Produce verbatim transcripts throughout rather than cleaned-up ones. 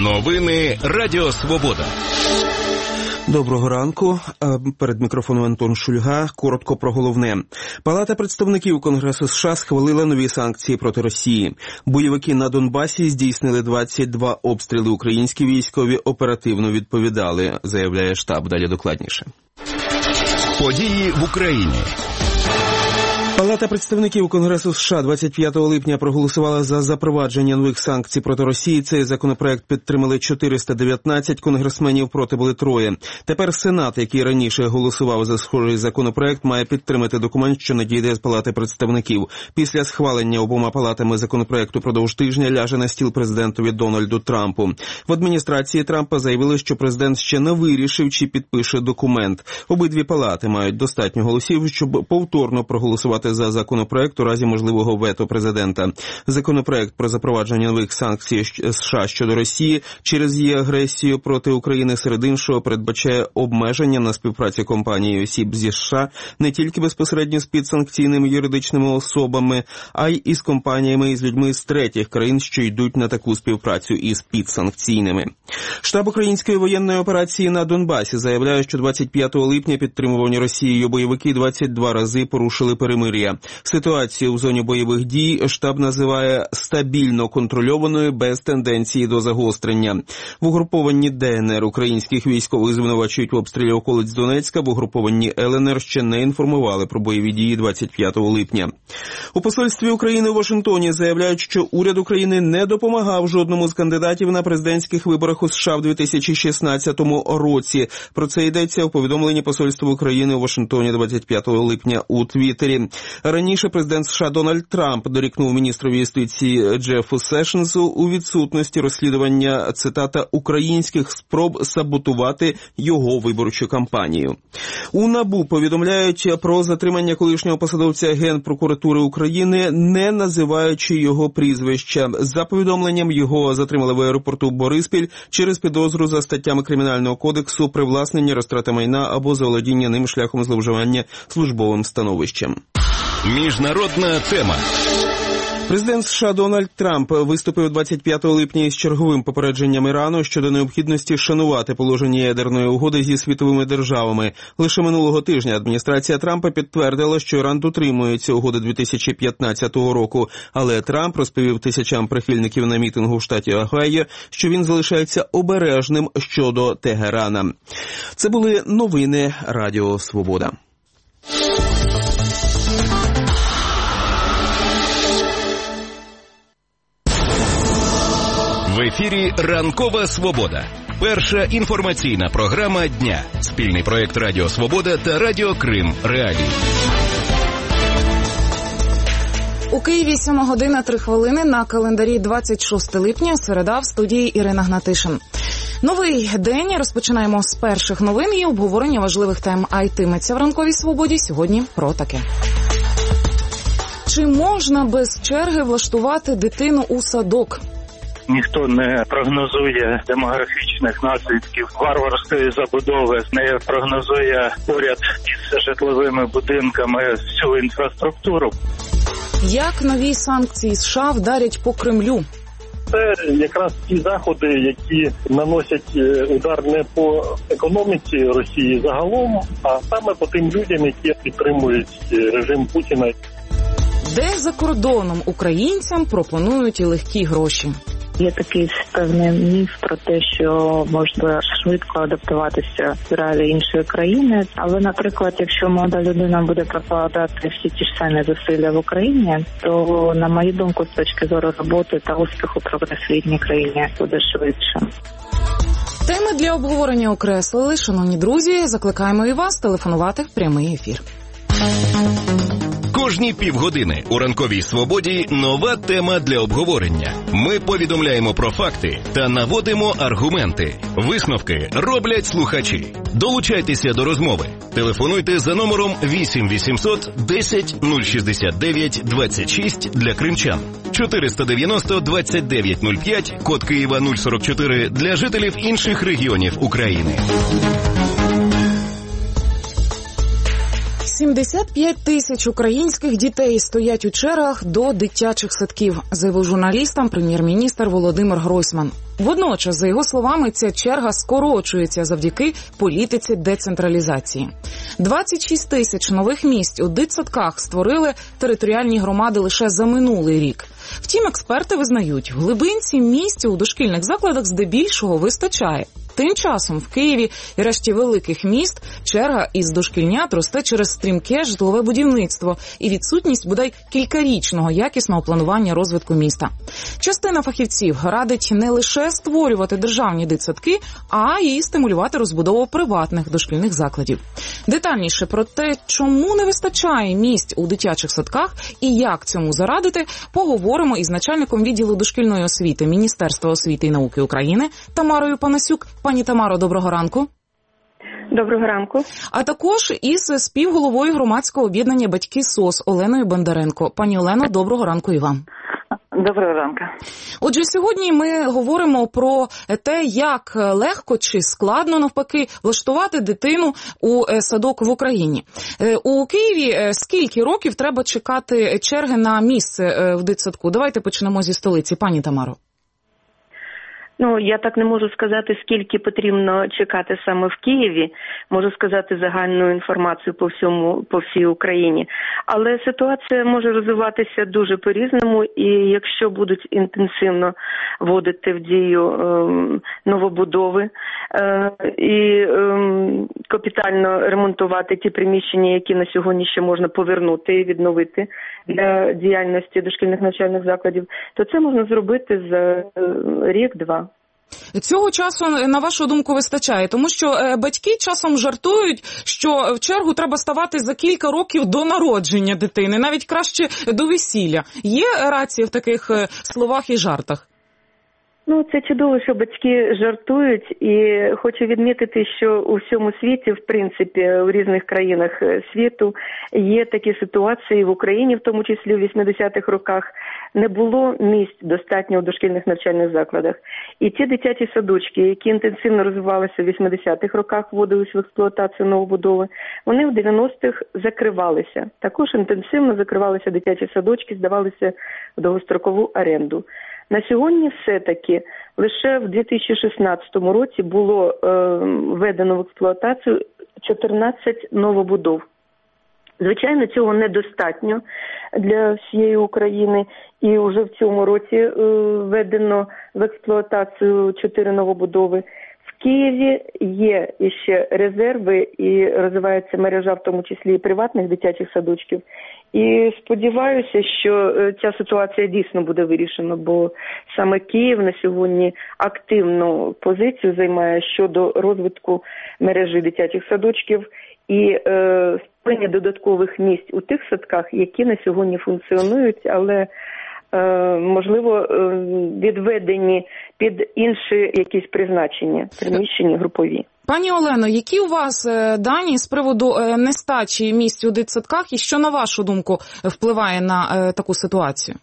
Новини Радіо Свобода. Доброго ранку. Перед мікрофоном Антон Шульга. Коротко про головне. Палата представників Конгресу США схвалила нові санкції проти Росії. Бойовики на Донбасі здійснили двадцять два обстріли. Українські військові оперативно відповідали, заявляє штаб. Далі докладніше. Події в Україні. Палата представників Конгресу США двадцять п'ятого липня проголосувала за запровадження нових санкцій проти Росії. Цей законопроект підтримали чотириста дев'ятнадцять конгресменів, проти були троє. Тепер Сенат, який раніше голосував за схожий законопроект, має підтримати документ, що надійде з Палати представників. Після схвалення обома палатами законопроекту продовж тижня ляже на стіл президентові Дональду Трампу. В адміністрації Трампа заявили, що президент ще не вирішив, чи підпише документ. Обидві палати мають достатньо голосів, щоб повторно проголосувати за законопроект у разі можливого вето президента. Законопроект про запровадження нових санкцій США щодо Росії через її агресію проти України серед іншого передбачає обмеження на співпрацю компаній і осіб зі США не тільки безпосередньо з підсанкційними юридичними особами, а й із компаніями і з людьми з третіх країн, що йдуть на таку співпрацю із підсанкційними. Штаб української воєнної операції на Донбасі заявляє, що двадцять п'ятого липня підтримувані Росією бойовики двадцять два рази порушили перемир'я. Ситуацію в зоні бойових дій штаб називає стабільно контрольованою, без тенденції до загострення. В угрупованні ДНР українських військових звинувачують в обстрілі околиць Донецька, в угрупованні ЛНР ще не інформували про бойові дії двадцять п'ятого липня. У посольстві України у Вашингтоні заявляють, що уряд України не допомагав жодному з кандидатів на президентських виборах у США в дві тисячі шістнадцятому році. Про це йдеться у повідомленні посольства України у Вашингтоні двадцять п'ятого липня у Твіттері. Раніше президент США Дональд Трамп дорікнув міністрові юстиції Джефу Сешенсу у відсутності розслідування, цитата, українських спроб саботувати його виборчу кампанію. У НАБУ повідомляють про затримання колишнього посадовця Генпрокуратури України, не називаючи його прізвища. За повідомленням, його затримали в аеропорту Бориспіль через підозру за статтями Кримінального кодексу привласнення, розтрата майна або заволодіння ним шляхом зловживання службовим становищем. Міжнародна тема. Президент США Дональд Трамп виступив двадцять п'ятого липня із черговим попередженням Ірану щодо необхідності шанувати положення ядерної угоди зі світовими державами. Лише минулого тижня адміністрація Трампа підтвердила, що Іран дотримується угоди дві тисячі п'ятнадцятого року, але Трамп розповів тисячам прихильників на мітингу в штаті Огайо, що він залишається обережним щодо Тегерана. Це були новини Радіо Свобода. В ефірі «Ранкова Свобода». Перша інформаційна програма дня. Спільний проєкт Радіо Свобода та Радіо Крим Реалії. У Києві сьома година три хвилини, на календарі двадцять шосте липня, середа, в студії Ірина Гнатишин. Новий день, розпочинаємо з перших новин і обговорення важливих тем. А йтиметься в «Ранковій Свободі» сьогодні про таке. Чи можна без черги влаштувати дитину у садок? Ніхто не прогнозує демографічних наслідків варварської забудови, не прогнозує поряд із житловими будинками всю інфраструктуру. Як нові санкції США вдарять по Кремлю? Це якраз ті заходи, які наносять удар не по економіці Росії загалом, а саме по тим людям, які підтримують режим Путіна. Де за кордоном українцям пропонують і легкі гроші? Є такий певний міф про те, що можна швидко адаптуватися в реалії іншої країни. Але, наприклад, якщо молода людина буде прокладати всі ті ж самі зусилля в Україні, то, на мою думку, з точки зору роботи та успіху прогресу в рідній країні буде швидше. Теми для обговорення окреслили. Шановні друзі, закликаємо і вас телефонувати в прямий ефір. Кожні півгодини у «Ранковій Свободі» нова тема для обговорення. Ми повідомляємо про факти та наводимо аргументи. Висновки роблять слухачі. Долучайтеся до розмови. Телефонуйте за номером вісім вісімсот десять нуль шістдесят дев'ять двадцять шість для кримчан. чотириста дев'яносто двадцять дев'ять нуль п'ять, код Києва нуль сорок чотири для жителів інших регіонів України. сімдесят п'ять тисяч українських дітей стоять у чергах до дитячих садків, заявив журналістам прем'єр-міністр Володимир Гройсман. Водночас, за його словами, ця черга скорочується завдяки політиці децентралізації. двадцять шість тисяч нових місць у дитсадках створили територіальні громади лише за минулий рік. Втім, експерти визнають, в глибинці місць у дошкільних закладах здебільшого вистачає. Тим часом в Києві і решті великих міст черга із дошкільнят росте через стрімке житлове будівництво і відсутність бодай кількарічного якісного планування розвитку міста. Частина фахівців радить не лише створювати державні дитсадки, а й стимулювати розбудову приватних дошкільних закладів. Детальніше про те, чому не вистачає місць у дитячих садках і як цьому зарадити, поговоримо із начальником відділу дошкільної освіти Міністерства освіти і науки України Тамарою Панасюк. Пані Тамаро, доброго ранку. Доброго ранку. А також із співголовою громадського об'єднання «Батьки СОС» Оленою Бондаренко. Пані Олено, доброго ранку і вам. Доброго ранку. Отже, сьогодні ми говоримо про те, як легко чи складно, навпаки, влаштувати дитину у садок в Україні. У Києві скільки років треба чекати черги на місце в дитсадку? Давайте почнемо зі столиці, пані Тамаро. Ну, я так не можу сказати, скільки потрібно чекати саме в Києві. Можу сказати загальну інформацію по всьому, по всій Україні. Але ситуація може розвиватися дуже по-різному, і якщо будуть інтенсивно вводити в дію е, новобудови е, і е, капітально ремонтувати ті приміщення, які на сьогодні ще можна повернути і відновити для діяльності дошкільних навчальних закладів, то це можна зробити за е, рік-два. Цього часу, на вашу думку, вистачає, тому що батьки часом жартують, що в чергу треба ставати за кілька років до народження дитини, навіть краще до весілля. Є рація в таких словах і жартах? Ну, це чудово, що батьки жартують, і хочу відмітити, що у всьому світі, в принципі, у різних країнах світу є такі ситуації, в Україні, в тому числі у вісімдесятих роках, не було місць достатньо у дошкільних навчальних закладах. І ті дитячі садочки, які інтенсивно розвивалися в вісімдесятих роках, вводились в експлуатацію новобудови, вони в дев'яностих закривалися. Також інтенсивно закривалися дитячі садочки, здавалися в довгострокову оренду. На сьогодні все-таки лише в дві тисячі шістнадцятому році було е, введено в експлуатацію чотирнадцять новобудов. Звичайно, цього недостатньо для всієї України, і вже в цьому році е, введено в експлуатацію чотири новобудови. В Києві є іще резерви і розвивається мережа, в тому числі і приватних дитячих садочків. І сподіваюся, що ця ситуація дійсно буде вирішена, бо саме Київ на сьогодні активну позицію займає щодо розвитку мережі дитячих садочків і е, створення додаткових місць у тих садках, які на сьогодні функціонують, але можливо, відведені під інші якісь призначення, приміщення групові. Пані Олено, які у вас дані з приводу нестачі місць у дитсадках і що, на вашу думку, впливає на таку ситуацію?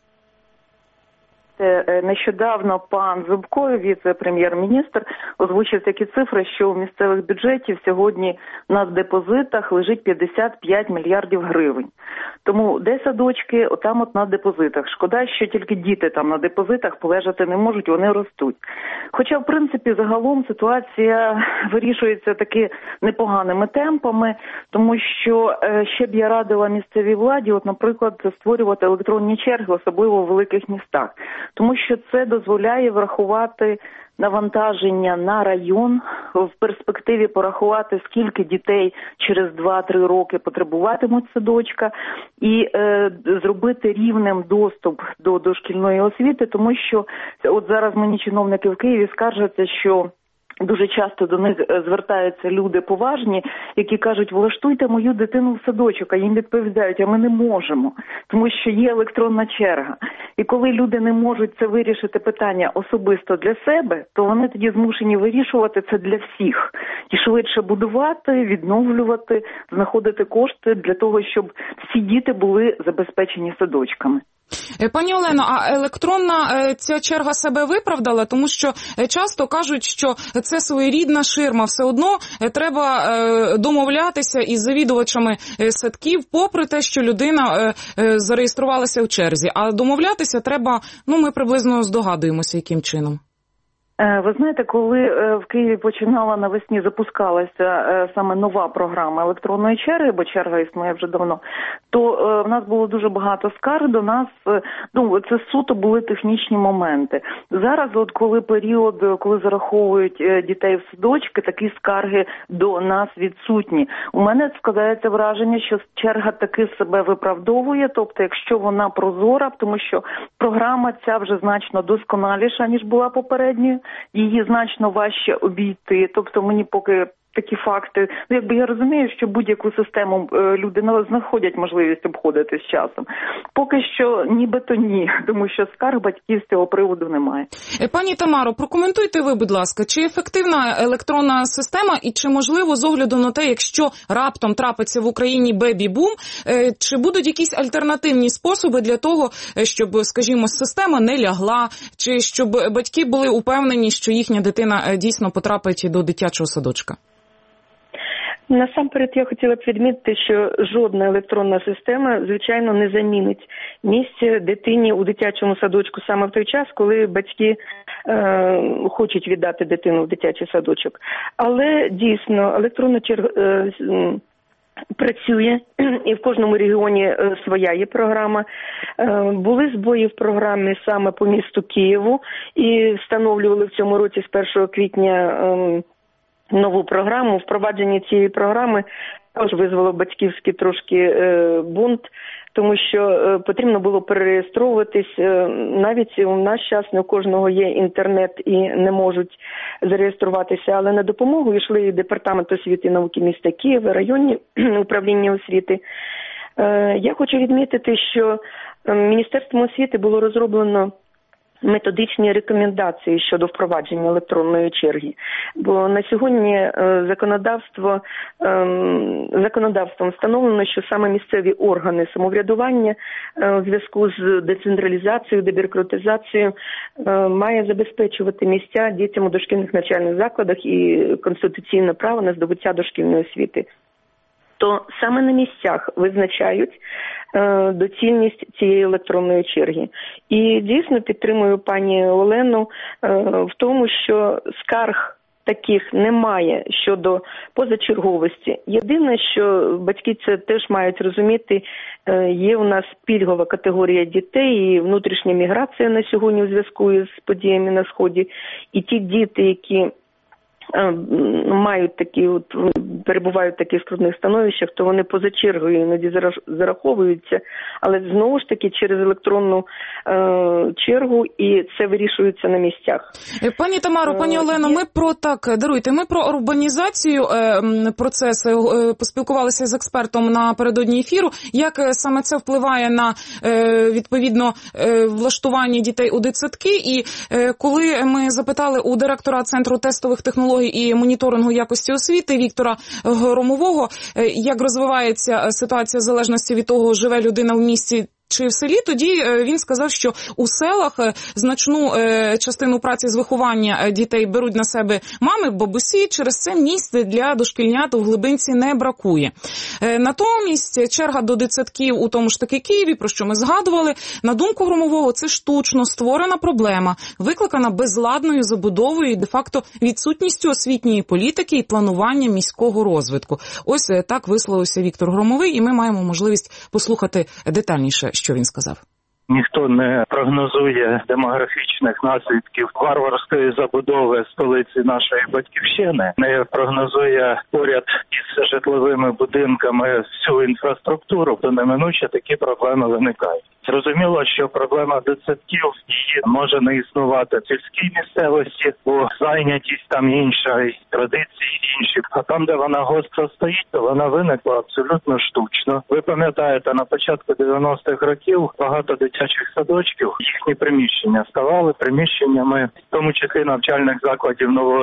Нещодавно пан Зубко, віце-прем'єр-міністр, озвучив такі цифри, що у місцевих бюджетів сьогодні на депозитах лежить п'ятдесят п'ять мільярдів гривень. Тому де садочки, отам от на депозитах. Шкода, що тільки діти там на депозитах полежати не можуть, вони ростуть. Хоча, в принципі, загалом ситуація вирішується таки непоганими темпами, тому що ще б я радила місцевій владі, от, наприклад, створювати електронні черги, особливо в великих містах. Тому що це дозволяє врахувати навантаження на район, в перспективі порахувати, скільки дітей через два-три роки потребуватимуть садочка, і е, зробити рівним доступ до дошкільної освіти, тому що от зараз мені чиновники в Києві скаржаться, що дуже часто до них звертаються люди поважні, які кажуть, влаштуйте мою дитину в садочок, а їм відповідають, а ми не можемо, тому що є електронна черга. І коли люди не можуть це вирішити питання особисто для себе, то вони тоді змушені вирішувати це для всіх. І швидше будувати, відновлювати, знаходити кошти для того, щоб всі діти були забезпечені садочками. Пані Олено, а електронна ця черга себе виправдала? Тому що часто кажуть, що це своєрідна ширма. Все одно треба домовлятися із завідувачами садків, попри те, що людина зареєструвалася в черзі. А домовлятися треба, ну, ми приблизно здогадуємося, яким чином. Ви знаєте, коли в Києві починала навесні, запускалася саме нова програма електронної черги, бо черга існує вже давно, то в нас було дуже багато скарг до нас, ну, це суто були технічні моменти. Зараз, от коли період, коли зараховують дітей в садочки, такі скарги до нас відсутні. У мене складається враження, що черга таки себе виправдовує, тобто якщо вона прозора, тому що програма ця вже значно досконаліша, ніж була попередньою, її значно важче обійти, тобто мені поки такі факти, ну якби я розумію, що будь-яку систему люди знаходять можливість обходити з часом. Поки що нібито ні, тому що скарг батьків з цього приводу немає. Пані Тамаро, прокоментуйте ви, будь ласка, чи ефективна електронна система і чи можливо з огляду на те, якщо раптом трапиться в Україні бебі-бум, чи будуть якісь альтернативні способи для того, щоб, скажімо, система не лягла, чи щоб батьки були упевнені, що їхня дитина дійсно потрапить до дитячого садочка? Насамперед я хотіла б відмітити, що жодна електронна система, звичайно, не замінить місце дитині у дитячому садочку саме в той час, коли батьки е, хочуть віддати дитину в дитячий садочок. Але дійсно електронна черга е, працює, і в кожному регіоні своя є програма. Е, були збої в програмі саме по місту Києву і встановлювали в цьому році з першого квітня е, нову програму. Впровадження цієї програми також визвало батьківський трошки е, бунт, тому що е, потрібно було перереєстровуватись. Е, навіть у наш час не у кожного є інтернет і не можуть зареєструватися, але на допомогу йшли і Департамент освіти і науки міста Києва, районні управління освіти. Е, я хочу відмітити, що Міністерством освіти було розроблено методичні рекомендації щодо впровадження електронної черги. Бо на сьогодні законодавство, законодавством встановлено, що саме місцеві органи самоврядування у зв'язку з децентралізацією, дебюрократизацією має забезпечувати місця дітям у дошкільних навчальних закладах і конституційне право на здобуття дошкільної освіти. То саме на місцях визначають е, доцільність цієї електронної черги. І дійсно підтримую пані Олену е, в тому, що скарг таких немає щодо позачерговості. Єдине, що батьки це теж мають розуміти, е, є у нас пільгова категорія дітей і внутрішня міграція на сьогодні у зв'язку з подіями на Сході. І ті діти, які мають такі, от перебувають в таких скрутних становищах, то вони поза чергою іноді зараховуються, але знову ж таки через електронну е, чергу, і це вирішується на місцях. Пані Тамаро, пані Олено, ми про так, даруйте, ми про урбанізацію е, процесу е, поспілкувалися з експертом напередодні ефіру, як саме це впливає на е, відповідно е, влаштування дітей у дитсадки, і е, коли ми запитали у директора Центру тестових технологій і моніторингу якості освіти Віктора Громового, як розвивається ситуація в залежності від того, живе людина в місті чи в селі, тоді він сказав, що у селах значну частину праці з виховання дітей беруть на себе мами, бабусі, через це місць для дошкільнят у глибинці не бракує. Натомість черга до дитсадків у тому ж таки Києві, про що ми згадували, на думку Громового, це штучно створена проблема, викликана безладною забудовою і де-факто відсутністю освітньої політики і планування міського розвитку. Ось так висловився Віктор Громовий, і ми маємо можливість послухати детальніше, що він сказав. Ніхто не прогнозує демографічних наслідків варварської забудови столиці нашої батьківщини, не прогнозує поряд із житловими будинками всю інфраструктуру, то неминуче такі проблеми виникають. Зрозуміло, що проблема дитсадків її може не існувати в сільській місцевості, бо зайнятість там інша, і традиції інші. А там, де вона гостро стоїть, то вона виникла абсолютно штучно. Ви пам'ятаєте, на початку дев'яностих років багато дитячих садочків, їхні приміщення ставали приміщеннями, в тому числі навчальних закладів нового типу.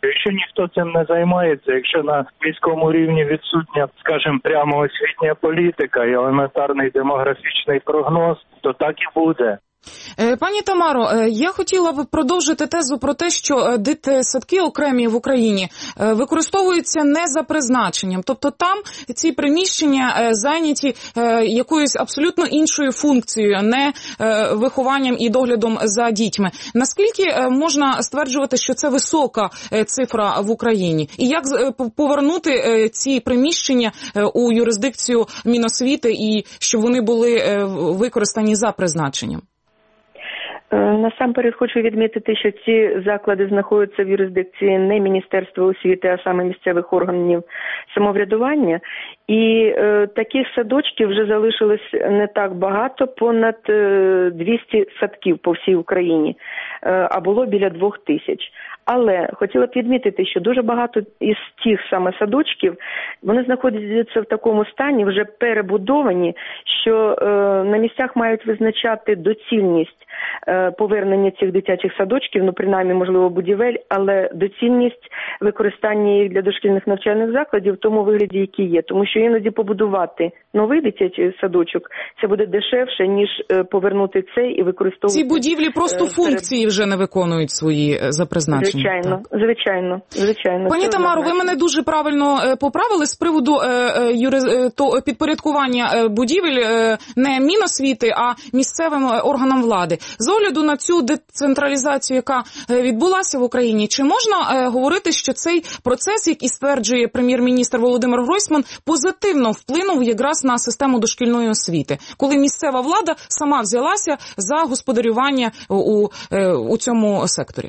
Якщо ніхто цим не займається, якщо на міському рівні відсутня, скажімо, прямо освітня політика і елементарний демографічний прогноз, то так і буде. Пані Тамаро, я хотіла б продовжити тезу про те, що дитсадки окремі в Україні використовуються не за призначенням. Тобто там ці приміщення зайняті якоюсь абсолютно іншою функцією, а не вихованням і доглядом за дітьми. Наскільки можна стверджувати, що це висока цифра в Україні? І як повернути ці приміщення у юрисдикцію Міносвіти і щоб вони були використані за призначенням? Насамперед хочу відмітити, що ці заклади знаходяться в юрисдикції не Міністерства освіти, а саме місцевих органів самоврядування. І е, таких садочків вже залишилось не так багато, понад е, двісті садків по всій Україні, е, а було біля двох тисяч. Але хотіла б відмітити, що дуже багато із тих саме садочків, вони знаходяться в такому стані, вже перебудовані, що е, на місцях мають визначати доцільність е, повернення цих дитячих садочків, ну принаймні, можливо, будівель, але доцільність використання їх для дошкільних навчальних закладів в тому вигляді, який є. Тому що іноді побудувати новий дитячий садочок, це буде дешевше, ніж е, повернути цей і використовувати. Ці будівлі просто е, функції вже не виконують свої за призначення. Звичайно, так. звичайно, звичайно. Пані Тамаро, ви мене дуже правильно поправили з приводу е, юри, то, підпорядкування будівель е, не Міносвіти, а місцевим органам влади. З огляду на цю децентралізацію, яка відбулася в Україні, чи можна е, говорити, що цей процес, який стверджує прем'єр-міністр Володимир Гройсман, позитивно вплинув якраз на систему дошкільної освіти, коли місцева влада сама взялася за господарювання у, у цьому секторі?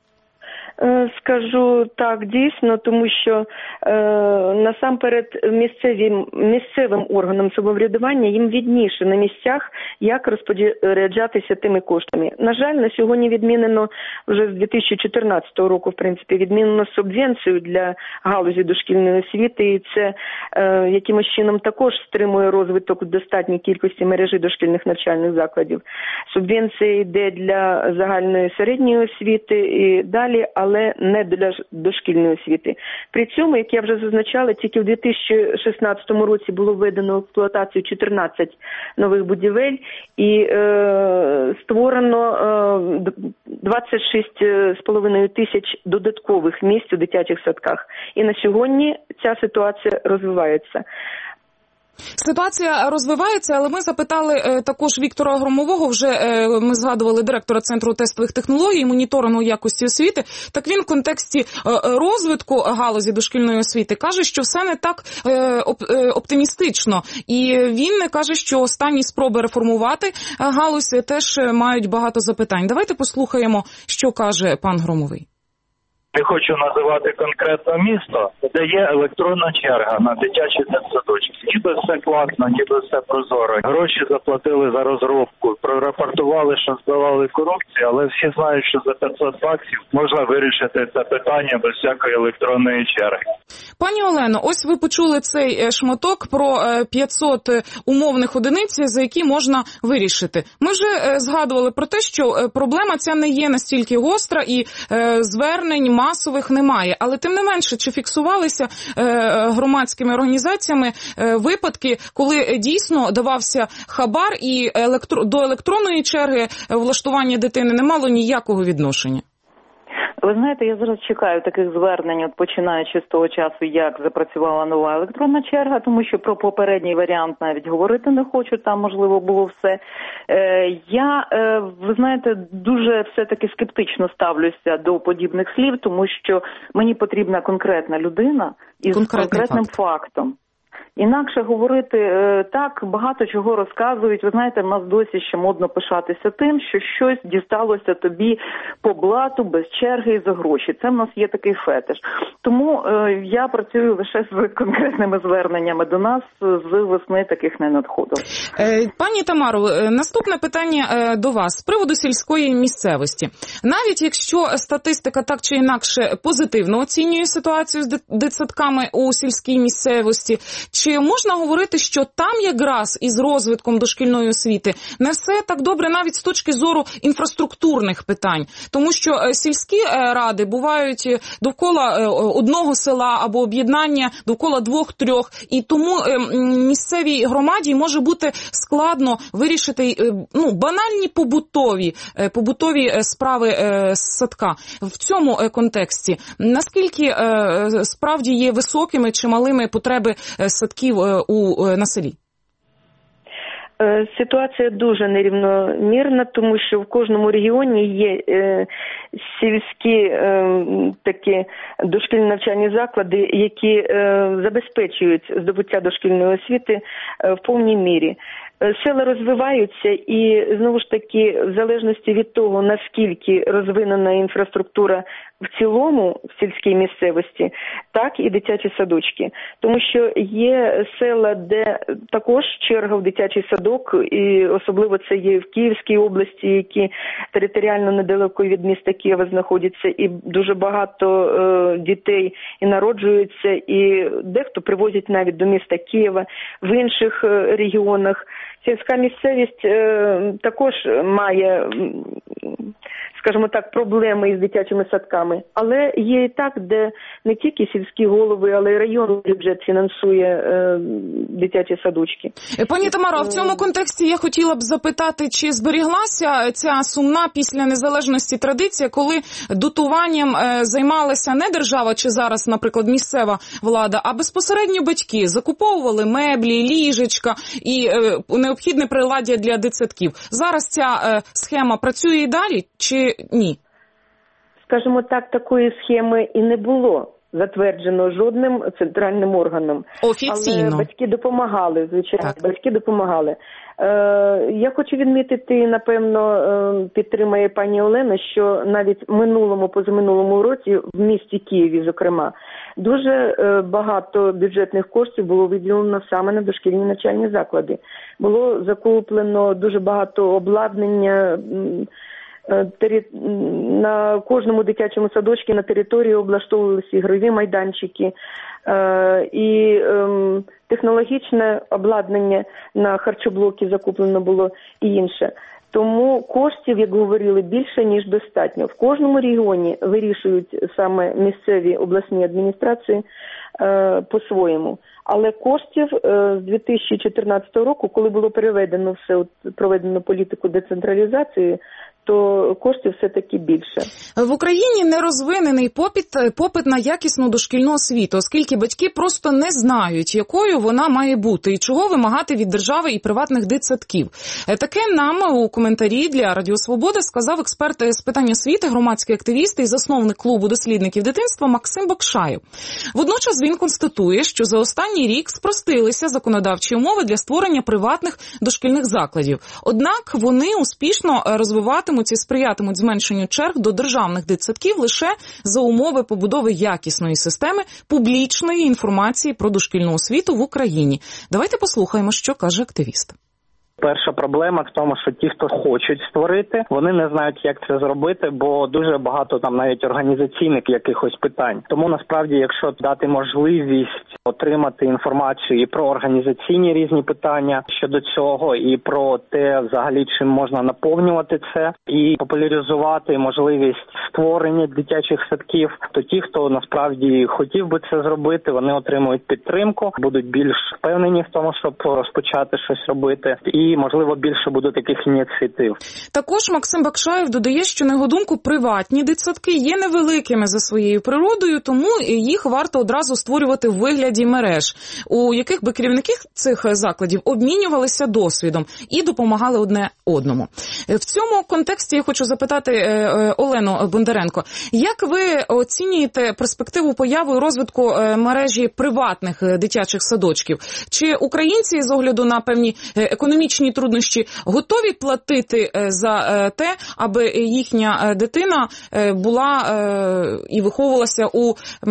Скажу так, дійсно, тому що е, насамперед місцевим, місцевим органам самоврядування їм відніше на місцях, як розпоряджатися тими коштами. На жаль, на сьогодні відмінено, вже з дві тисячі чотирнадцятого року, в принципі, відмінено субвенцію для галузі дошкільної освіти, і це е, якимось чином також стримує розвиток в достатній кількості мережі дошкільних навчальних закладів. Субвенція йде для загальної середньої освіти і далі, але не для дошкільної освіти. При цьому, як я вже зазначала, тільки в дві тисячі шістнадцятому році було введено в експлуатацію чотирнадцять нових будівель і е, створено е, двадцять шість з половиною тисяч додаткових місць у дитячих садках. І на сьогодні ця ситуація розвивається. Ситуація розвивається, але ми запитали е, також Віктора Громового, вже е, ми згадували директора Центру тестових технологій і моніторингу якості освіти. Так він в контексті е, розвитку галузі дошкільної освіти каже, що все не так е, оп, е, оптимістично. І він каже, що останні спроби реформувати галузь теж мають багато запитань. Давайте послухаємо, що каже пан Громовий. Не хочу називати конкретно місто, де є електронна черга на дитячі дитсадочки. Ніби все класно, ніби все прозоро. Гроші заплатили за розробку, прорапортували, що здавали корупцію, але всі знають, що за п'ятсот баксів можна вирішити це питання без всякої електронної черги. Пані Олено, ось ви почули цей шматок про п'ятсот умовних одиниць, за які можна вирішити. Ми вже згадували про те, що проблема ця не є настільки гостра і звернень масових немає. Але тим не менше, чи фіксувалися громадськими організаціями випадки, коли дійсно давався хабар і електро... до електронної черги влаштування дитини не мало ніякого відношення? Ви знаєте, я зараз чекаю таких звернень, от починаючи з того часу, як запрацювала нова електронна черга, тому що про попередній варіант навіть говорити не хочу, там, можливо, було все. Е, я, е, ви знаєте, дуже все-таки скептично ставлюся до подібних слів, тому що мені потрібна конкретна людина із Конкретний конкретним факт. фактом. Інакше говорити е, так, багато чого розказують. Ви знаєте, в нас досі ще модно пишатися тим, що щось дісталося тобі по блату, без черги і за гроші. Це в нас є такий фетиш. Тому е, я працюю лише з конкретними зверненнями до нас, з весни таких не надходило. Е, пані Тамаро, наступне питання е, до вас. З приводу сільської місцевості. Навіть якщо статистика так чи інакше позитивно оцінює ситуацію з дитсадками у сільській місцевості, чи можна говорити, що там якраз із розвитком дошкільної освіти не все так добре навіть з точки зору інфраструктурних питань? Тому що сільські ради бувають довкола одного села або об'єднання довкола двох-трьох, і тому місцевій громаді може бути складно вирішити ну, банальні побутові, побутові справи садка. В цьому контексті наскільки справді є високими чи малими потреби садків у, на селі? Ситуація дуже нерівномірна, тому що в кожному регіоні є е, сільські е, такі дошкільні навчальні заклади, які е, забезпечують здобуття дошкільної освіти е, в повній мірі. Села розвиваються і, знову ж таки, в залежності від того, наскільки розвинена інфраструктура в цілому в сільській місцевості, так і дитячі садочки. Тому що є села, де також черга в дитячий садок, і особливо це є в Київській області, які територіально недалеко від міста Києва знаходяться, і дуже багато е, дітей і народжуються, і дехто привозять навіть до міста Києва. В інших е, регіонах сільська місцевість е, також має, скажімо так, проблеми із дитячими садками. Але є і так, де не тільки сільські голови, але й районний бюджет фінансує е, дитячі садочки. Пані Тамаро, а в цьому контексті я хотіла б запитати, чи зберіглася ця сумна після незалежності традиція, коли дотуванням е, займалася не держава чи зараз, наприклад, місцева влада, а безпосередньо батьки закуповували меблі, ліжечка і е, необхідне приладдя для дитсадків. Зараз ця е, схема працює і далі, чи ні? Скажімо так, такої схеми і не було затверджено жодним центральним органом. Офіційно. Але батьки допомагали, звичайно, так. батьки допомагали. Е, я хочу відмітити, напевно, е, підтримає пані Олена, що навіть минулому, позаминулому році в місті Києві, зокрема, дуже е, багато бюджетних коштів було виділено саме на дошкільні навчальні заклади. Було закуплено дуже багато обладнання, на кожному дитячому садочку на території облаштовувалися ігрові майданчики, і технологічне обладнання на харчоблоки закуплено було і інше. Тому коштів, як говорили, більше, ніж достатньо. В кожному регіоні вирішують саме місцеві обласні адміністрації е, по-своєму. Але коштів е, з дві тисячі чотирнадцятого року, коли було переведено все, от, проведено політику децентралізації, то коштів все-таки більше. В Україні не розвинений попит, попит на якісну дошкільну освіту, оскільки батьки просто не знають, якою вона має бути і чого вимагати від держави і приватних дитсадків. Таке нам у коментарі для Радіо Свобода сказав експерт з питань освіти, громадський активіст і засновник клубу дослідників дитинства Максим Бакшаєв. Водночас він констатує, що за останній рік спростилися законодавчі умови для створення приватних дошкільних закладів. Однак вони успішно розвиватимуть і сприятимуть зменшенню черг до державних дитсадків лише за умови побудови якісної системи публічної інформації про дошкільну освіту в Україні. Давайте послухаємо, що каже активіст. Перша проблема в тому, що ті, хто хочуть створити, вони не знають, як це зробити, бо дуже багато там навіть організаційних якихось питань. Тому насправді, якщо дати можливість отримати інформацію і про організаційні різні питання щодо цього, і про те, взагалі, чим можна наповнювати це, і популяризувати можливість створення дитячих садків, то ті, хто насправді хотів би це зробити, вони отримують підтримку, будуть більш впевнені в тому, щоб розпочати щось робити. І, можливо, більше буде таких ініціатив. Також Максим Бакшаєв додає, що, на його думку, приватні дитсадки є невеликими за своєю природою, тому їх варто одразу створювати в вигляді мереж, у яких би керівники цих закладів обмінювалися досвідом і допомагали одне одному. В цьому контексті я хочу запитати Олену Бондаренко, як ви оцінюєте перспективу появи і розвитку мережі приватних дитячих садочків? Чи українці з огляду на певні економічні труднощі готові платити за те, аби їхня дитина була і виховувалася у,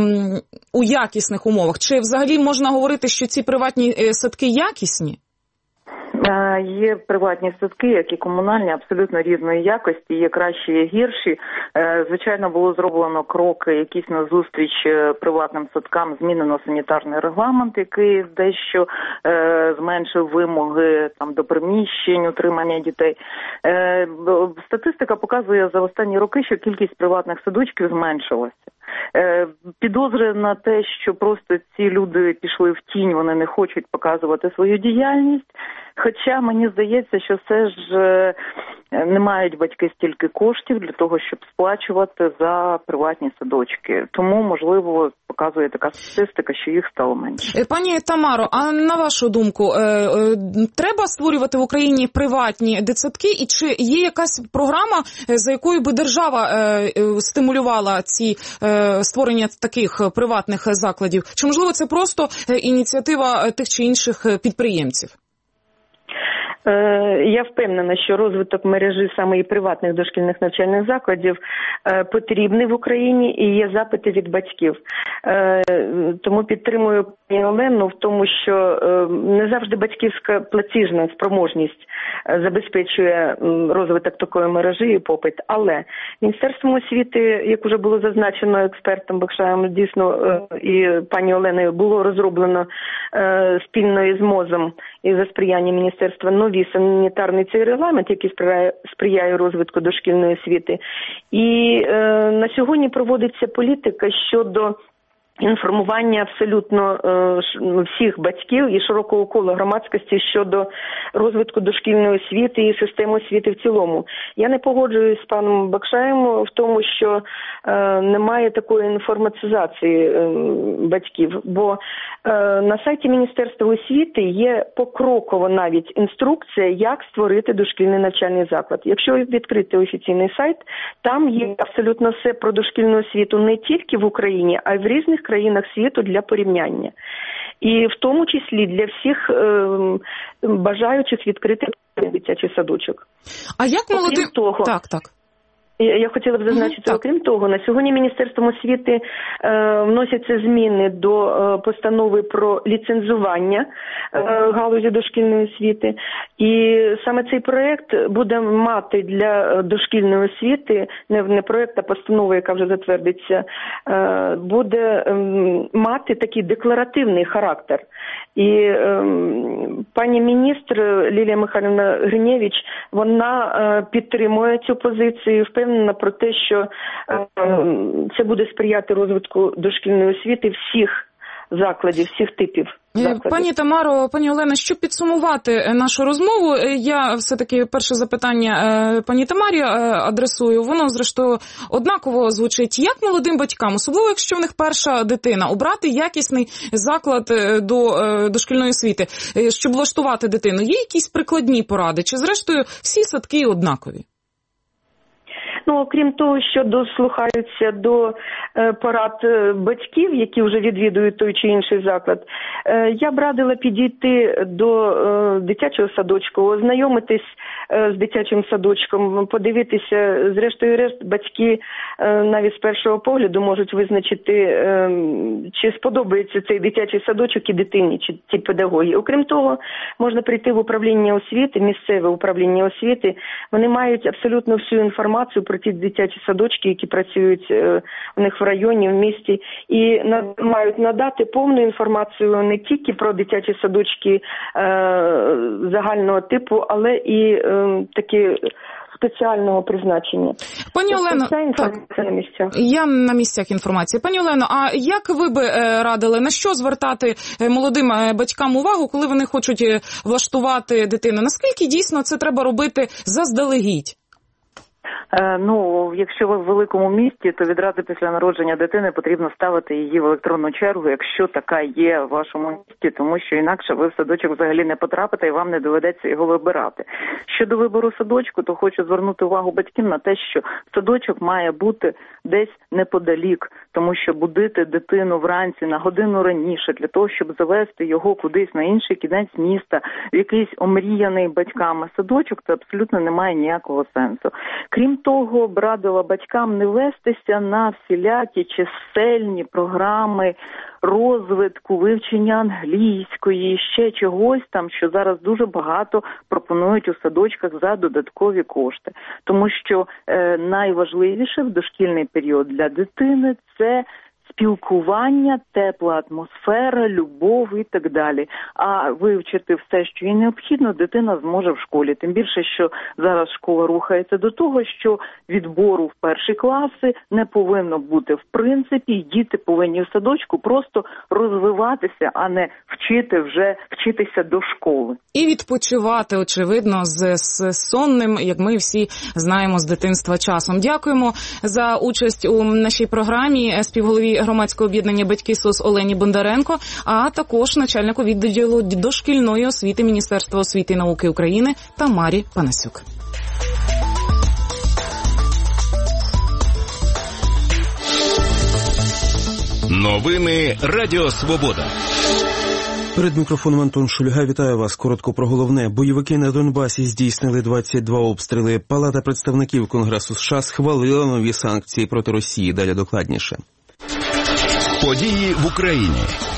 у якісних умовах? Чи взагалі можна говорити, що ці приватні садки якісні? Є приватні садки, як і комунальні, абсолютно різної якості, є кращі, є гірші. Звичайно, було зроблено кроки якісь на зустріч приватним садкам, змінено санітарний регламент, який дещо зменшив вимоги там до приміщень, утримання дітей. Статистика показує за останні роки, що кількість приватних садочків зменшилася. Підозри на те, що просто ці люди пішли в тінь, вони не хочуть показувати свою діяльність. Хоча мені здається, що все ж не мають батьки стільки коштів для того, щоб сплачувати за приватні садочки. Тому, можливо, показує така статистика, що їх стало менше. Пані Тамаро, а на вашу думку, треба створювати в Україні приватні дитсадки? І чи є якась програма, за якою би держава стимулювала ці створення таких приватних закладів? Чи, можливо, це просто ініціатива тих чи інших підприємців? Я впевнена, що розвиток мережі саме і приватних дошкільних навчальних закладів потрібний в Україні і є запити від батьків. Тому підтримую пані Олену в тому, що не завжди батьківська платіжна спроможність забезпечує розвиток такої мережі і попит. Але Міністерством освіти, як вже було зазначено експертом Бакшаєм, дійсно і пані Оленою, було розроблено спільно із МОЗом і за сприяння Міністерства новий санітарний цей регламент, який сприяє, сприяє розвитку дошкільної освіти. І е, на сьогодні проводиться політика щодо інформування абсолютно е, всіх батьків і широкого кола громадськості щодо розвитку дошкільної освіти і системи освіти в цілому. Я не погоджуюсь з паном Бакшаєм в тому, що е, немає такої інформатизації е, батьків, бо е, на сайті Міністерства освіти є покроково навіть інструкція, як створити дошкільний навчальний заклад. Якщо відкрити офіційний сайт, там є абсолютно все про дошкільну освіту не тільки в Україні, а й в різних країнах світу для порівняння. І в тому числі для всіх е, бажаючих відкрити дитячий садочок. А як молодим... того, так, так. Я, я хотіла б зазначити, mm-hmm, окрім того, на сьогодні Міністерством освіти е, вносяться зміни до е, постанови про ліцензування е, галузі дошкільної освіти. І саме цей проєкт буде мати для дошкільної освіти, не, не проєкт, а постанова, яка вже затвердиться, е, буде е, мати такий декларативний характер. І е, пані міністр Лілія Михайлівна Гриневич, вона е, підтримує цю позицію, впевнена про те, що е, це буде сприяти розвитку дошкільної освіти всіх закладів, всіх типів закладів. Пані Тамаро, пані Олена, щоб підсумувати нашу розмову, я все-таки перше запитання пані Тамарі адресую. Воно, зрештою, однаково звучить. Як молодим батькам, особливо якщо в них перша дитина, обрати якісний заклад до дошкільної освіти, щоб влаштувати дитину? Є якісь прикладні поради? Чи, зрештою, всі садки однакові? Ну, окрім того, що дослухаються до е, порад батьків, які вже відвідують той чи інший заклад, е, я б радила підійти до е, дитячого садочку, ознайомитись е, з дитячим садочком, подивитися, зрештою, решт батьки е, навіть з першого погляду можуть визначити, е, чи сподобається цей дитячий садочок і дитині, чи ті педагоги. Окрім того, можна прийти в управління освіти, місцеве управління освіти, вони мають абсолютно всю інформацію про ті дитячі садочки, які працюють е, у них в районі, в місті, і на, мають надати повну інформацію не тільки про дитячі садочки е, загального типу, але і е, такі спеціального призначення. Пані Олено, так, на місцях. Я на місцях інформації. Пані Олено, а як ви би радили, на що звертати молодим батькам увагу, коли вони хочуть влаштувати дитину? Наскільки дійсно це треба робити заздалегідь? Ну, якщо ви в великому місті, то відразу після народження дитини потрібно ставити її в електронну чергу, якщо така є в вашому місті, тому що інакше ви в садочок взагалі не потрапите і вам не доведеться його вибирати. Щодо вибору садочку, то хочу звернути увагу батьків на те, що садочок має бути десь неподалік, тому що будити дитину вранці на годину раніше для того, щоб завести його кудись на інший кінець міста, в якийсь омріяний батьками садочок, це абсолютно не має ніякого сенсу. Крім того, б радила батькам не вестися на всілякі чисельні програми розвитку, вивчення англійської, ще чогось там, що зараз дуже багато пропонують у садочках за додаткові кошти. Тому що е, найважливіше в дошкільний період для дитини – це спілкування, тепла атмосфера, любов і так далі. А вивчити все, що їй необхідно, дитина зможе в школі. Тим більше, що зараз школа рухається до того, що відбору в перші класи не повинно бути в принципі, і діти повинні в садочку просто розвиватися, а не вчити вже, вчитися до школи. І відпочивати, очевидно, з, з сонним, як ми всі знаємо з дитинства, часом. Дякуємо за участь у нашій програмі співголові громадського об'єднання «Батьки СОС» Олені Бондаренко, а також начальнику відділу дошкільної освіти Міністерства освіти і науки України Тамарі Панасюк. Новини Радіо Свобода. Перед мікрофоном Антон Шульга. Вітаю вас. Коротко про головне. Бойовики на Донбасі здійснили двадцять два обстріли. Палата представників Конгресу США схвалила нові санкції проти Росії. Далі докладніше. Події в Україні.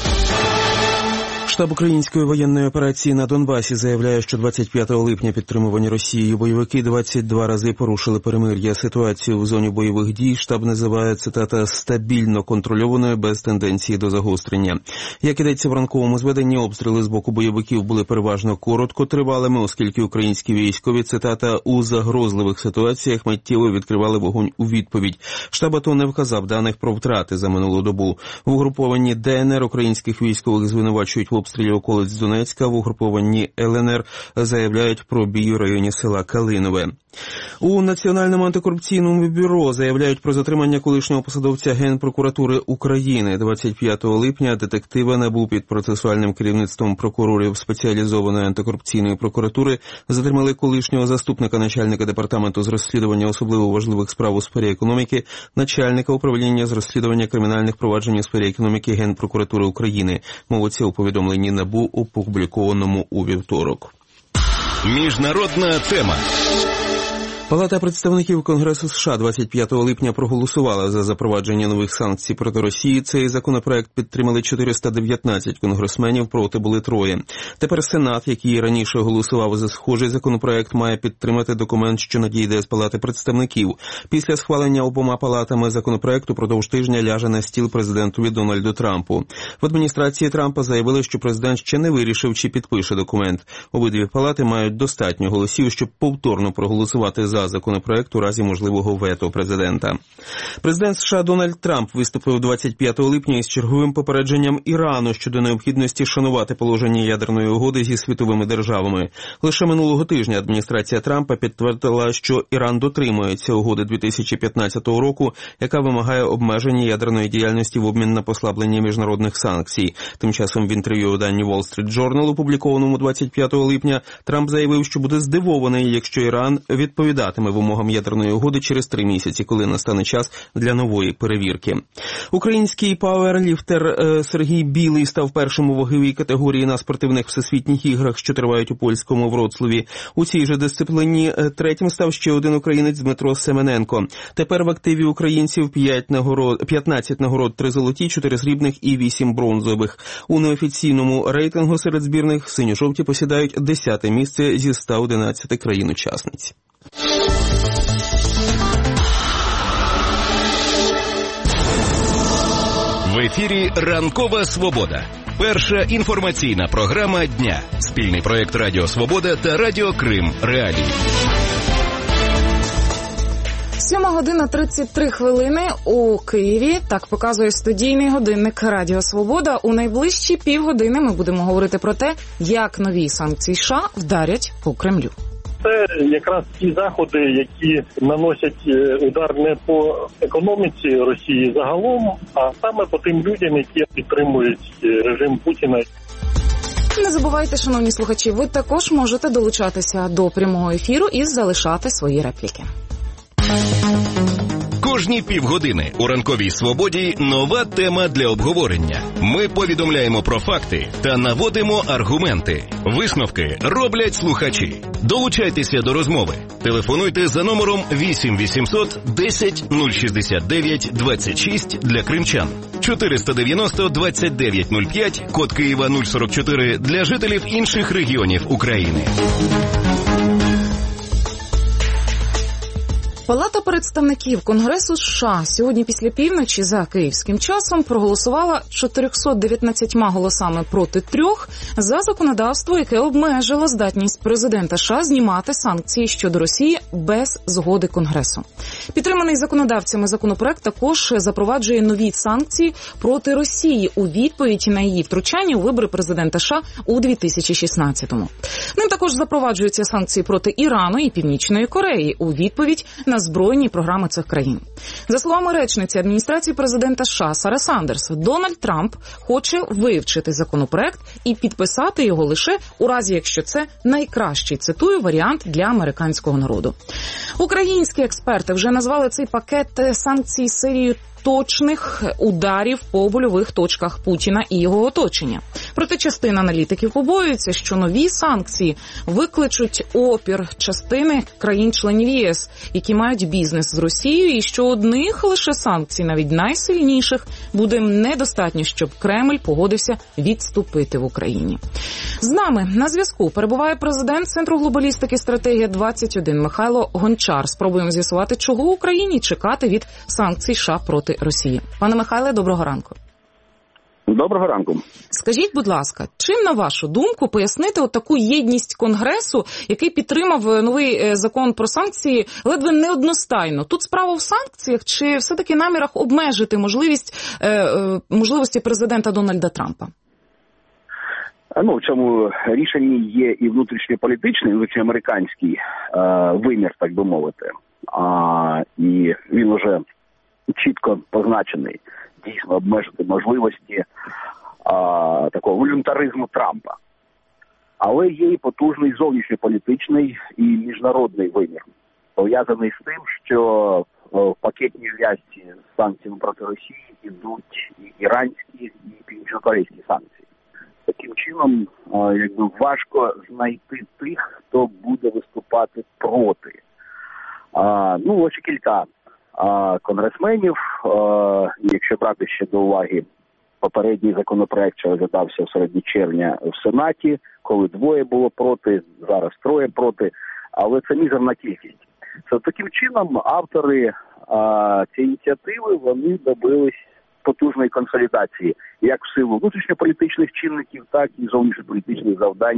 Штаб української воєнної операції на Донбасі заявляє, що двадцять п'ятого липня підтримувані Росією бойовики двадцять два рази порушили перемир'я. Ситуацію в зоні бойових дій штаб називає, цитата, «стабільно контрольованою без тенденції до загострення». Як ідеться в ранковому зведенні, обстріли з боку бойовиків були переважно короткотривалими, оскільки українські військові, цитата, «у загрозливих ситуаціях миттєво відкривали вогонь у відповідь». Штаб АТО не вказав даних про втрати за минулу добу. В угрупованні ДНР українських військових звинувачують в обстрілі околиць Донецька, в угрупованні ЛНР заявляють про бій у районі села Калинове. У Національному антикорупційному бюро заявляють про затримання колишнього посадовця Генпрокуратури України. двадцять п'ятого липня детективи НАБУ під процесуальним керівництвом прокурорів спеціалізованої антикорупційної прокуратури затримали колишнього заступника начальника департаменту з розслідування особливо важливих справ у сфері економіки, начальника управління з розслідування кримінальних проваджень у сфері економіки Генпрокуратури України. Мовиться у повідомленні НАБУ, опублікованому у вівторок. Міжнародна тема. Палата представників Конгресу США двадцять п'ятого липня проголосувала за запровадження нових санкцій проти Росії. Цей законопроект підтримали чотириста дев'ятнадцять конгресменів, проти були троє. Тепер Сенат, який раніше голосував за схожий законопроект, має підтримати документ, що надійде з Палати представників. Після схвалення обома палатами законопроекту продовж тижня ляже на стіл президентові Дональду Трампу. В адміністрації Трампа заявили, що президент ще не вирішив, чи підпише документ. Обидві палати мають достатньо голосів, щоб повторно проголосувати за за законопроект у разі можливого вето президента. Президент США Дональд Трамп виступив двадцять п'ятого липня із черговим попередженням Ірану щодо необхідності шанувати положення ядерної угоди зі світовими державами. Лише минулого тижня адміністрація Трампа підтвердила, що Іран дотримується угоди дві тисячі п'ятнадцятого року, яка вимагає обмеження ядерної діяльності в обмін на послаблення міжнародних санкцій. Тим часом в інтерв'ю виданню Wall Street Journal, опублікованому двадцять п'ятого липня, Трамп заявив, що буде здивований, якщо Іран відповідає вимогам ядерної угоди через три місяці, коли настане час для нової перевірки. Український пауерліфтер Сергій Білий став першим у ваговій категорії на спортивних всесвітніх іграх, що тривають у польському Вроцлаві. У цій же дисципліні третім став ще один українець Дмитро Семененко. Тепер в активі українців п'ять нагород, п'ятнадцять нагород, три золоті, чотири срібних і вісім бронзових. У неофіційному рейтингу серед збірних синьо-жовті посідають десяте місце зі ста одинадцяти країн-учасниць. В ефірі «Ранкова Свобода». Перша інформаційна програма дня. Спільний проєкт Радіо Свобода та Радіо Крим Реалії. Сьома година тридцять три хвилини у Києві. Так показує студійний годинник Радіо Свобода. У найближчі півгодини ми будемо говорити про те, як нові санкції США вдарять по Кремлю. Це якраз ті заходи, які наносять удар не по економіці Росії загалом, а саме по тим людям, які підтримують режим Путіна. Не забувайте, шановні слухачі, ви також можете долучатися до прямого ефіру і залишати свої репліки. Кожні півгодини у «Ранковій свободі» нова тема для обговорення. Ми повідомляємо про факти та наводимо аргументи. Висновки роблять слухачі. Долучайтеся до розмови. Телефонуйте за номером вісім вісімсот десять нуль шістдесят дев'ять двадцять шість для кримчан, чотириста дев'яносто двадцять дев'ять нуль п'ять, код Києва нуль сорок чотири для жителів інших регіонів України. Палата представників Конгресу США сьогодні після півночі за київським часом проголосувала чотирьохсот дев'ятнадцятьма голосами проти трьох за законодавство, яке обмежило здатність президента США знімати санкції щодо Росії без згоди Конгресу. Підтриманий законодавцями законопроект також запроваджує нові санкції проти Росії у відповідь на її втручання у вибори президента США у дві тисячі шістнадцятому. Ним також запроваджуються санкції проти Ірану і Північної Кореї у відповідь на збройні програми цих країн. За словами речниці адміністрації президента США Сари Сандерс, Дональд Трамп хоче вивчити законопроект і підписати його лише у разі, якщо це найкращий, цитую, варіант для американського народу. Українські експерти вже назвали цей пакет санкцій серією точних ударів по больових точках Путіна і його оточення. Проте частина аналітиків побоюється, що нові санкції викличуть опір частини країн-членів ЄС, які мають бізнес з Росією, і що одних лише санкцій, навіть найсильніших, буде недостатньо, щоб Кремль погодився відступити в Україні. З нами на зв'язку перебуває президент Центру глобалістики «Стратегія двадцять один» Михайло Гончар. Спробуємо з'ясувати, чого Україні чекати від санкцій США проти Росії. Пане Михайле, доброго ранку. Доброго ранку. Скажіть, будь ласка, чим, на вашу думку, пояснити от таку єдність Конгресу, який підтримав новий закон про санкції ледве неодностайно? Тут справа в санкціях чи все-таки намірах обмежити можливість, е, можливості президента Дональда Трампа? Ну, в цьому рішенні є і внутрішньополітичний, і внутрішньоамериканський е, вимір, так би мовити. А, і він уже чітко позначений, дійсно обмежити можливості а, такого волюнтаризму Трампа. Але є і потужний зовнішньополітичний і міжнародний вимір, пов'язаний з тим, що в пакетній в'язці з санкціями проти Росії йдуть і іранські, і північнокорейські санкції. Таким чином, а, якби важко знайти тих, хто буде виступати проти. А, ну, ось кілька а, конгресменів, а, якщо брати ще до уваги попередній законопроект, що розглядався в середині червня в Сенаті, коли двоє було проти, зараз троє проти, але це мізерна кількість. Це таким чином автори а, цієї ініціативи, вони добились потужної консолідації, як в силу внутрішньополітичних чинників, так і зовнішньополітичних завдань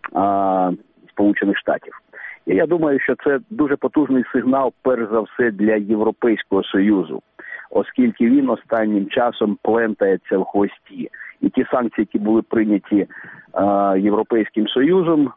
а, Сполучених Штатів. І я думаю, що це дуже потужний сигнал, перш за все, для Європейського Союзу, оскільки він останнім часом плентається в хвості. І ті санкції, які були прийняті а, Європейським Союзом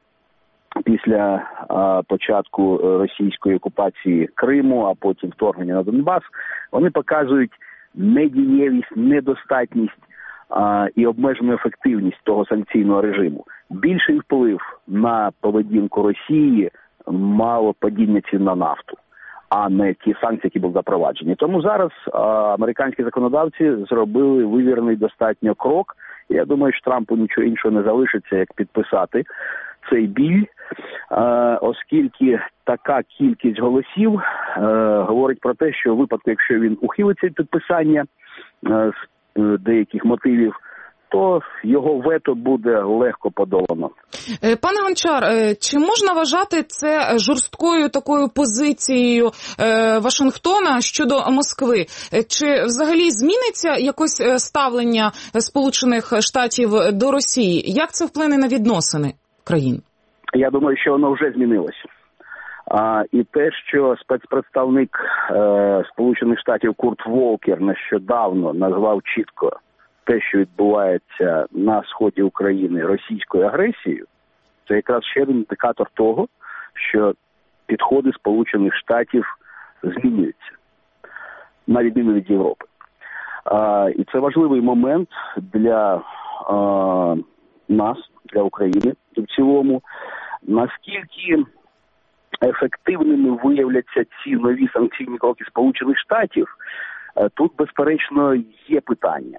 після а, початку російської окупації Криму, а потім вторгнення на Донбас, вони показують недієвість, недостатність а, і обмежену ефективність того санкційного режиму. Більший вплив на поведінку Росії мало падіння цін на нафту, а не ті санкції, які були запроваджені. Тому зараз а, американські законодавці зробили вивірений достатньо крок. І я думаю, що Трампу нічого іншого не залишиться, як підписати цей біль, а, оскільки така кількість голосів а, говорить про те, що в випадку, якщо він ухилиться від підписання а, з деяких мотивів, то його вето буде легко подолано. Пане Гончар, чи можна вважати це жорсткою такою позицією Вашингтона щодо Москви? Чи взагалі зміниться якось ставлення Сполучених Штатів до Росії? Як це вплине на відносини країн? Я думаю, що воно вже змінилося. А, і те, що спецпредставник е, Сполучених Штатів Курт Волкер нещодавно назвав чітко те, що відбувається на сході України російською агресією, це якраз ще один індикатор того, що підходи Сполучених Штатів змінюються, на відміну від Європи. А, і це важливий момент для а, нас, для України в цілому, наскільки ефективними виявляться ці нові санкційні кроки Сполучених Штатів, тут, безперечно, є питання.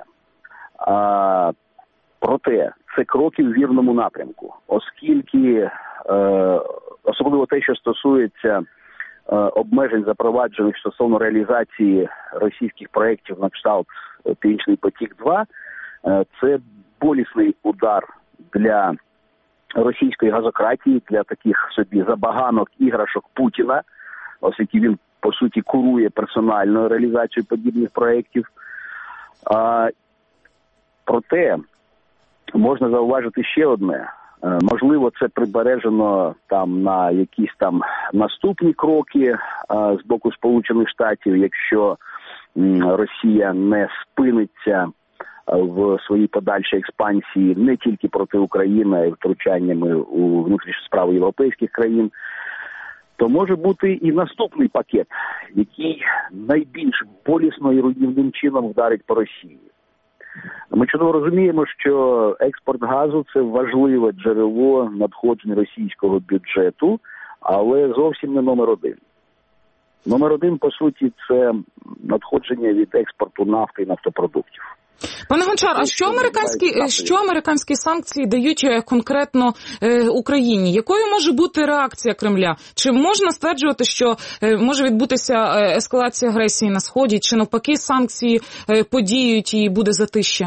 А, проте, це кроки в вірному напрямку, оскільки, е, особливо те, що стосується е, обмежень, запроваджених стосовно реалізації російських проєктів на кшталт «Північний потік-два», е, це болісний удар для російської газократії, для таких собі забаганок, іграшок Путіна, оскільки він, по суті, курує персональну реалізацію подібних проєктів. А, проте, можна зауважити ще одне. А, можливо, це прибережено там на якісь там наступні кроки а, з боку Сполучених Штатів, якщо м, Росія не спиниться в своїй подальшій експансії не тільки проти України, а й втручаннями у внутрішні справи європейських країн, то може бути і наступний пакет, який найбільш болісно і руйнівним чином вдарить по Росії. Ми чудово розуміємо, що експорт газу – це важливе джерело надходжень російського бюджету, але зовсім не номер один. Номер один, по суті, це надходження від експорту нафти і нафтопродуктів. Пане Гончар, а що американські, що американські санкції дають конкретно е, Україні? Якою може бути реакція Кремля? Чи можна стверджувати, що е, може відбутися ескалація агресії на Сході, чи навпаки санкції е, подіють і буде затища?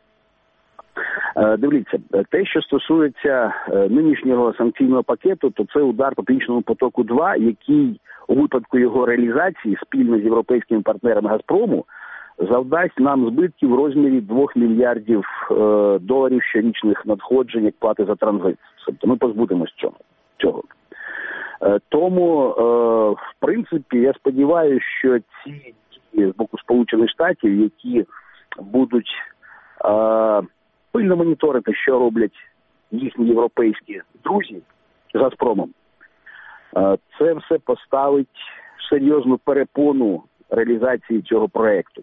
Дивіться, те, що стосується нинішнього санкційного пакету, то це удар по Північному потоку-два, який у випадку його реалізації спільно з європейськими партнерами «Газпрому» завдасть нам збитків в розмірі двох мільярдів е, доларів щорічних надходжень як плати за транзит. Тобто ми позбудемось цього. Е, тому, е, в принципі, я сподіваюся, що ці дії з боку Сполучених Штатів, які будуть е, пильно моніторити, що роблять їхні європейські друзі з «Газпромом», е, це все поставить серйозну перепону реалізації цього проєкту.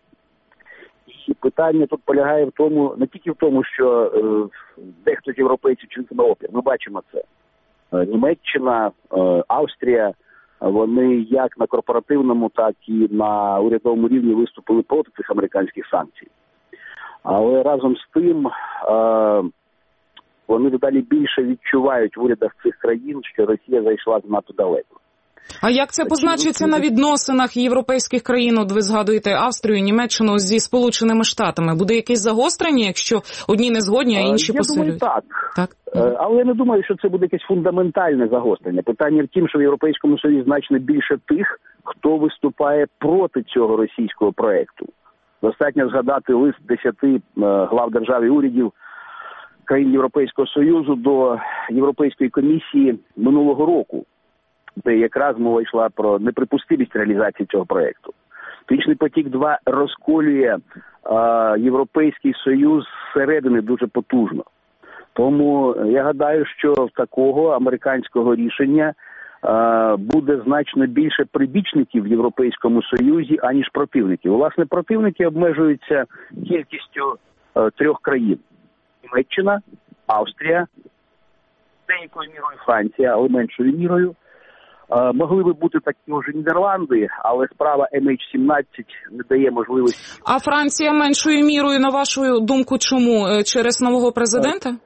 І питання тут полягає в тому, не тільки в тому, що е, дехто з європейців чинитиме опір. Ми бачимо це. Е, Німеччина, е, Австрія, вони як на корпоративному, так і на урядовому рівні виступили проти цих американських санкцій. Але разом з тим е, вони дедалі більше відчувають в урядах цих країн, що Росія зайшла занадто далеко. А як це позначиться на відносинах європейських країн? От ви згадуєте Австрію, Німеччину зі Сполученими Штатами. Буде якесь загострення, якщо одні не згодні, а інші я посилюють? Я думаю, так. так. Але я не думаю, що це буде якесь фундаментальне загострення. Питання в тім, що в Європейському Союзі значно більше тих, хто виступає проти цього російського проєкту. Достатньо згадати лист десяти глав держав і урядів країн Європейського Союзу до Європейської комісії минулого року, де якраз мова йшла про неприпустимість реалізації цього проєкту. Північний потік-два розколює а, Європейський Союз зсередини дуже потужно. Тому я гадаю, що в такого американського рішення а, буде значно більше прибічників в Європейському Союзі, аніж противників. Власне, противники обмежуються кількістю а, трьох країн. Німеччина, Австрія, деякою мірою Франція, але меншою мірою. Могли би бути також Нідерланди, але справа ем ейч сімнадцять не дає можливості. А Франція меншою мірою, на вашу думку, чому? Через нового президента?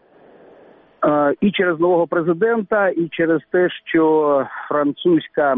І через нового президента, і через те, що французька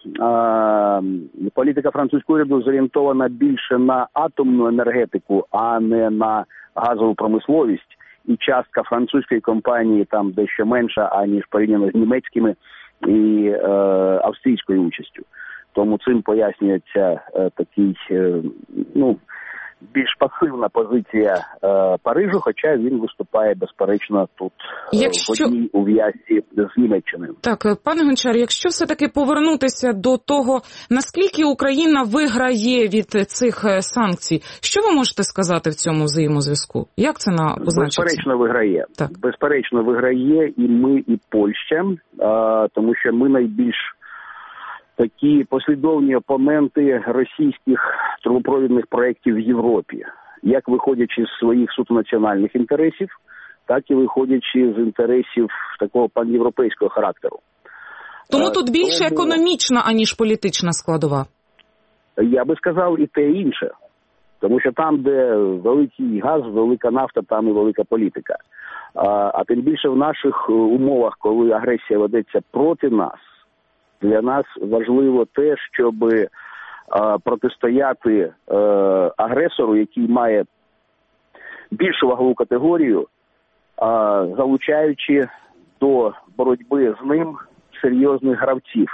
політика французького уряду зорієнтована більше на атомну енергетику, а не на газову промисловість. І частка французької компанії там дещо менша, аніж порівняно з німецькими і е, австрійською участю. Тому цим пояснюється е, такий, е, ну, більш пасивна позиція е, Парижу, хоча він виступає, безперечно, тут е, якщо... в одній ув'язці з Німеччиною. Так, пане Гончар, якщо все-таки повернутися до того, наскільки Україна виграє від цих санкцій, що ви можете сказати в цьому взаємозв'язку? Як це на позначиться? Безперечно виграє. Так. Безперечно виграє і ми, і Польща, е, тому що ми найбільш такі послідовні опоненти російських трубопровідних проєктів в Європі, як виходячи з своїх суто національних інтересів, так і виходячи з інтересів такого панєвропейського характеру. Тому тут більше Тому... економічна, аніж політична складова. Я би сказав і те, і інше. Тому що там, де великий газ, велика нафта, там і велика політика. А, а тим більше в наших умовах, коли агресія ведеться проти нас, для нас важливо те, щоб а, протистояти а, агресору, який має більшу вагову категорію, а, залучаючи до боротьби з ним серйозних гравців.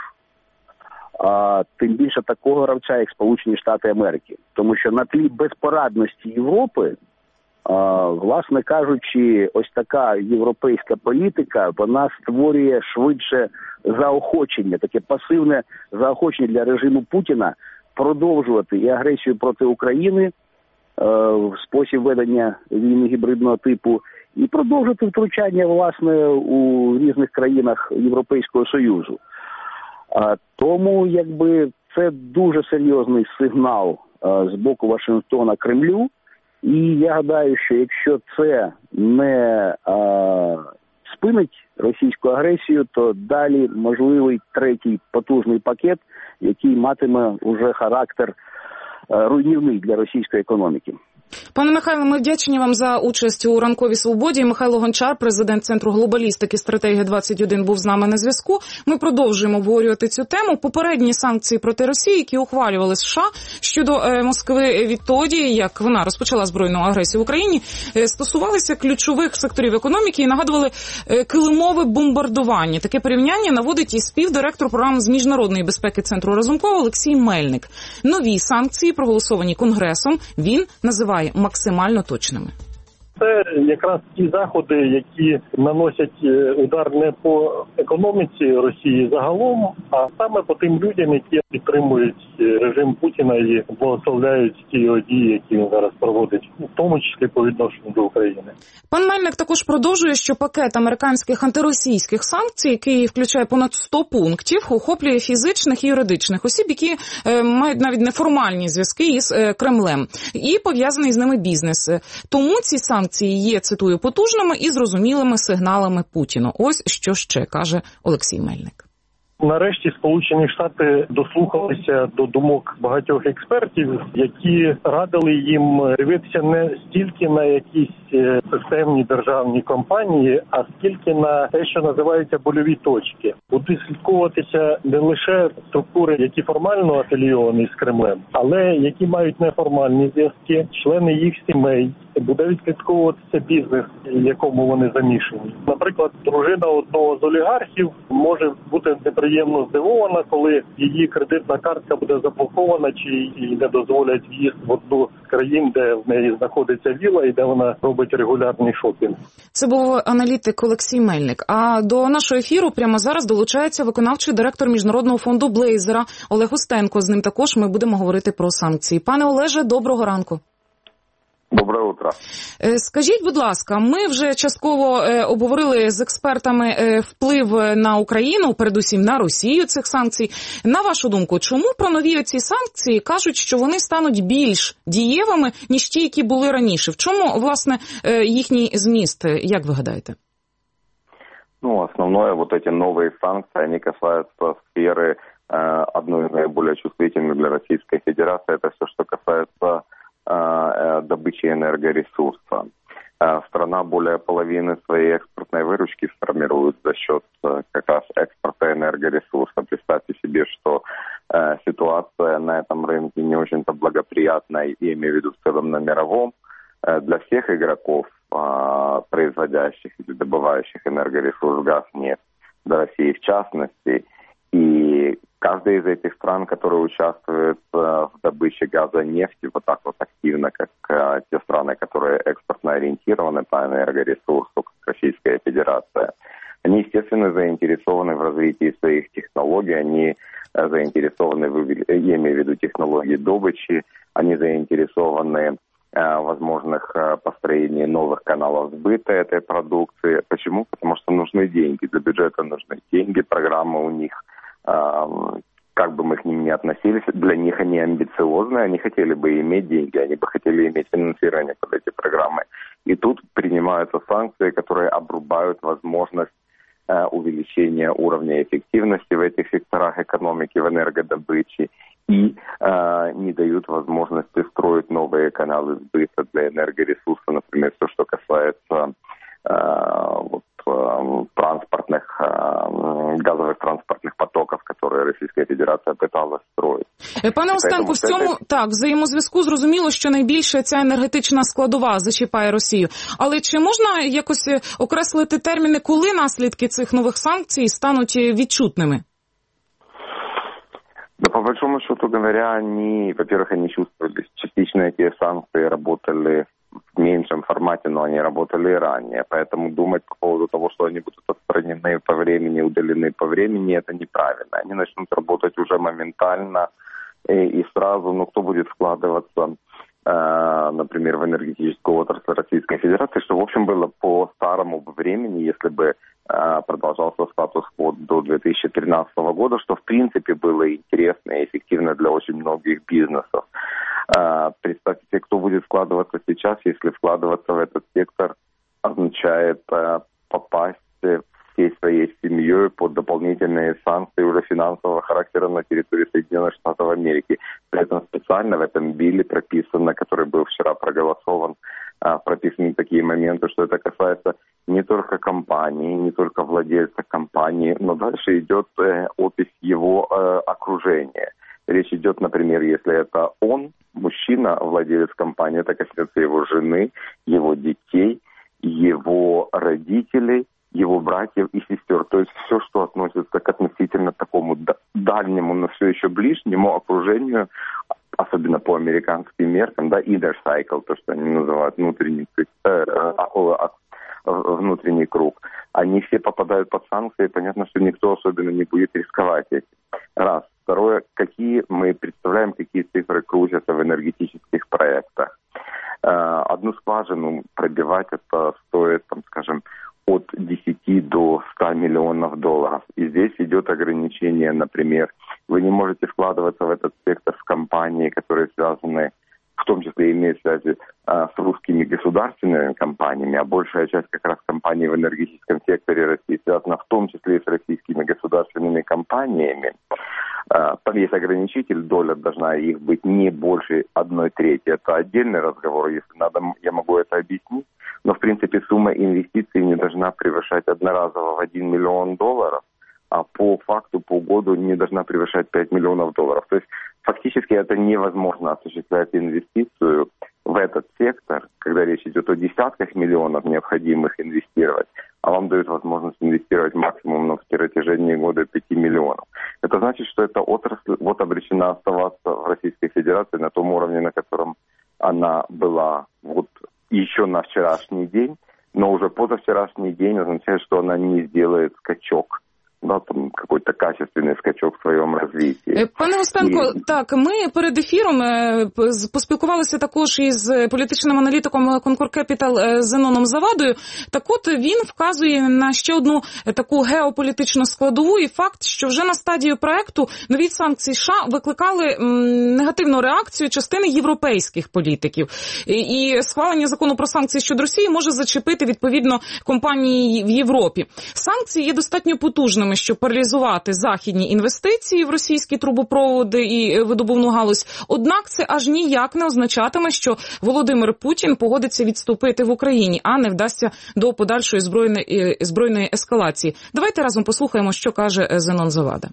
А, тим більше такого гравця, як Сполучені Штати Америки. Тому що на тлі безпорадності Європи, а, власне кажучи, ось така європейська політика, вона створює швидше заохочення, таке пасивне заохочення для режиму Путіна продовжувати і агресію проти України а, в спосіб ведення війни гібридного типу, і продовжити втручання, власне, у різних країнах Європейського Союзу. А, тому, якби, це дуже серйозний сигнал а, з боку Вашингтона Кремлю. І я гадаю, що якщо це не а, спинить російську агресію, то далі можливий третій потужний пакет, який матиме уже характер а, руйнівний для російської економіки. Пане Михайло, ми вдячні вам за участь у «Ранковій свободі». Михайло Гончар, президент Центру глобалістики «Стратегія двадцять один», був з нами на зв'язку. Ми продовжуємо обговорювати цю тему. Попередні санкції проти Росії, які ухвалювали США щодо е, Москви відтоді, як вона розпочала збройну агресію в Україні, е, стосувалися ключових секторів економіки і нагадували е, килимове бомбардування. Таке порівняння наводить і співдиректор програми з міжнародної безпеки Центру Разумкова Олексій Мельник. Нові санкції, проголосовані Конгресом, він називає максимально точними. Це якраз ті заходи, які наносять удар не по економіці Росії загалом, а саме по тим людям, які підтримують режим Путіна і благословляють ті його дії, які він зараз проводить, в тому числі по відношенню до України. Пан Мельник також продовжує, що пакет американських антиросійських санкцій, який включає понад сто пунктів, охоплює фізичних і юридичних осіб, які е, мають навіть неформальні зв'язки із е, Кремлем, і пов'язаний з ними бізнес. Тому ці санкції є, цитую, потужними і зрозумілими сигналами Путіну. Ось що ще каже Олексій Мельник. Нарешті Сполучені Штати дослухалися до думок багатьох експертів, які радили їм дивитися не стільки на якісь системні державні компанії, а скільки на те, що називається больові точки. Будуть слідкуватися не лише структури, які формально афілійовані з Кремлем, але які мають неформальні зв'язки, члени їх сімей. Буде відслідковуватися бізнес, в якому вони замішані. Наприклад, дружина одного з олігархів може бути неприємно здивована, коли її кредитна картка буде заблокована, чи їй не дозволять в'їзд в одну з країн, де в неї знаходиться віла і де вона робить регулярний шопінг. Це був аналітик Олексій Мельник. А до нашого ефіру прямо зараз долучається виконавчий директор Міжнародного фонду Блейзера Олег Устенко. З ним також ми будемо говорити про санкції. Пане Олеже, доброго ранку. Доброе утро. Скажіть, будь ласка, ми вже частково обговорили з експертами вплив на Україну, передусім на Росію цих санкцій. На вашу думку, чому про нові ці санкції кажуть, що вони стануть більш дієвими, ніж ті, які були раніше? В чому, власне, їхній зміст, як ви гадаєте? Ну, основное, вот эти новые санкции, они касаются сферы, э, одной из наиболее чувствительных для Российской Федерации, это все, что касается добычи энергоресурса. Страна более половины своей экспортной выручки формирует за счет как раз экспорта энергоресурса. Представьте себе, что э, ситуация на этом рынке не очень-то благоприятная, я имею в виду в целом на мировом, э, для всех игроков, э, производящих или добывающих энергоресурс, газ, нефть, для России в частности. И каждая из этих стран, которые участвуют э, в добыче газа и нефти вот так вот активно, как э, те страны, которые экспортно ориентированы по энергоресурсу, как Российская Федерация, они, естественно, заинтересованы в развитии своих технологий, они э, заинтересованы, в, я имею в виду технологии добычи, они заинтересованы э, в возможных э, построении новых каналов сбыта этой продукции. Почему? Потому что нужны деньги, для бюджета нужны деньги, программы у них, как бы мы к ним ни относились, для них они амбициозные, они хотели бы иметь деньги, они бы хотели иметь финансирование под эти программы. И тут принимаются санкции, которые обрубают возможность увеличения уровня эффективности в этих секторах экономики, в энергодобыче, и э, не дают возможности строить новые каналы сбыта для энергоресурсов, например, все, что касается э, вот, э, транспортных, э, газовых транспортных потоков, которые Російська Федерація пыталась строить. Пане Остенко, в цьому, так, взаємозв'язку зрозуміло, що найбільше ця енергетична складова зачіпає Росію. Але чи можна якось окреслити терміни, коли наслідки цих нових санкцій стануть відчутними? Да, по большому счету говоря, они, во-первых, они чувствовались. Частично эти санкции работали в меньшем формате, но они работали и ранее. Поэтому думать по поводу того, что они будут отстранены по времени, удалены по времени, это неправильно. Они начнут работать уже моментально и, и сразу. Но кто будет вкладываться, э, например, в энергетическую отрасль Российской Федерации, что, в общем, было по старому времени, если бы продолжался статус-кво до две тысячи тринадцатого года, что, в принципе, было интересно и эффективно для очень многих бизнесов. Представьте, кто будет вкладываться сейчас, если вкладываться в этот сектор означает попасть всей своей семьей под дополнительные санкции уже финансового характера на территории Соединенных Штатов Америки. При этом специально в этом билле прописано, который был вчера проголосован, прописаны такие моменты, что это касается не только компании, не только владельца компании, но дальше идет э, опись его э, окружения. Речь идет, например, если это он, мужчина, владелец компании, это коснется его жены, его детей, его родителей, его братьев и сестер. То есть все, что относится к относительно такому дальнему, но все еще ближнему окружению, особенно по американским меркам, да, inner cycle, то, что они называют внутренний, э, э, внутренний круг, они все попадают под санкции, понятно, что никто особенно не будет рисковать этим. Раз. Второе, какие мы представляем, какие цифры крутятся в энергетических проектах. Э, одну скважину пробивать это стоит, там, скажем, от десяти до ста миллионов долларов. И здесь идет ограничение, например, вы не можете вкладываться в этот сектор в компании, которые связаны, в том числе имеют связи а, с русскими государственными компаниями, а большая часть как раз компаний в энергетическом секторе России связана в том числе и с российскими государственными компаниями. А, там есть ограничитель, доля должна их быть не больше одной трети. Это отдельный разговор, если надо, я могу это объяснить. Но, в принципе, сумма инвестиций не должна превышать одноразово в один миллион долларов, а по факту по году не должна превышать пять миллионов долларов. То есть фактически это невозможно осуществлять инвестицию в этот сектор, когда речь идет о десятках миллионов необходимых инвестировать, а вам дают возможность инвестировать максимум на в протяжении года пяти миллионов. Это значит, что эта отрасль вот обречена оставаться в Российской Федерации на том уровне, на котором она была вот еще на вчерашний день, но уже позавчерашний день означает, что она не сделает скачок. Да, там какой-то качественний скачок в своєму розвитті. Пане Остенко, і... так, ми перед ефіром поспілкувалися також із політичним аналітиком Concord Capital Зеноном Завадою. Так от він вказує на ще одну таку геополітичну складову і факт, що вже на стадії проекту нові санкції США викликали негативну реакцію частини європейських політиків. І схвалення закону про санкції щодо Росії може зачепити, відповідно, компанії в Європі. Санкції є достатньо потужними, щоб паралізувати західні інвестиції в російські трубопроводи і видобувну галузь. Однак це аж ніяк не означатиме, що Володимир Путін погодиться відступити в Україні, а не вдасться до подальшої збройної, збройної ескалації. Давайте разом послухаємо, що каже Зенон Завада.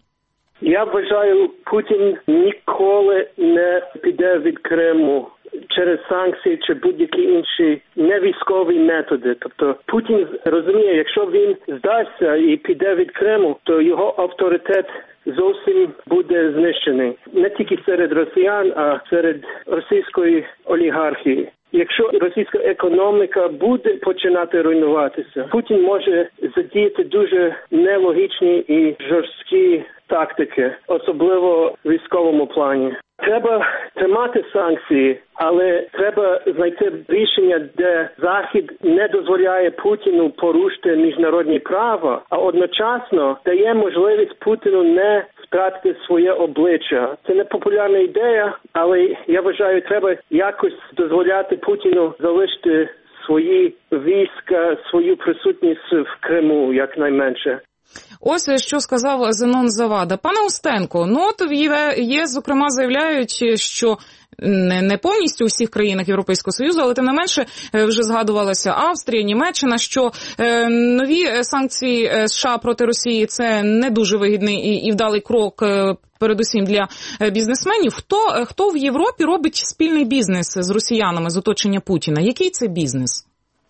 Я вважаю, Путін ніколи не піде від Криму через санкції чи будь-які інші невійськові методи. Тобто Путін розуміє, якщо він здасться і піде від Криму, то його авторитет зовсім буде знищений. Не тільки серед росіян, а серед російської олігархії. Якщо російська економіка буде починати руйнуватися, Путін може задіяти дуже нелогічні і жорсткі тактики, особливо в військовому плані. Треба тримати санкції, але треба знайти рішення, де Захід не дозволяє Путіну порушити міжнародні права, а одночасно дає можливість Путіну не втратити своє обличчя. Це не популярна ідея, але я вважаю, треба якось дозволяти Путіну залишити свої війська, свою присутність в Криму, якнайменше. Ось що сказав Зенон Завада. Пане Устенко, ну от є, є, зокрема, заявляють, що не, не повністю у всіх країнах Європейського Союзу, але тим не менше вже згадувалася Австрія, Німеччина, що е, нові санкції США проти Росії – це не дуже вигідний і, і вдалий крок, е, передусім для бізнесменів. Хто, хто в Європі робить спільний бізнес з росіянами, з оточення Путіна? Який це бізнес?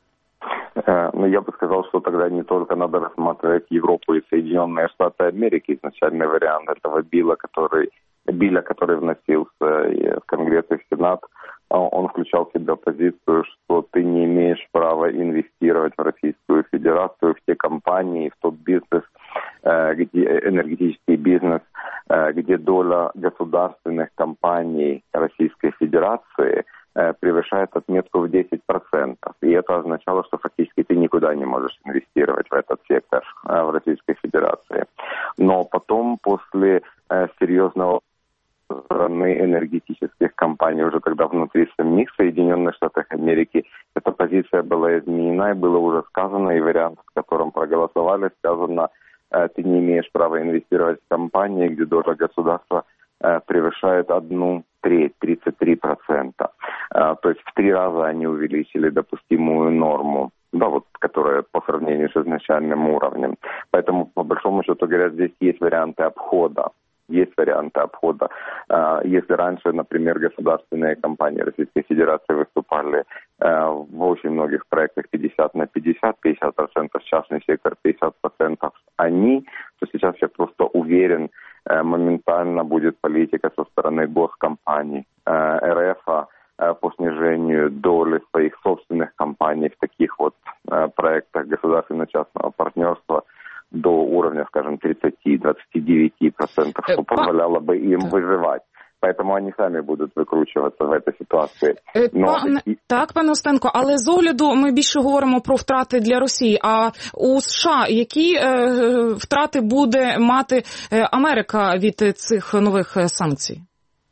Ну, я бы сказал, что тогда не только надо рассматривать Европу и Соединенные Штаты Америки. Изначальный вариант этого билла, который, билля, который вносился в Конгресс и в Сенат, он включал в себя позицию, что ты не имеешь права инвестировать в Российскую Федерацию, в те компании, в тот бизнес, где, энергетический бизнес, где доля государственных компаний Российской Федерации превышает отметку в десять процентов. И это означало, что фактически ты никуда не можешь инвестировать в этот сектор в Российской Федерации. Но потом, после серьезного стороны энергетических компаний, уже когда внутри самих Соединенных Штатов Америки, эта позиция была изменена, и было уже сказано, и вариант, в котором проголосовали, сказано, ты не имеешь права инвестировать в компании, где доля государства превышает одну треть, тридцать три процента. То есть в три раза они увеличили допустимую норму, да, вот, которая по сравнению с изначальным уровнем. Поэтому, по большому счету говоря, здесь есть варианты обхода. Есть варианты обхода. Если раньше, например, государственные компании Российской Федерации выступали в очень многих проектах пятьдесят на пятьдесят, пятьдесят процентов частный сектор, пятьдесят процентов они, то сейчас я просто уверен, моментально будет политика со стороны госкомпаний РФ по снижению доли своих собственных компаний в таких вот проектах государственно-частного партнерства до уровня, скажем, тридцать-двадцать девять процентов, что позволяло бы им выживать. Поэтому вони самі будуть викручуватися в цій ситуації. Но... Пан... Так, пане Устенко, але з огляду ми більше говоримо про втрати для Росії. А у США які е, втрати буде мати Америка від цих нових санкций?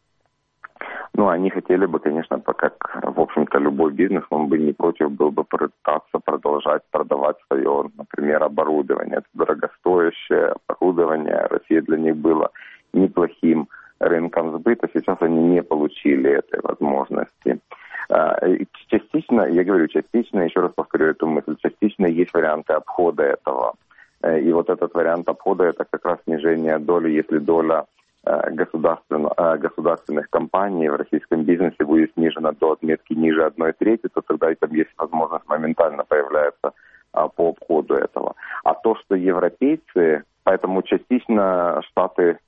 Ну, они хотели бы, конечно, как, в общем-то, любой бизнес, он бы не против был бы пытаться продолжать продавать свое, например, оборудование. Это дорогостоящее оборудование. Россия для них была неплохим рынком сбыта. Сейчас они не получили этой возможности. Частично, я говорю, частично, еще раз повторю эту мысль, частично есть варианты обхода этого. И вот этот вариант обхода – это как раз снижение доли, если доля Государственно, государственных компаний в российском бизнесе будет снижена до отметки ниже одной трети, то тогда там есть возможность моментально появляется по обходу этого. А то, что европейцы, поэтому частично Штаты,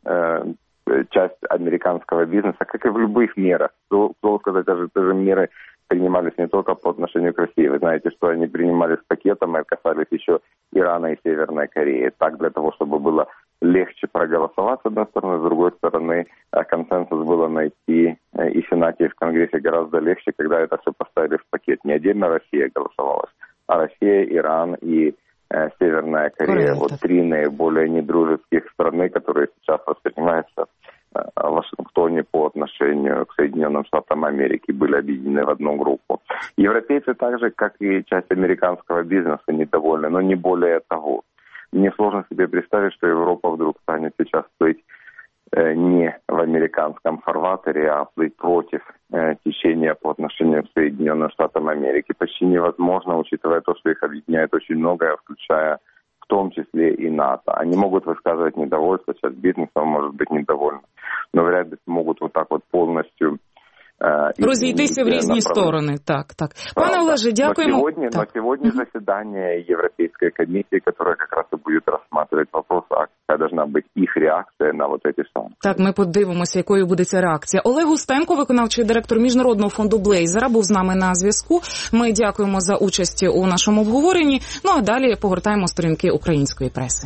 часть американского бизнеса, как и в любых мерах, должен сказать, даже те же меры принимались не только по отношению к России. Вы знаете, что они принимались пакетом и касались еще Ирана и Северной Кореи. Так, для того, чтобы было легче проголосовать, с одной стороны, с другой стороны, консенсус было найти и в Сенате, и в Конгрессе гораздо легче, когда это все поставили в пакет. Не отдельно Россия голосовалась, а Россия, Иран и э, Северная Корея. Правильно. Вот три наиболее недружеских страны, которые сейчас воспринимаются в Вашингтоне по отношению к Соединенным Штатам Америки, были объединены в одну группу. Европейцы так же, как и часть американского бизнеса, недовольны, но не более того. Мне сложно себе представить, что Европа вдруг станет сейчас плыть э, не в американском фарватере, а плыть против э, течения по отношению к Соединенным Штатам Америки. Почти невозможно, учитывая то, что их объединяет очень многое, включая в том числе и НАТО. Они могут высказывать недовольство, часть бизнеса может быть недовольна, но вряд ли могут вот так вот полностью розійтися в різні сторони. Так, так. Пане Олеже, дякуємо. Но сегодня, но сегодня заседание Европейской комиссии, которая как раз и будет рассматривать вопрос, а какая должна быть их реакция на вот эти санкции. Так, ми подивимося, якою буде ця реакція. Олег Устенко, виконавчий директор Міжнародного фонду Блейзера, був з нами на зв'язку. Ми дякуємо за участь у нашому обговоренні. Ну, а далі погортаємо сторінки української преси.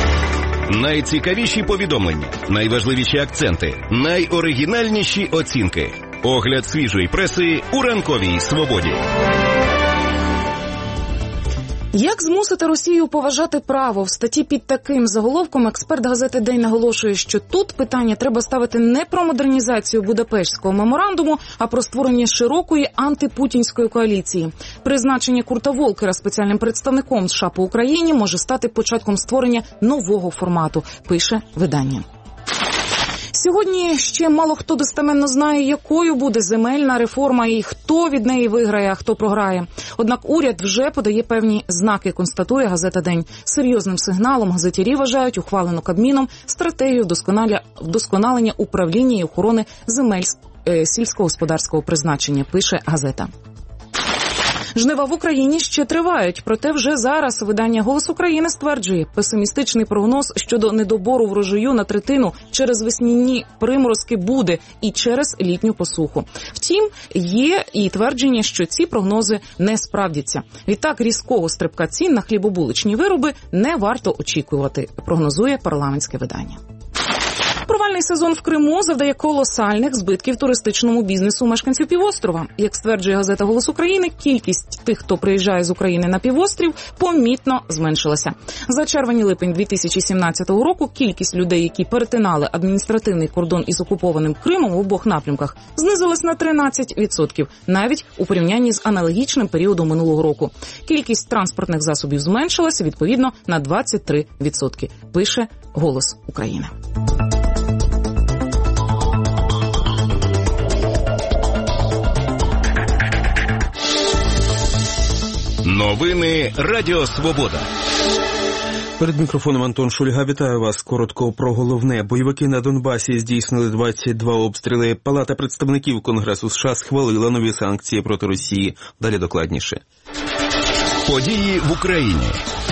Найцікавіші повідомлення, найважливіші акценти, найоригінальніші оцінки. Огляд свіжої преси у ранковій свободі. Як змусити Росію поважати право? В статті під таким заголовком експерт газети «День» наголошує, що тут питання треба ставити не про модернізацію Будапештського меморандуму, а про створення широкої антипутінської коаліції. Призначення Курта Волкера спеціальним представником США по Україні може стати початком створення нового формату, пише видання. Сьогодні ще мало хто достеменно знає, якою буде земельна реформа і хто від неї виграє, а хто програє. Однак уряд вже подає певні знаки, констатує газета «День». Серйозним сигналом газетярі вважають ухвалену Кабміном стратегію вдосконалення управління і охорони земель сільськогосподарського призначення, пише газета. Жнива в Україні ще тривають, проте вже зараз видання «Голос України» стверджує, песимістичний прогноз щодо недобору врожаю на третину через весняні приморозки буде і через літню посуху. Втім, є і твердження, що ці прогнози не справдяться. Відтак, різкого стрибка цін на хлібобуличні вироби не варто очікувати, прогнозує парламентське видання. Провальний сезон в Криму завдає колосальних збитків туристичному бізнесу мешканців півострова. Як стверджує газета «Голос України», кількість тих, хто приїжджає з України на півострів, помітно зменшилася. За червень-липень дві тисячі сімнадцятого року кількість людей, які перетинали адміністративний кордон із окупованим Кримом в обох напрямках, знизилась на тринадцять відсотків, навіть у порівнянні з аналогічним періодом минулого року. Кількість транспортних засобів зменшилася, відповідно, на двадцять три відсотки, пише «Голос України». Новини Радіо Свобода. Перед мікрофоном Антон Шульга. Вітаю вас. Коротко про головне. Бойовики на Донбасі здійснили двадцять два обстріли. Палата представників Конгресу США схвалила нові санкції проти Росії. Далі докладніше. Події в Україні.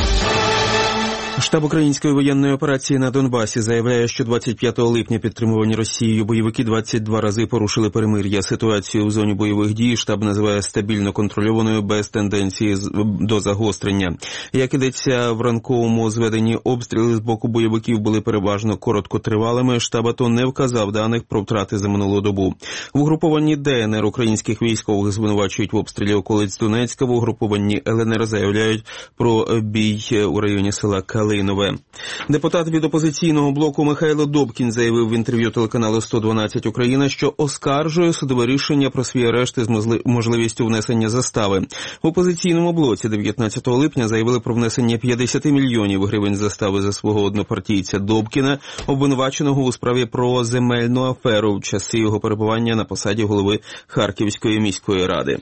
Штаб української воєнної операції на Донбасі заявляє, що двадцять п'ятого липня підтримувані Росією бойовики двадцять два рази порушили перемир'я. Ситуацію в зоні бойових дій штаб називає стабільно контрольованою, без тенденції до загострення. Як ідеться в ранковому зведенні, обстріли з боку бойовиків були переважно короткотривалими. Штаб АТО не вказав даних про втрати за минулу добу. В угрупованні ДНР українських військових звинувачують в обстрілі околиць Донецька. В угрупованні ЛНР заявляють про бій у районі села Калинове. Депутат від опозиційного блоку Михайло Добкін заявив в інтерв'ю телеканалу сто дванадцять Україна, що оскаржує судове рішення про свій арешт із можливістю внесення застави. В опозиційному блоці дев'ятнадцятого липня заявили про внесення п'ятдесят мільйонів гривень застави за свого однопартійця Добкіна, обвинуваченого у справі про земельну аферу в часи його перебування на посаді голови Харківської міської ради.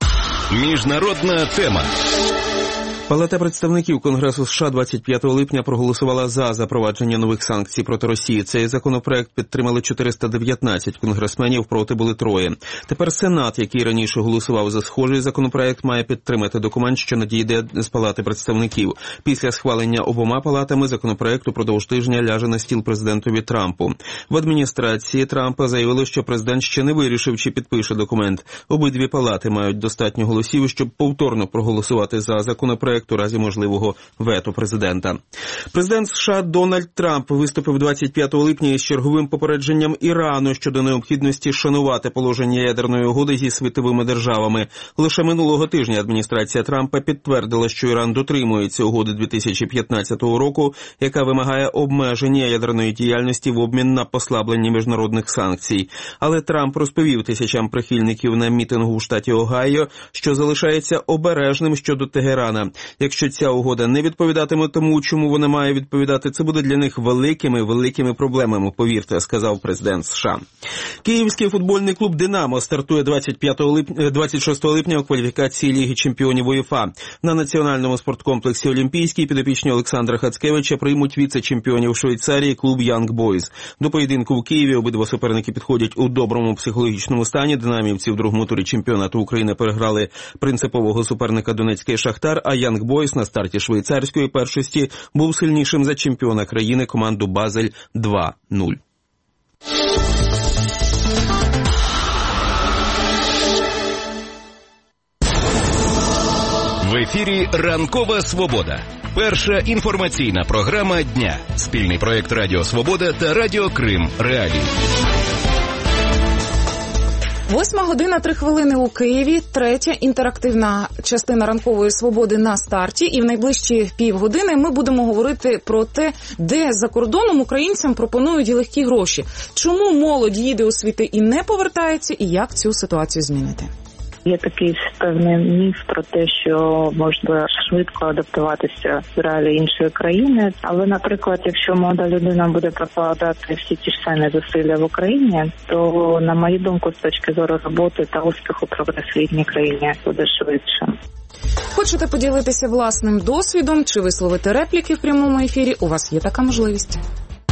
Міжнародна тема. Палата представників Конгресу США двадцять п'ятого липня проголосувала за запровадження нових санкцій проти Росії. Цей законопроект підтримали чотириста дев'ятнадцять конгресменів, проти були троє. Тепер Сенат, який раніше голосував за схожий законопроект, має підтримати документ, що надійде з Палати представників. Після схвалення обома палатами законопроект упродовж тижня ляже на стіл президентові Трампу. В адміністрації Трампа заявили, що президент ще не вирішив, чи підпише документ. Обидві палати мають достатньо голосів, щоб повторно проголосувати за законопроект у разі можливого вето президента. Президент США Дональд Трамп виступив двадцять п'ятого липня із черговим попередженням Ірану щодо необхідності шанувати положення ядерної угоди зі світовими державами. Лише минулого тижня адміністрація Трампа підтвердила, що Іран дотримується угоди дві тисячі п'ятнадцятого року, яка вимагає обмеження ядерної діяльності в обмін на послаблення міжнародних санкцій. Але Трамп розповів тисячам прихильників на мітингу в штаті Огайо, що залишається обережним щодо Тегерана. Якщо ця угода не відповідатиме тому, чому вона має відповідати, це буде для них великими-великими проблемами, повірте, сказав президент США. Київський футбольний клуб «Динамо» стартує двадцять шостого липня у кваліфікації Ліги чемпіонів УЄФА. На національному спорткомплексі «Олімпійський» підопічні Олександра Хацкевича приймуть віце-чемпіонів Швейцарії клуб «Янг Бойз». До поєдинку в Києві обидва суперники підходять у доброму психологічному стані. Динамівці в другому турі чемпіонату України переграли принципового суперника Донецький «Шахтар», а «Янг Бойз» на старті швейцарської першості був сильнішим за чемпіона країни команду «Базель» два нуль. В ефірі «Ранкова Свобода». Перша інформаційна програма дня. Спільний проєкт Радіо Свобода та Радіо Крим Реалії. Восьма година, три хвилини у Києві. Третя інтерактивна частина ранкової свободи на старті. І в найближчі півгодини ми будемо говорити про те, де за кордоном українцям пропонують легкі гроші. Чому молодь їде у світи і не повертається, і як цю ситуацію змінити? Є такий певний міф про те, що можна швидко адаптуватися в реалії іншої країни. Але, наприклад, якщо молода людина буде прикладати всі ті ж самі зусилля в Україні, то, на мою думку, з точки зору роботи та успіху прогрес в рідній країні буде швидше. Хочете поділитися власним досвідом чи висловити репліки в прямому ефірі? У вас є така можливість.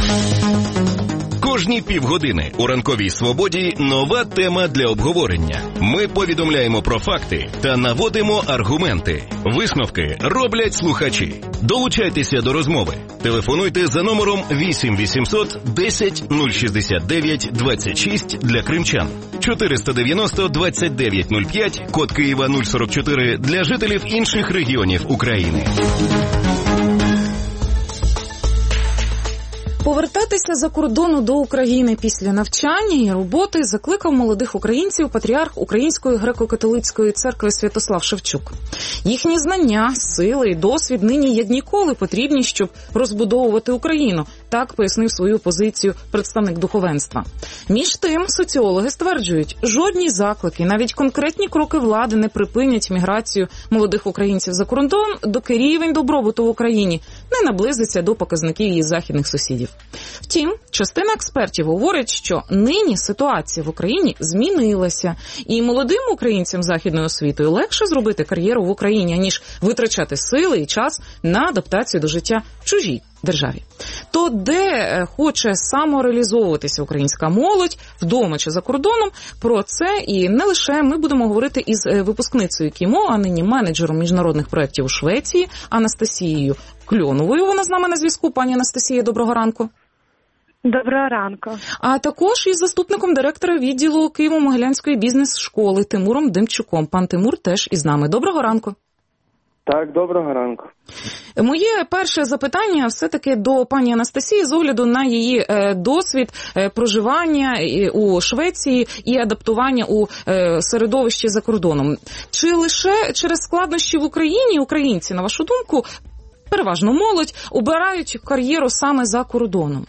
Кожні півгодини у ранковій свободі нова тема для обговорення. Ми повідомляємо про факти та наводимо аргументи. Висновки роблять слухачі. Долучайтеся до розмови. Телефонуйте за номером вісім вісімсот десять нуль шістдесят дев'ять двадцять шість для кримчан, чотириста дев'яносто двадцять дев'ять нуль п'ять, код Києва нуль сорок чотири для жителів інших регіонів України. Повертатися за кордону до України після навчання і роботи закликав молодих українців патріарх Української греко-католицької церкви Святослав Шевчук. Їхні знання, сили і досвід нині як ніколи потрібні, щоб розбудовувати Україну. Так пояснив свою позицію представник духовенства. Між тим, соціологи стверджують, жодні заклики, навіть конкретні кроки влади не припинять міграцію молодих українців за кордон, доки рівень добробуту в Україні не наблизиться до показників її західних сусідів. Втім, частина експертів говорить, що нині ситуація в Україні змінилася, і молодим українцям західною освітою легше зробити кар'єру в Україні, ніж витрачати сили і час на адаптацію до життя в чужій державі. То де хоче самореалізовуватися українська молодь, вдома чи за кордоном, про це і не лише ми будемо говорити із випускницею КІМО, а нині менеджером міжнародних проєктів у Швеції Анастасією Кльоновою. Вона з нами на зв'язку. Пані Анастасія, доброго ранку. Доброго ранку. А також із заступником директора відділу Києво-Могилянської бізнес-школи Тимуром Демчуком. Пан Тимур теж із нами. Доброго ранку. Так, доброго ранку. Моє перше запитання все-таки до пані Анастасії з огляду на її е, досвід е, проживання у Швеції і адаптування у е, середовищі за кордоном. Чи лише через складнощі в Україні українці, на вашу думку, переважно молодь, обирають кар'єру саме за кордоном?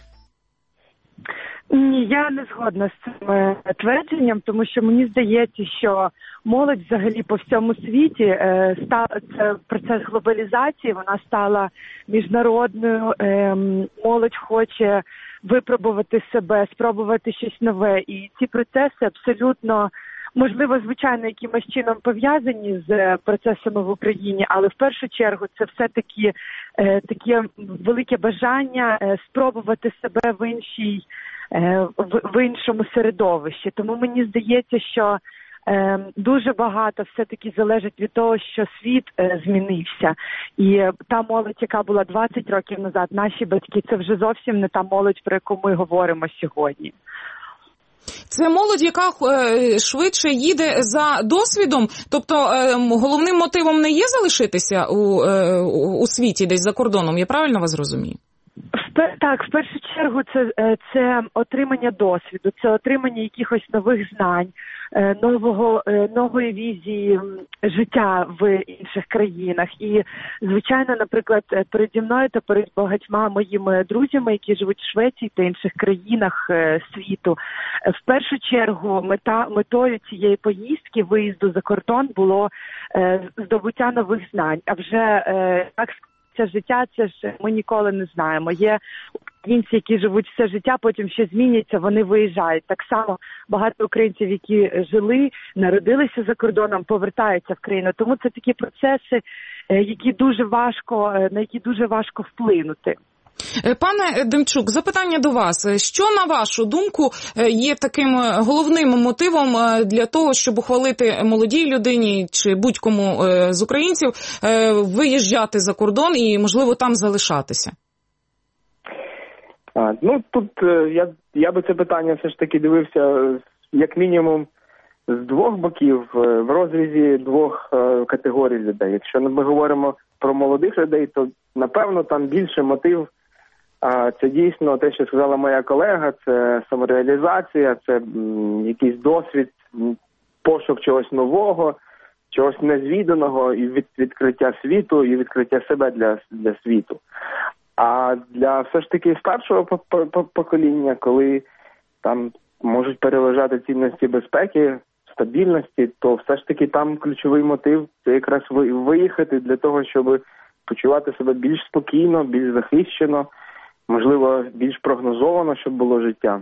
Ні, я не згодна з цим твердженням, тому що мені здається, що молодь взагалі по всьому світі, е, ста, це процес глобалізації, вона стала міжнародною, е, молодь хоче випробувати себе, спробувати щось нове, і ці процеси абсолютно, можливо, звичайно, якимось чином пов'язані з процесами в Україні, але в першу чергу це все-таки е, таке велике бажання е, спробувати себе в іншій В, в іншому середовищі. Тому мені здається, що е, дуже багато все-таки залежить від того, що світ е, змінився. І та молодь, яка була двадцять років назад, наші батьки, це вже зовсім не та молодь, про яку ми говоримо сьогодні. Це молодь, яка е, швидше їде за досвідом? Тобто е, головним мотивом не є залишитися у, е, у світі десь за кордоном? Я правильно вас розумію? Так, в першу чергу це, це отримання досвіду, це отримання якихось нових знань, нового, нової візії життя в інших країнах. І, звичайно, наприклад, переді мною та перед багатьма моїми друзями, які живуть в Швеції та інших країнах світу, в першу чергу мета, метою цієї поїздки, виїзду за кордон було здобуття нових знань. А вже як це життя, це ж ми ніколи не знаємо. Є українці, які живуть все життя, потім щось зміняться, вони виїжджають. Так само багато українців, які жили, народилися за кордоном, повертаються в країну. Тому це такі процеси, які дуже важко, на які дуже важко вплинути. Пане Демчук, запитання до вас. Що, на вашу думку, є таким головним мотивом для того, щоб ухвалити молодій людині чи будь-кому з українців виїжджати за кордон і, можливо, там залишатися? А, ну, тут я, я би це питання все ж таки дивився як мінімум з двох боків, в розрізі двох категорій людей. Якщо ми говоримо про молодих людей, то, напевно, там більше мотив Це дійсно те, що сказала моя колега, це самореалізація, це м, якийсь досвід, пошук чогось нового, чогось незвіданого, і від, відкриття світу, і відкриття себе для, для світу. А для все ж таки старшого покоління, коли там можуть переважати цінності безпеки, стабільності, то все ж таки там ключовий мотив – це якраз виїхати для того, щоб почувати себе більш спокійно, більш захищено, можливо, більш прогнозовано, щоб було життя.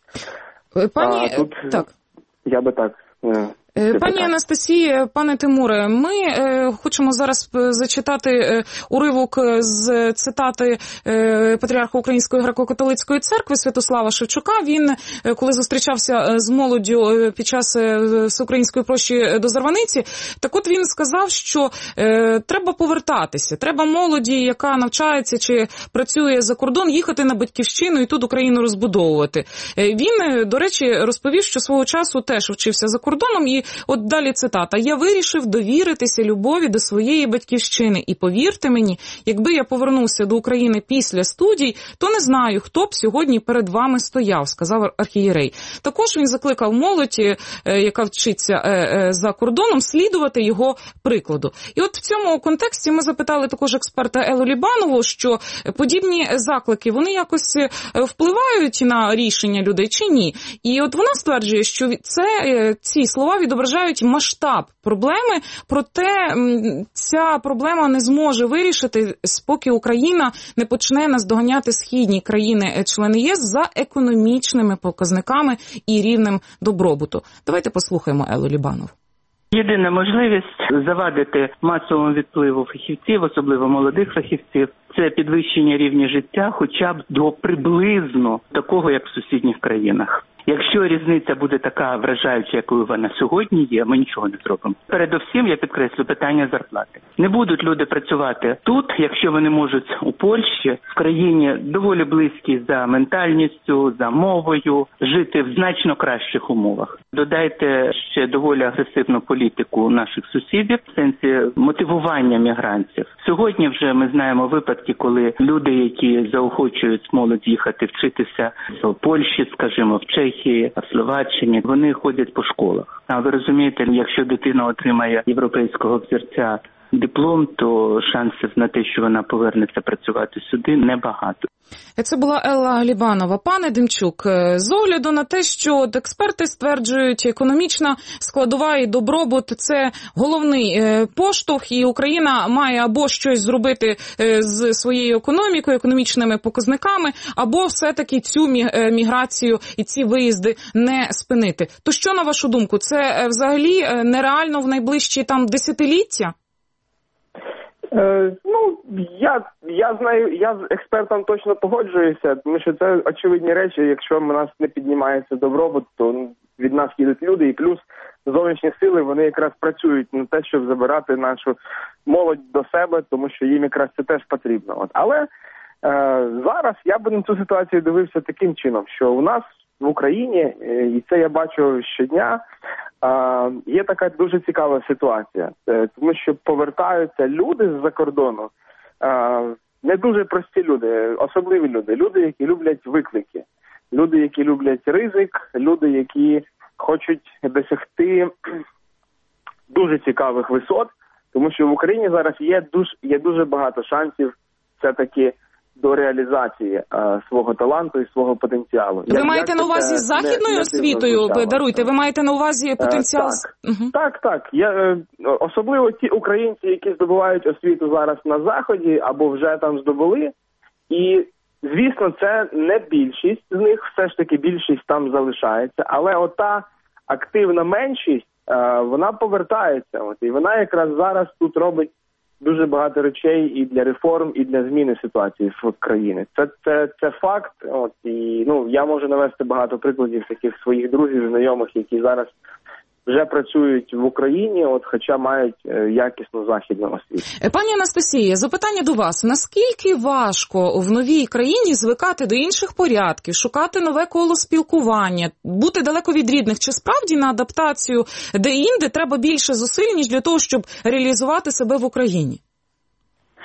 Пані, а тут так. Я би так... Пані Анастасія, пане Тимуре, ми е, хочемо зараз зачитати е, уривок з цитати е, патріарха Української греко-католицької церкви Святослава Шевчука. Він, е, коли зустрічався з молоддю під час е, всеукраїнської прощі до Зарваниці, так от він сказав, що е, треба повертатися, треба молоді, яка навчається чи працює за кордон, їхати на батьківщину і тут Україну розбудовувати. Е, він, до речі, розповів, що свого часу теж вчився за кордоном і от далі цитата. «Я вирішив довіритися любові до своєї батьківщини. І повірте мені, якби я повернувся до України після студій, то не знаю, хто б сьогодні перед вами стояв», сказав архієрей. Також він закликав молодь, яка вчиться за кордоном, слідувати його прикладу. І от в цьому контексті ми запитали також експерта Еллу Лібанову, що подібні заклики, вони якось впливають на рішення людей чи ні? І от вона стверджує, що це, ці слова відображають масштаб проблеми, проте ця проблема не зможе вирішити, поки Україна не почне наздоганяти східні країни-члени ЄС за економічними показниками і рівнем добробуту. Давайте послухаємо Еллу Лібанову. Єдина можливість завадити масовому відпливу фахівців, особливо молодих фахівців, це підвищення рівня життя хоча б до приблизно такого, як в сусідніх країнах. Якщо різниця буде така вражаюча, якою вона сьогодні є, ми нічого не зробимо. Передовсім, я підкреслю, питання зарплати. Не будуть люди працювати тут, якщо вони можуть у Польщі, в країні доволі близькій за ментальністю, за мовою, жити в значно кращих умовах. Додайте ще доволі агресивну політику наших сусідів в сенсі мотивування мігрантів. Сьогодні вже ми знаємо випадки, коли люди, які заохочують молодь їхати вчитися в Польщі, скажімо, в Чехії, в Словаччині, вони ходять по школах. А ви розумієте, якщо дитина отримає європейського взірця диплом, то шансів на те, що вона повернеться працювати сюди, небагато. Це була Елла Лібанова. Пане Демчук, з огляду на те, що експерти стверджують, економічна складова і добробут – це головний поштовх, і Україна має або щось зробити з своєю економікою, економічними показниками, або все-таки цю міграцію і ці виїзди не спинити. То що, на вашу думку, це взагалі нереально в найближчі там десятиліття? Е, ну, я, я знаю, я з експертом точно погоджуюся, тому що це очевидні речі. Якщо в нас не піднімається добробут, то від нас їдуть люди, і плюс зовнішні сили, вони якраз працюють на те, щоб забирати нашу молодь до себе, тому що їм якраз це теж потрібно. От. Але е, зараз я би на цю ситуацію дивився таким чином, що у нас в Україні, і це я бачу щодня, є така дуже цікава ситуація, тому що повертаються люди з-за кордону, не дуже прості люди, особливі люди, люди, які люблять виклики, люди, які люблять ризик, люди, які хочуть досягти дуже цікавих висот, тому що в Україні зараз є дуже, є дуже багато шансів все-таки до реалізації а, свого таланту і свого потенціалу. Ви як, маєте як на увазі з західною не, освітою? Не даруйте, ви маєте на увазі потенціал? А, так, угу. так, так. Я, особливо ті українці, які здобувають освіту зараз на Заході або вже там здобули. І, звісно, це не більшість з них, все ж таки більшість там залишається. Але ота активна меншість, а, вона повертається. От, і вона якраз зараз тут робить дуже багато речей і для реформ, і для зміни ситуації в країні. Це, це, це факт. От, і, ну, я можу навести багато прикладів таких своїх друзів, знайомих, які зараз вже працюють в Україні, от, хоча мають якісну західну освіту. Пані Анастасія, запитання до вас. Наскільки важко в новій країні звикати до інших порядків, шукати нове коло спілкування, бути далеко від рідних? Чи справді на адаптацію де-інде треба більше зусиль, ніж для того, щоб реалізувати себе в Україні?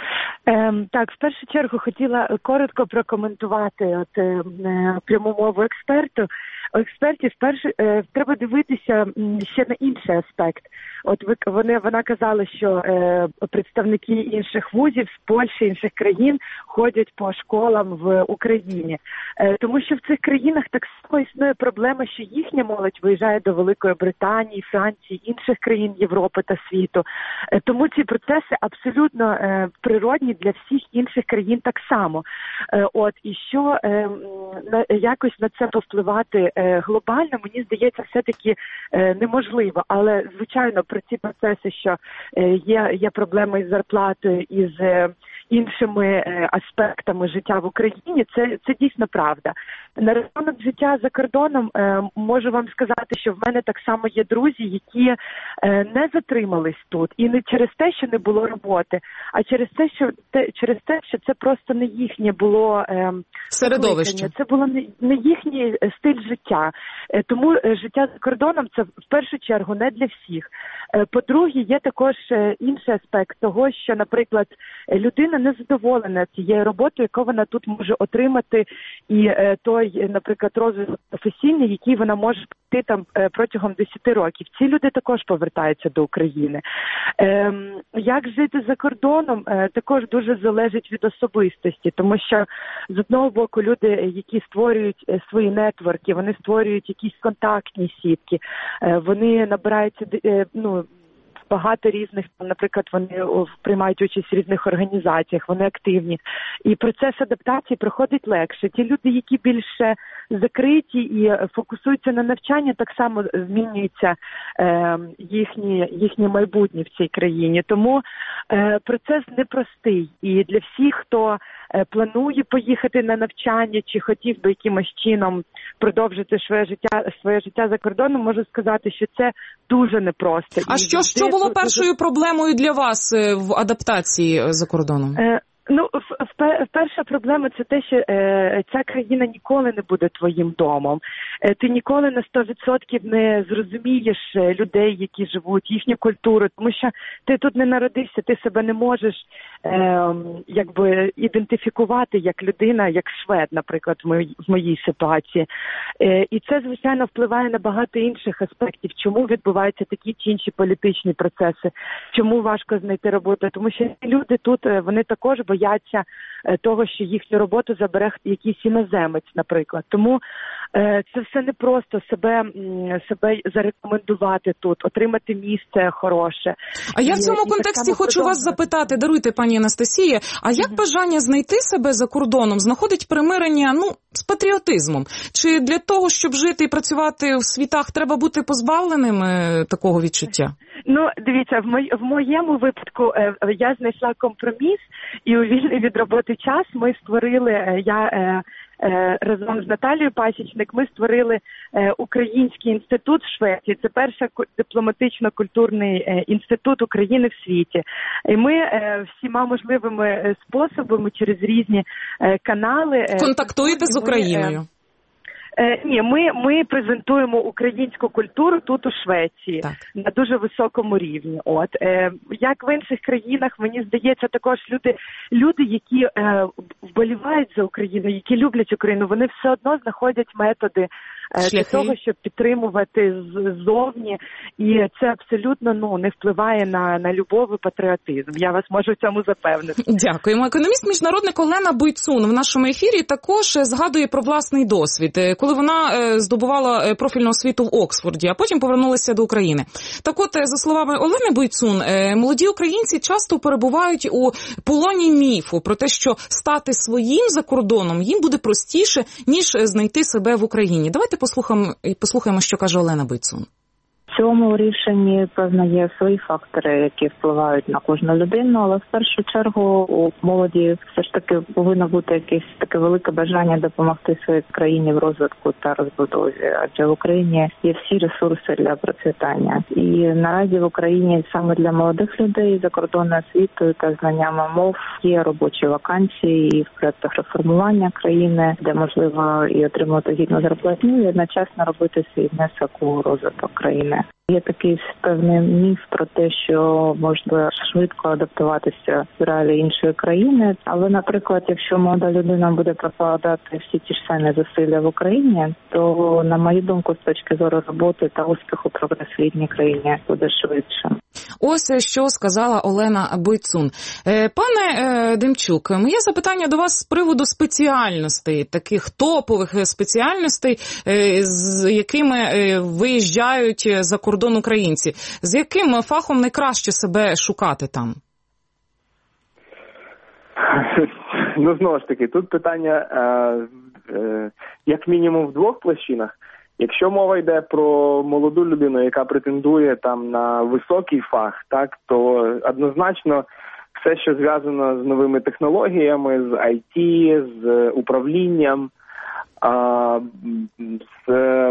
Ем, так, в першу чергу хотіла коротко прокоментувати от, е, пряму мову експерту. У експертів перше е, треба дивитися ще на інший аспект. От ви вони вона казала, що е, представники інших вузів з Польщі, інших країн ходять по школам в Україні, е, тому що в цих країнах так само існує проблема, що їхня молодь виїжджає до Великої Британії, Франції, інших країн Європи та світу. Е, тому ці процеси абсолютно е, природні для всіх інших країн так само. Е, от і що е, на, якось на це повпливати е, глобально, мені здається, все-таки е, неможливо. Але звичайно, про ці процеси, що е, є, є проблеми із зарплатою, із е, іншими е, аспектами життя в Україні, це, це дійсно правда. На рахунок життя за кордоном е, можу вам сказати, що в мене так само є друзі, які е, не затримались тут. І не через те, що не було роботи, а через те, що, те, через те, що це просто не їхнє було е, середовище. Це було не, не їхній стиль життя. Е, тому е, життя за кордоном – це в першу чергу не для всіх. Е, по-друге, є також е, інший аспект того, що, наприклад, людина не задоволена цією роботою, яку вона тут може отримати, і е, той, наприклад, розвиток професійний, який вона може пройти там е, протягом десяти років. Ці люди також повертаються до України. Е, як жити за кордоном, е, також дуже залежить від особистості, тому що з одного боку люди, які створюють е, свої нетворки, вони створюють якісь контактні сітки, е, вони набираються, е, ну, багато різних, наприклад, вони приймають участь в різних організаціях, вони активні. І процес адаптації проходить легше. Ті люди, які більше закриті і фокусуються на навчанні, так само змінюється е, їхні, їхнє майбутнє в цій країні. Тому е, процес непростий. І для всіх, хто е, планує поїхати на навчання чи хотів би якимось чином продовжити своє життя, своє життя за кордоном, можу сказати, що це дуже непросто. А що, що було першою проблемою для вас в адаптації за кордоном? Ну, перша проблема – це те, що е, ця країна ніколи не буде твоїм домом. Е, ти ніколи на сто відсотків не зрозумієш людей, які живуть, їхню культуру, тому що ти тут не народився, ти себе не можеш е, якби ідентифікувати як людина, як швед, наприклад, в моїй, в моїй ситуації. Е, і це, звичайно, впливає на багато інших аспектів, чому відбуваються такі чи інші політичні процеси, чому важко знайти роботу, тому що люди тут, вони також бояться того, що їхню роботу забере якийсь іноземець, наприклад. Тому е, це все не просто себе, себе зарекомендувати тут, отримати місце хороше. А я в цьому і, контексті і хочу вас запитати, даруйте, пані Анастасія, а як mm-hmm. бажання знайти себе за кордоном знаходить примирення, ну, з патріотизмом? Чи для того, щоб жити і працювати в світах, треба бути позбавленим е, такого відчуття? Ну, дивіться, в, мої, в моєму випадку е, я знайшла компроміс, і у вільний від роботи час ми створили, е, я е, е, разом з Наталією Пасічник, ми створили е, Український інститут в Швеції. Це перший дипломатично-культурний е, інститут України в світі. І ми е, всіма можливими способами через різні е, канали... Е, контактуєте з Україною? Е, Е, ні, ми, ми презентуємо українську культуру тут у Швеції так. на дуже високому рівні. От е, як в інших країнах, мені здається, також люди, люди, які е, вболівають за Україну, які люблять Україну, вони все одно знаходять методи е, для того, щоб підтримувати ззовні, і це абсолютно ну не впливає на, на любов і патріотизм. Я вас можу в цьому запевнити. Дякуємо. Економіст-міжнародник Олена Бойцун в нашому ефірі також згадує про власний досвід, коли вона здобувала профільну освіту в Оксфорді, а потім повернулася до України. Так от, за словами Олени Бойцун, молоді українці часто перебувають у полоні міфу про те, що стати своїм за кордоном їм буде простіше, ніж знайти себе в Україні. Давайте послухаємо, послухаємо, що каже Олена Бойцун. В цьому рішенні, певно, є свої фактори, які впливають на кожну людину, але в першу чергу у молоді все ж таки повинно бути якесь таке велике бажання допомогти своїй країні в розвитку та розбудові, адже в Україні є всі ресурси для процвітання. І наразі в Україні саме для молодих людей за кордонною освітою та знаннями мов є робочі вакансії і в проєктах реформування країни, де можливо і отримати гідну зарплатню, і одночасно робити свій внесок у розвиток країни. країни. Є такий певний міф про те, що можна швидко адаптуватися в реалії іншої країни. Але, наприклад, якщо молода людина буде прокладати всі ті ж самі зусилля в Україні, то, на мою думку, з точки зору роботи та успіху прогрес в рідній країні буде швидше. Ось що сказала Олена Бойцун. Пане Демчук, моє запитання до вас з приводу спеціальностей, таких топових спеціальностей, з якими виїжджають за кордон українці. З яким фахом найкраще себе шукати там? Ну, знову ж таки, тут питання е, е, як мінімум в двох площинах. Якщо мова йде про молоду людину, яка претендує там на високий фах, так, то однозначно все, що зв'язано з новими технологіями, з ай ті, з управлінням, а, з,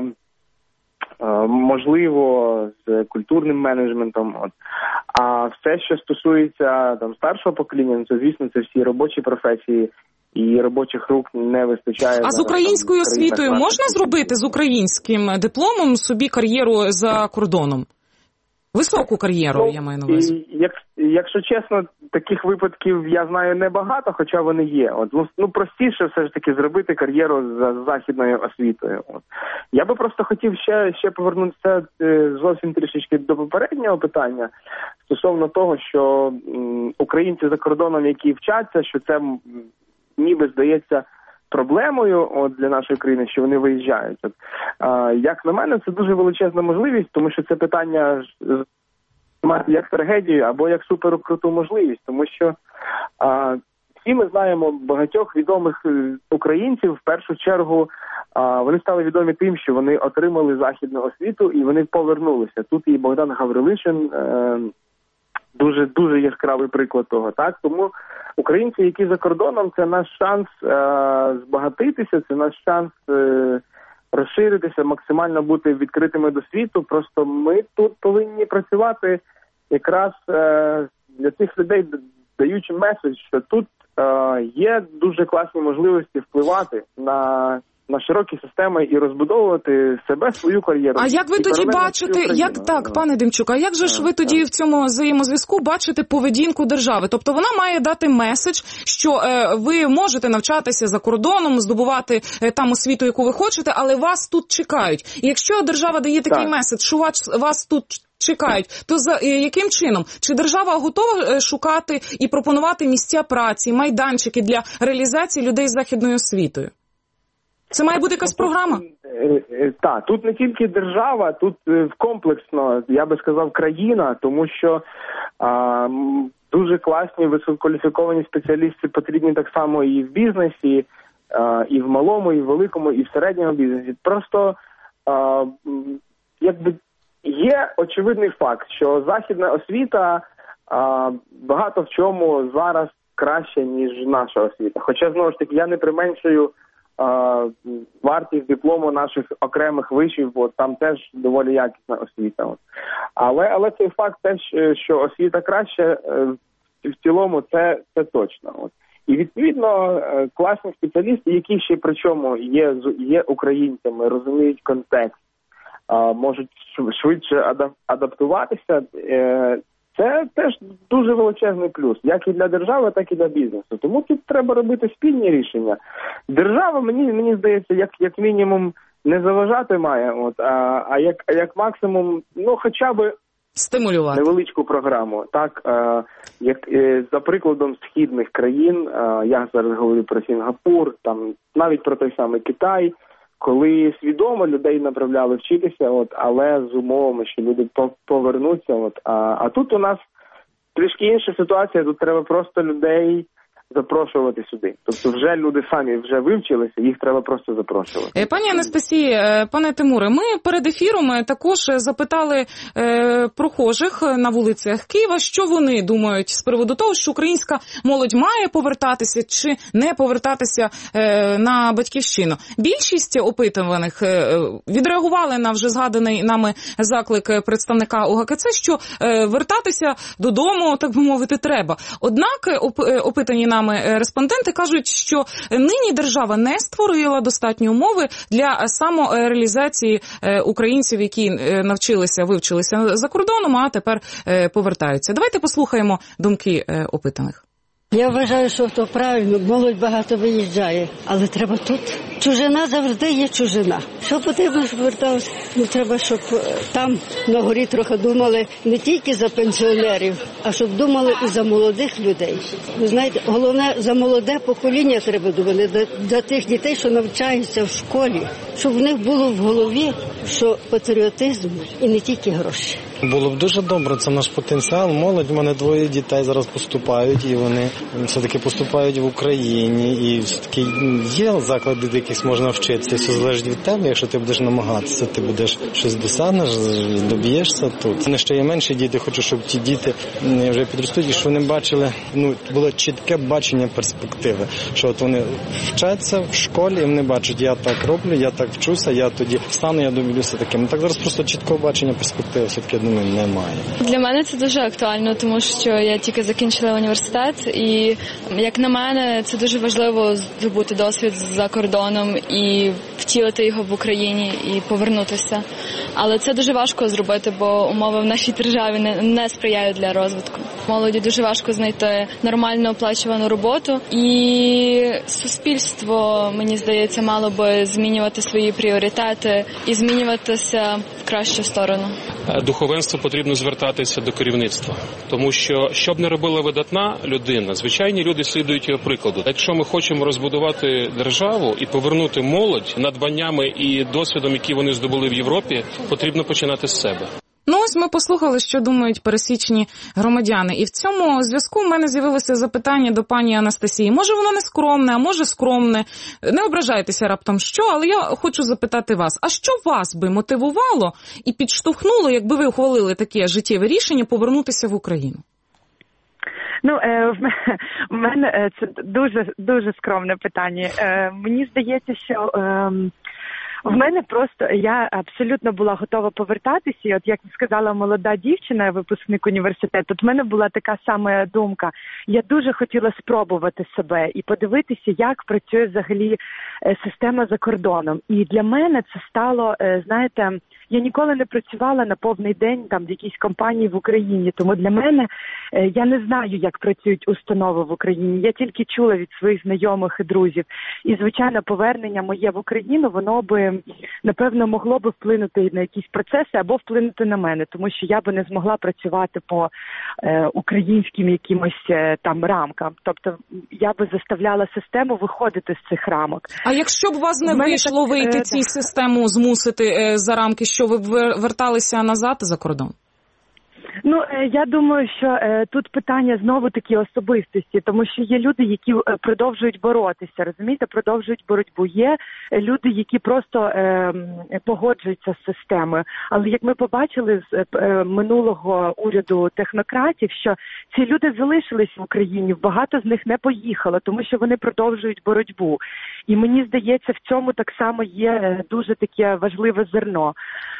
а, можливо, з культурним менеджментом. От. А все, що стосується там старшого покоління, це, звісно, це всі робочі професії, і робочих рук не вистачає. А з українською освітою можна зробити, з українським дипломом собі кар'єру за кордоном? Високу кар'єру, ну, я маю на увазі. Як, якщо чесно, таких випадків я знаю небагато, хоча вони є. От, ну, простіше все ж таки зробити кар'єру за західною освітою. От. Я би просто хотів ще, ще повернутися зовсім трішечки до попереднього питання стосовно того, що м, українці за кордоном, які вчаться, що це ніби здається проблемою от, для нашої країни, що вони виїжджають. От, а, як на мене, це дуже величезна можливість, тому що це питання мати як трагедію або як суперкруту можливість, тому що а, всі ми знаємо багатьох відомих українців, в першу чергу а, вони стали відомі тим, що вони отримали західну освіту і вони повернулися. Тут і Богдан Гаврилишин е, дуже, дуже яскравий приклад того. Так? Тому українці, які за кордоном, це наш шанс е, збагатитися, це наш шанс е, розширитися, максимально бути відкритими до світу. Просто ми тут повинні працювати якраз е, для цих людей, даючи меседж, що тут е, є дуже класні можливості впливати на на широкі системи і розбудовувати себе, свою кар'єру. А як ви тоді бачите, як так, пане Демчук, а як же ж ви тоді в цьому взаємозв'язку бачите поведінку держави? Тобто вона має дати меседж, що е, ви можете навчатися за кордоном, здобувати е, там освіту, яку ви хочете, але вас тут чекають. І якщо держава дає такий так. меседж, що вас, вас тут чекають, то за е, яким чином? Чи держава готова е, шукати і пропонувати місця праці, майданчики для реалізації людей з західною освітою? Це має бути якась програма? Так, тут не тільки держава, тут комплексно, я би сказав, країна, тому що а, дуже класні, висококваліфіковані спеціалісти потрібні так само і в бізнесі, а, і в малому, і в великому, і в середньому бізнесі. Просто а, якби є очевидний факт, що західна освіта а, багато в чому зараз краще, ніж наша освіта. Хоча, знову ж таки, я не применшую Uh, вартість диплому наших окремих вишів, бо там теж доволі якісна освіта. От. Але, але цей факт теж, що освіта краще, в цілому це, це точно. От. І відповідно класні спеціалісти, які ще причому є, є українцями, розуміють контекст, uh, можуть швидше адаптуватися, uh, це теж дуже величезний плюс, як і для держави, так і для бізнесу. Тому тут треба робити спільні рішення. Держава, мені мені здається, як як мінімум не заважати має, от, а, а як а як максимум, ну хоча б стимулювати невеличку програму. Так, а, як е, за прикладом східних країн, а, я зараз говорю про Сінгапур, там навіть про той самий Китай, коли свідомо людей направляли вчитися, от, але з умовами, що люди повернуться. От, а, а тут у нас трішки інша ситуація, тут треба просто людей запрошувати сюди. Тобто вже люди самі вже вивчилися, їх треба просто запрошувати. Пані Анастасії, пане Тимуре, ми перед ефіром також запитали е, прохожих на вулицях Києва, що вони думають з приводу того, що українська молодь має повертатися чи не повертатися е, на батьківщину. Більшість опитуваних е, відреагували на вже згаданий нами заклик представника У Ге Ке Це, що е, вертатися додому, так би мовити, треба. Однак оп, опитані нам нами респонденти кажуть, що нині держава не створила достатні умови для самореалізації українців, які навчилися, вивчилися за кордоном, а тепер повертаються. Давайте послухаємо думки опитаних. Я вважаю, що то правильно, молодь багато виїжджає, але треба тут. Чужина завжди є чужина. Що потрібно, щоб верталося? Ну, треба, щоб там на горі трохи думали не тільки за пенсіонерів, а щоб думали і за молодих людей. Ви знаєте, головне, за молоде покоління треба думати, для, для тих дітей, що навчаються в школі, щоб в них було в голові, що патріотизм і не тільки гроші. Було б дуже добре, це наш потенціал. Молодь, у мене двоє дітей зараз поступають, і вони все-таки поступають в Україні. І все-таки є заклади, де яких можна вчитися. Все залежить від тебе, якщо ти будеш намагатися, ти будеш щось досягнеш, доб'єшся тут. У мене ще є менші діти, хочу, щоб ті діти вже підростуть, і щоб вони бачили, ну, було чітке бачення перспективи. Що от вони вчаться в школі, і вони бачать, я так роблю, я так вчуся, я тоді встану, я доб'юся таким. Так зараз просто чіткого бачення перспективи все-таки, немає. Для мене це дуже актуально, тому що я тільки закінчила університет, і, як на мене, це дуже важливо здобути досвід за кордоном і втілити його в Україні і повернутися. Але це дуже важко зробити, бо умови в нашій державі не, не сприяють для розвитку. Молоді дуже важко знайти нормально оплачувану роботу, і суспільство, мені здається, мало би змінювати свої пріоритети і змінюватися в кращу сторону. Духовенству потрібно звертатися до керівництва, тому що, що б не робила видатна людина, звичайні люди слідують його прикладу. Якщо ми хочемо розбудувати державу і повернути молодь надбаннями і досвідом, які вони здобули в Європі, потрібно починати з себе. Ну ось ми послухали, що думають пересічні громадяни. І в цьому зв'язку в мене з'явилося запитання до пані Анастасії. Може воно не скромне, а може скромне. Не ображайтеся раптом що, але я хочу запитати вас. А що вас би мотивувало і підштовхнуло, якби ви ухвалили таке життєве рішення повернутися в Україну? Ну, е, в мене це дуже, дуже скромне питання. Е, мені здається, що... Е, В мене просто, я абсолютно була готова повертатися, і от як сказала молода дівчина, випускник університету, от в мене була така сама думка. Я дуже хотіла спробувати себе і подивитися, як працює взагалі система за кордоном. І для мене це стало, знаєте, я ніколи не працювала на повний день там в якійсь компанії в Україні, тому для мене я не знаю, як працюють установи в Україні. Я тільки чула від своїх знайомих і друзів. І, звичайно, повернення моє в Україну, воно би, напевно, могло би вплинути на якісь процеси або вплинути на мене, тому що я би не змогла працювати по е, українським якимось е, там рамкам. Тобто я би заставляла систему виходити з цих рамок. А якщо б у вас не вийшло так, вийти е, цю так. систему, змусити е, за рамки, що ви б верталися назад за кордон? Ну, я думаю, що е, тут питання знову-таки особистості, тому що є люди, які продовжують боротися, розумієте, продовжують боротьбу. Є люди, які просто е, погоджуються з системою. Але як ми побачили з е, минулого уряду технократів, що ці люди залишились в Україні, багато з них не поїхало, тому що вони продовжують боротьбу. І мені здається, в цьому так само є дуже таке важливе зерно.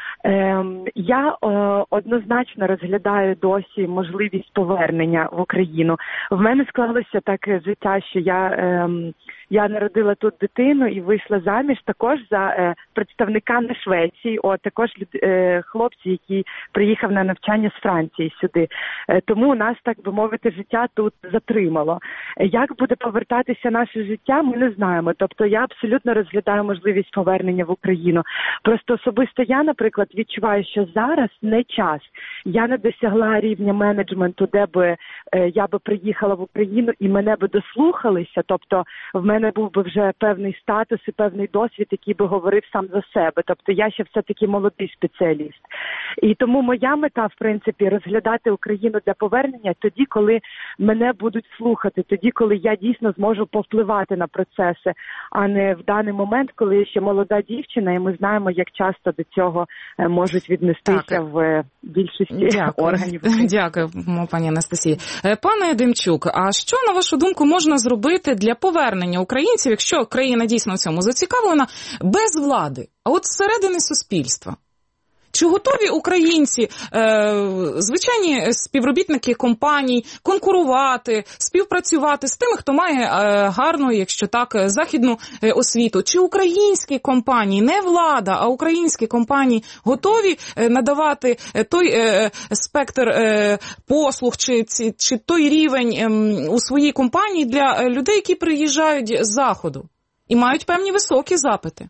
Я е, однозначно розглядаю досі можливість повернення в Україну. В мене склалося таке життя, що я, е, я народила тут дитину і вийшла заміж також за е, представника на Швеції, о, також е, хлопці, який приїхав на навчання з Франції сюди. Е, тому у нас, так би мовити, життя тут затримало. Як буде повертатися наше життя, ми не знаємо. Тобто я абсолютно розглядаю можливість повернення в Україну. Просто особисто я, наприклад, відчуваю, що зараз не час. Я не досягла рівня менеджменту, де би е, я би приїхала в Україну і мене би дослухалися. Тобто в мене був би вже певний статус і певний досвід, який би говорив сам за себе. Тобто я ще все-таки молодий спеціаліст. І тому моя мета, в принципі, розглядати Україну для повернення тоді, коли мене будуть слухати, тоді, коли я дійсно зможу повпливати на процеси, а не в даний момент, коли я ще молода дівчина, і ми знаємо, як часто до цього можуть віднестися так. в більшості Дякую. органів. Дякую, пані Анастасії. Пане Демчук, а що, на вашу думку, можна зробити для повернення українців, якщо країна дійсно в цьому зацікавлена, без влади, а от зсередини суспільства? Чи готові українці, звичайні співробітники компаній, конкурувати, співпрацювати з тими, хто має гарну, якщо так, західну освіту? Чи українські компанії, не влада, а українські компанії готові надавати той спектр послуг чи, чи той рівень у своїй компанії для людей, які приїжджають з Заходу і мають певні високі запити?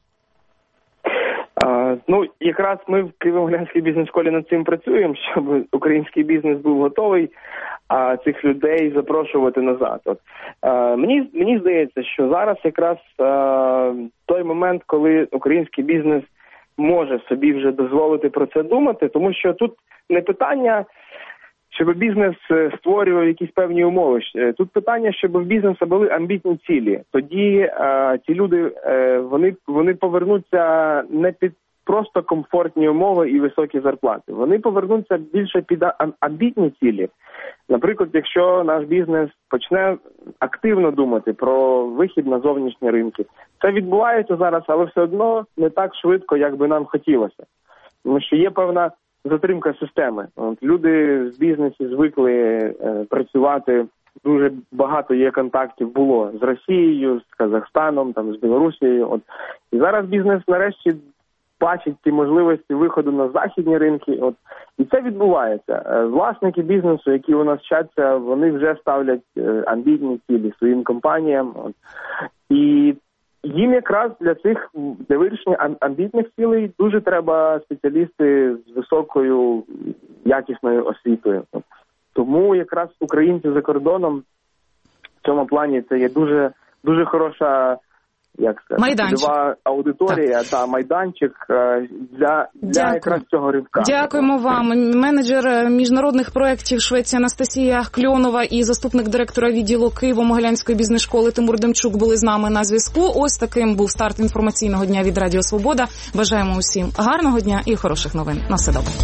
А, ну, якраз ми в Києво-Могилянській бізнес-школі над цим працюємо, щоб український бізнес був готовий а, цих людей запрошувати назад. От, а, мені, мені здається, що зараз якраз а, той момент, коли український бізнес може собі вже дозволити про це думати, тому що тут не питання, щоб бізнес створював якісь певні умови. Тут питання, щоб в бізнесу були амбітні цілі. Тоді е, ті люди, е, вони, вони повернуться не під просто комфортні умови і високі зарплати. Вони повернуться більше під амбітні цілі. Наприклад, якщо наш бізнес почне активно думати про вихід на зовнішні ринки. Це відбувається зараз, але все одно не так швидко, як би нам хотілося. Тому що є певна затримка системи. От люди з бізнесу звикли е, працювати, дуже багато є контактів було з Росією, з Казахстаном, там, з Білорусією. От. І зараз бізнес нарешті бачить ті можливості виходу на західні ринки. От. І це відбувається. Е, власники бізнесу, які у нас вчаться, вони вже ставлять е, амбітні цілі своїм компаніям. От. І їм якраз для цих, для вирішення амбітних цілей дуже треба спеціалісти з високою якісною освітою. Тому якраз українці за кордоном в цьому плані це є дуже, дуже хороша, як сказати, цільова аудиторія так. та майданчик для, для якраз цього ринка. Дякуємо вам. Менеджер міжнародних проєктів Швеції Анастасія Кльонова і заступник директора відділу Києво-Могилянської бізнес-школи Тимур Демчук були з нами на зв'язку. Ось таким був старт інформаційного дня від Радіо Свобода. Бажаємо усім гарного дня і хороших новин. На все добре.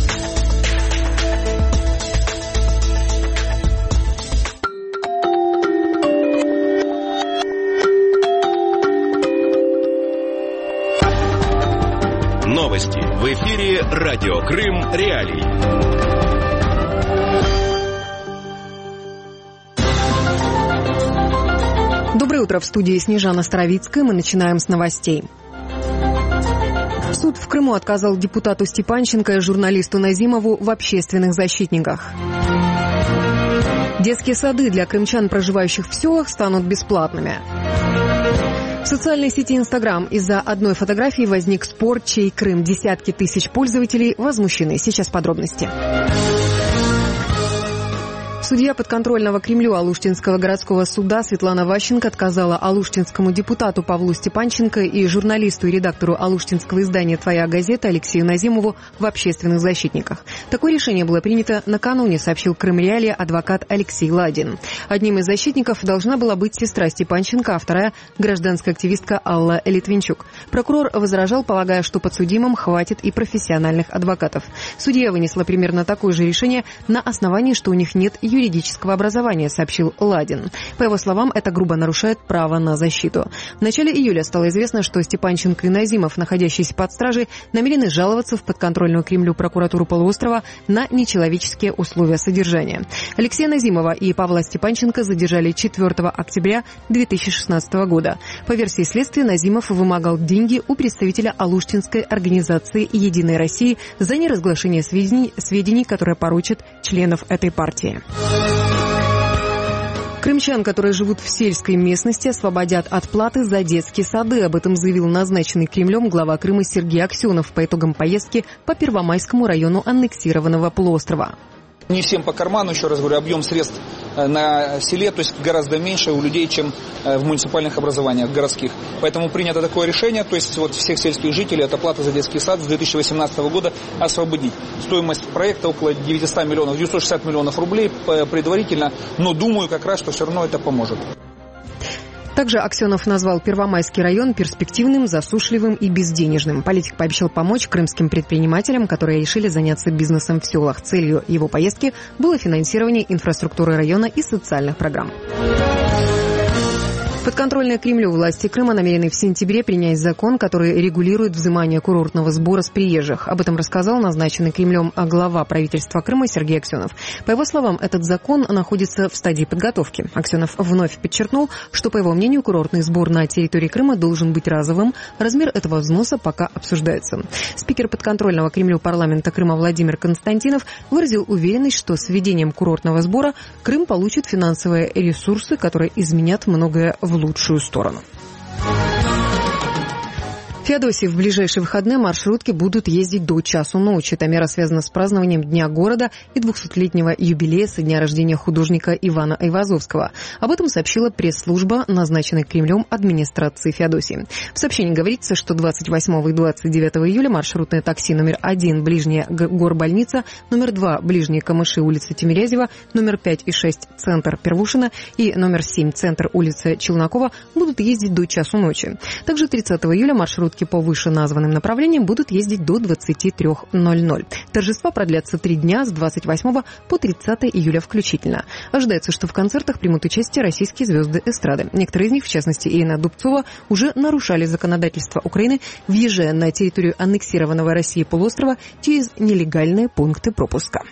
Новости в эфире Радио Крым Реалии. Доброе утро, в студии Снежана Старовицкая. Мы начинаем с новостей. Суд в Крыму отказал депутату Степанченко и журналисту Назимову в общественных защитниках. Детские сады для крымчан, проживающих в селах, станут бесплатными. В социальной сети Инстаграм из-за одной фотографии возник спор, чей Крым. Десятки тысяч пользователей возмущены. Сейчас подробности. Судья подконтрольного Кремлю Алуштинского городского суда Светлана Ващенко отказала алуштинскому депутату Павлу Степанченко и журналисту и редактору алуштинского издания «Твоя газета» Алексею Назимову в общественных защитниках. Такое решение было принято накануне, сообщил Крым Реалии адвокат Алексей Ладин. Одним из защитников должна была быть сестра Степанченко, а вторая – гражданская активистка Алла Литвинчук. Прокурор возражал, полагая, что подсудимым хватит и профессиональных адвокатов. Судья вынесла примерно такое же решение на основании, что у них нет юридического юридического образования, сообщил Ладин. По его словам, это грубо нарушает право на защиту. В начале июля стало известно, что Степанченко и Назимов, находящиеся под стражей, намерены жаловаться в подконтрольную Кремлю прокуратуру полуострова на нечеловеческие условия содержания. Алексея Назимова и Павла Степанченко задержали четвёртого октября две тысячи шестнадцатого года. По версии следствия, Назимов вымогал деньги у представителя алуштинской организации «Единой России» за неразглашение сведений, сведений, которые поручат членов этой партии. Крымчан, которые живут в сельской местности, освободят от платы за детские сады. Об этом заявил назначенный Кремлем глава Крыма Сергей Аксенов по итогам поездки по Первомайскому району аннексированного полуострова. Не всем по карману, еще раз говорю, объем средств на селе, то есть гораздо меньше у людей, чем в муниципальных образованиях городских. Поэтому принято такое решение, то есть вот всех сельских жителей от оплаты за детский сад с две тысячи восемнадцатого года освободить. Стоимость проекта около девятьсот миллионов, девятьсот шестьдесят миллионов рублей предварительно, но думаю как раз, что все равно это поможет. Также Аксенов назвал Первомайский район перспективным, засушливым и безденежным. Политик пообещал помочь крымским предпринимателям, которые решили заняться бизнесом в селах. Целью его поездки было финансирование инфраструктуры района и социальных программ. Подконтрольные Кремлю власти Крыма намерены в сентябре принять закон, который регулирует взимание курортного сбора с приезжих. Об этом рассказал назначенный Кремлем глава правительства Крыма Сергей Аксенов. По его словам, этот закон находится в стадии подготовки. Аксенов вновь подчеркнул, что, по его мнению, курортный сбор на территории Крыма должен быть разовым. Размер этого взноса пока обсуждается. Спикер подконтрольного Кремлю парламента Крыма Владимир Константинов выразил уверенность, что с введением курортного сбора Крым получит финансовые ресурсы, которые изменят многое в лучшую сторону. В Феодосии в ближайшие выходные маршрутки будут ездить до часу ночи. Эта мера связана с празднованием Дня города и двухсотлетнего юбилея со дня рождения художника Ивана Айвазовского. Об этом сообщила пресс-служба, назначенная Кремлем администрации Феодосии. В сообщении говорится, что двадцать восьмого и двадцать девятого июля маршрутные такси номер один ближняя горбольница, номер два ближние Камыши, улица Тимирязева, номер пять и шесть центр Первушина и номер семь центр улица Челнокова будут ездить до часу ночи. Также тридцатого июля маршрутки по вышеназванным направлениям будут ездить до двадцати трёх ноль-ноль. Торжества продлятся три дня с двадцать восьмого по тридцатое июля включительно. Ожидается, что в концертах примут участие российские звезды эстрады. Некоторые из них, в частности Ирина Дубцова, уже нарушали законодательство Украины, въезжая на территорию аннексированного Россией полуострова через нелегальные пункты пропуска.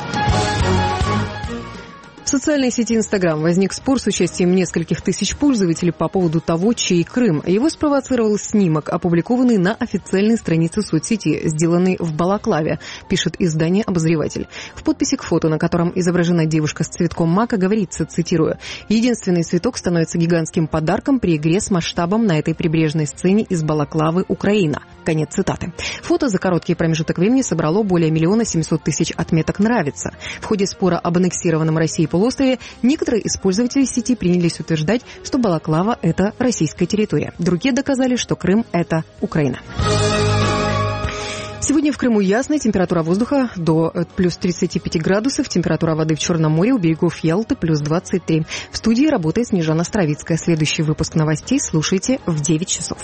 В социальной сети Инстаграм возник спор с участием нескольких тысяч пользователей по поводу того, чей Крым. Его спровоцировал снимок, опубликованный на официальной странице соцсети, сделанный в Балаклаве, пишет издание «Обозреватель». В подписи к фото, на котором изображена девушка с цветком мака, говорится, цитирую, «Единственный цветок становится гигантским подарком при игре с масштабом на этой прибрежной сцене из Балаклавы, Украина». Конец цитаты. Фото за короткий промежуток времени собрало более миллиона семьсот тысяч отметок «нравится». В ходе спора об аннексированном Россией полуострове некоторые из пользователей сети принялись утверждать, что Балаклава – это российская территория. Другие доказали, что Крым – это Украина. Сегодня в Крыму ясно, температура воздуха до плюс тридцати пяти градусов, температура воды в Черном море у берегов Ялты плюс двадцать три. В студии работает Снежана Стравицкая. Следующий выпуск новостей слушайте в девять часов.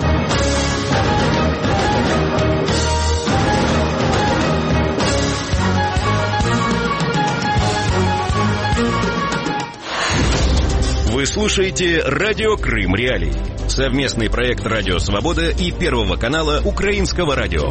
Вы слушаете «Радио Крым Реалии». Совместный проект «Радио Свобода» и Первого канала Украинского радио.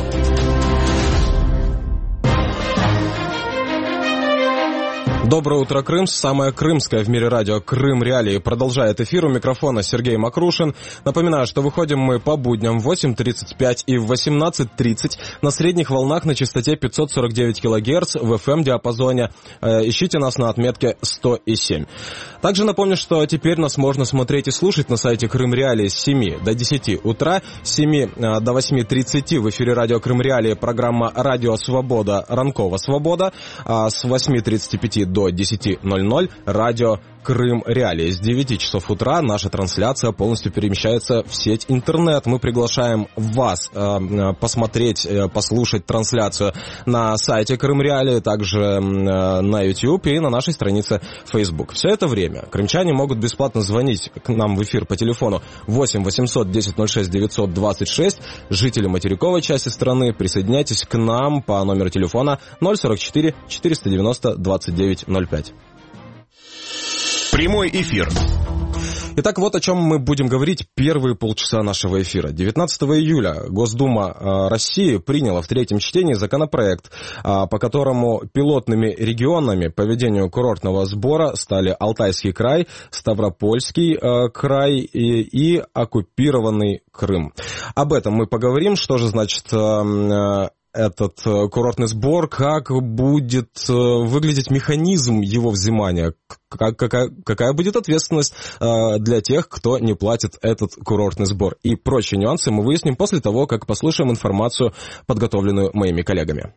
Доброе утро, Крым. Самое крымское в мире радио «Крым Реалии» продолжает эфир. У микрофона Сергей Макрушин. Напоминаю, что выходим мы по будням в восемь тридцать пять и в восемнадцать тридцать на средних волнах на частоте пятьсот сорок девять килогерц в эф эм-диапазоне. Ищите нас на отметке сто семь. Также напомню, что теперь нас можно смотреть и слушать на сайте Крым Реалии с семи до десяти утра, с семи до восьми тридцати в эфире радио Крым Реалии программа «Радио Свобода» Ранкова Свобода, а с восьми тридцати пяти до десяти ноль-ноль радио Крым Реалии. С девяти часов утра наша трансляция полностью перемещается в сеть интернет. Мы приглашаем вас э, посмотреть, э, послушать трансляцию на сайте Крым Реалии, также э, на YouTube и на нашей странице Facebook. Все это время крымчане могут бесплатно звонить к нам в эфир по телефону восемь восемьсот десять ноль шесть девятьсот двадцать шесть. Жители материковой части страны, присоединяйтесь к нам по номеру телефона ноль сорок четыре четыреста девяносто двадцать девять ноль пять. Прямой эфир. Итак, вот о чем мы будем говорить первые полчаса нашего эфира. девятнадцатого июля Госдума России приняла в третьем чтении законопроект, по которому пилотными регионами по ведению курортного сбора стали Алтайский край, Ставропольский край и, и оккупированный Крым. Об этом мы поговорим, что же значит этот курортный сбор, как будет выглядеть механизм его взимания, какая, какая будет ответственность для тех, кто не платит этот курортный сбор. И прочие нюансы мы выясним после того, как послушаем информацию, подготовленную моими коллегами.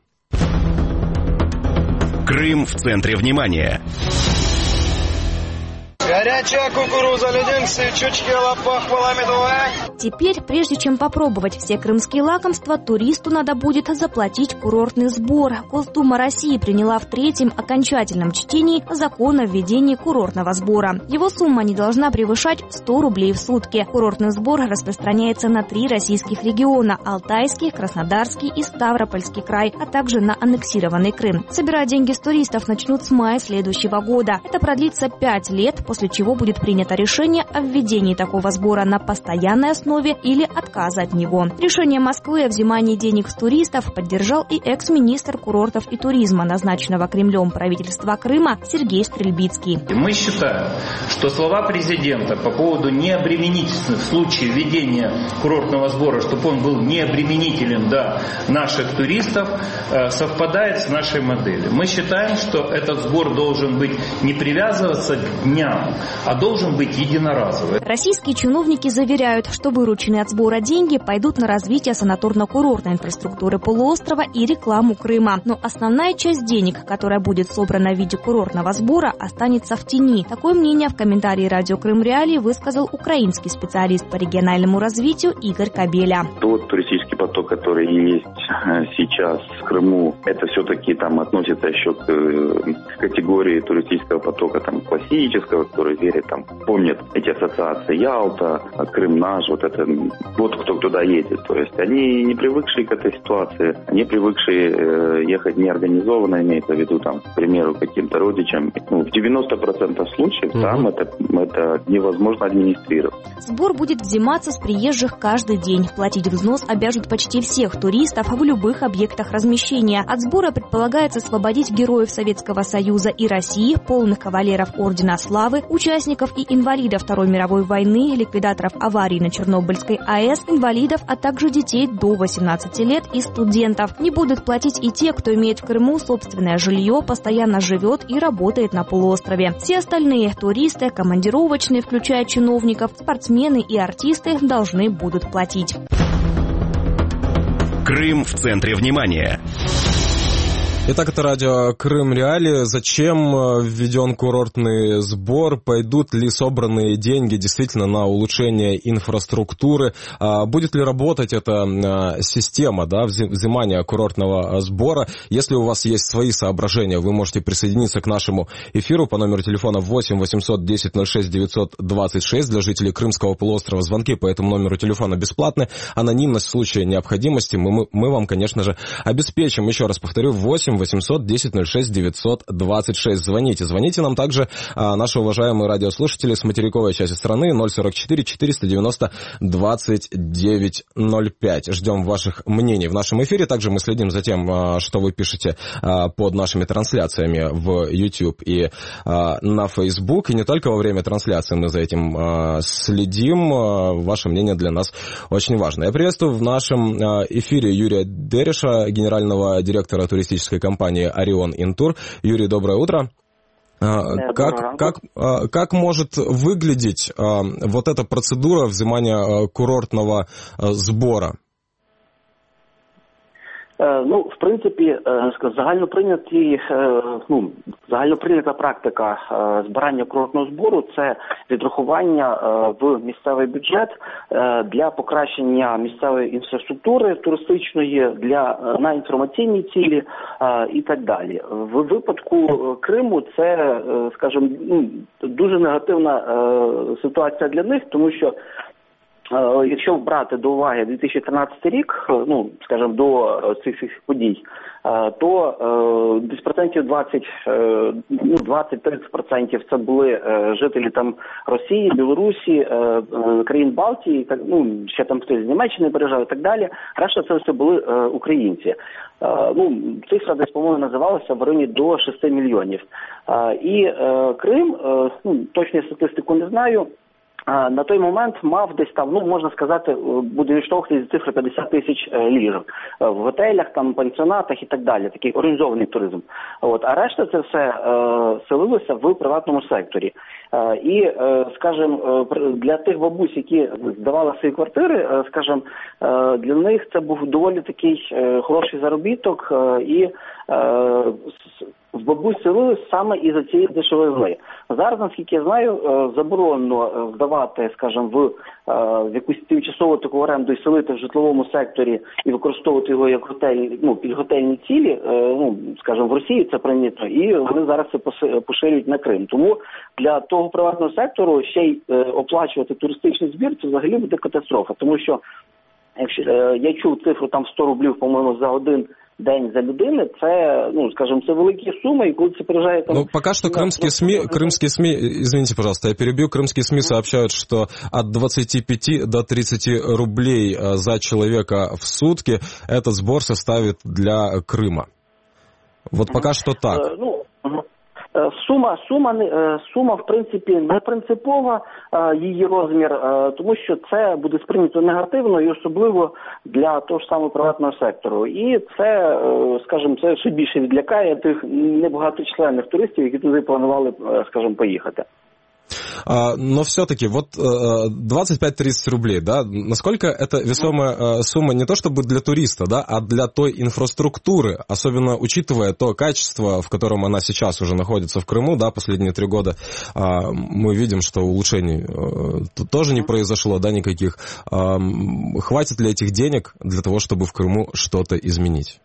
Крым в центре внимания. Горячая кукуруза, леденцы, чучки, лопах, медовая. Теперь, прежде чем попробовать все крымские лакомства, туристу надо будет заплатить курортный сбор. Госдума России приняла в третьем окончательном чтении закон о введении курортного сбора. Его сумма не должна превышать сто рублей в сутки. Курортный сбор распространяется на три российских региона – Алтайский, Краснодарский и Ставропольский край, а также на аннексированный Крым. Собирать деньги с туристов начнут с мая следующего года. Это продлится пять лет после после чего будет принято решение о введении такого сбора на постоянной основе или отказа от него. Решение Москвы о взимании денег с туристов поддержал и экс-министр курортов и туризма, назначенного Кремлем правительства Крыма Сергей Стрельбицкий. Мы считаем, что слова президента по поводу необременительных в случае введения курортного сбора, чтобы он был необременителен для наших туристов, совпадает с нашей моделью. Мы считаем, что этот сбор должен быть не привязываться к дням, а должен быть единоразовый. Российские чиновники заверяют, что вырученные от сбора деньги пойдут на развитие санаторно-курортной инфраструктуры полуострова и рекламу Крыма. Но основная часть денег, которая будет собрана в виде курортного сбора, останется в тени. Такое мнение в комментарии радио Крым Реалии высказал украинский специалист по региональному развитию Игорь Кабеля. Тот туристический поток, который есть сейчас в Крыму, это все-таки там относится еще к категории туристического потока там классического, который верит, там помнят эти ассоциации Ялта, Крым наш, вот это вот кто туда едет. То есть они не привыкшие к этой ситуации, они привыкшие э, ехать неорганизованно, имеется в виду там, к примеру, каким-то родичам. Ну, в девяноста процентах случаев угу. там это, это невозможно администрировать. Сбор будет взиматься с приезжих каждый день. Платить взнос обяжут почти всех туристов в любых объектах размещения. От сбора предполагается освободить героев Советского Союза и России, полных кавалеров Ордена Славы, участников и инвалидов Второй мировой войны, ликвидаторов аварии на Чернобыльской АЭС, инвалидов, а также детей до восемнадцати лет и студентов. Не будут платить и те, кто имеет в Крыму собственное жилье, постоянно живет и работает на полуострове. Все остальные туристы, командировочные, включая чиновников, спортсмены и артисты, должны будут платить. Крым в центре внимания. Итак, это радио Крым Реалии. Зачем введен курортный сбор? Пойдут ли собранные деньги действительно на улучшение инфраструктуры? Будет ли работать эта система, да, взимания курортного сбора? Если у вас есть свои соображения, вы можете присоединиться к нашему эфиру по номеру телефона восемь восемьсот десять ноль шесть девятьсот двадцать шесть. Для жителей Крымского полуострова звонки по этому номеру телефона бесплатны. Анонимность в случае необходимости мы, мы вам, конечно же, обеспечим. Еще раз повторю, восемь восемьсот десять ноль шесть девятьсот двадцать шесть. Звоните. Звоните нам также а, наши уважаемые радиослушатели с материковой части страны ноль сорок четыре четыреста девяносто двадцать девять ноль пять. Ждем ваших мнений в нашем эфире. Также мы следим за тем, а, что вы пишете а, под нашими трансляциями в YouTube и а, на Facebook. И не только во время трансляции мы за этим а, следим. А, ваше мнение для нас очень важно. Я приветствую в нашем а, эфире Юрия Дереша, генерального директора туристической компании компании Орион Интур. Юрий, доброе утро. Да, как, как, как может выглядеть вот эта процедура взимания курортного сбора? Ну, в принципі, загальноприйняті, ну, загальноприйнята практика збирання курортного збору – це відрахування в місцевий бюджет для покращення місцевої інфраструктури туристичної, для, на інформаційні цілі і так далі. В випадку Криму це, скажімо, ну, дуже негативна ситуація для них, тому що якщо брати до уваги дві тисячі тринадцятий рік, ну, скажімо, до цих всіх подій, то десь процентів двадцять, ну, двадцять-тридцять процентів це були жителі там Росії, Білорусі, країн Балтії, так, ну, ще там хтось з Німеччини приїжджав і так далі. Решта це все були українці. Ну, цифра десь, по-моєму, називалася в районі до шести мільйонів. І Крим, ну, точну статистику не знаю, на той момент мав десь там, ну, можна сказати, буде відштовхнути з цифри п'ятдесят тисяч ліжок в готелях, там, пансіонатах і так далі, такий організований туризм. От, а решта це все е, селилося в приватному секторі. Е, і, е, скажімо, для тих бабусь, які здавали свої квартири, е, скажімо, е, для них це був доволі такий е, хороший заробіток, е, і е, в бабусь селились саме із-за цієї дешевизни. Зараз, наскільки я знаю, заборонено здавати, скажімо, в, в якусь тимчасову таку оренду і селити в житловому секторі і використовувати його як готель, ну, під готельні цілі, ну, скажімо, в Росії це прийнято, і вони зараз це поширюють на Крим. Тому для того приватного сектору ще й оплачувати туристичний збір, це взагалі буде катастрофа, тому що якщо я чув цифру там сто рублів, по-моєму, за один день за людину, це, ну, скажімо, це великі суми, і коли це приїжджає... Там, ну, пока что крымские СМИ, крымские СМИ, извините, пожалуйста, я перебью, крымские СМИ сообщают, что от двадцати пяти до тридцати рублей за человека в сутки этот сбор составит для Крыма. Вот пока что так. Ну, Сума, сума, сума, в принципі, не принципова, її розмір, тому що це буде сприйнято негативно і особливо для того ж самого приватного сектору. І це, скажімо, це ще більше відлякає тих небагаточисленних туристів, які туди планували, скажімо, поїхати. Но все-таки вот двадцать пять - тридцать рублей, да, насколько это весомая сумма не то чтобы для туриста, да, а для той инфраструктуры, особенно учитывая то качество, в котором она сейчас уже находится в Крыму, да, последние три года, мы видим, что улучшений тут тоже не произошло, да, никаких. Хватит ли этих денег для того, чтобы в Крыму что-то изменить?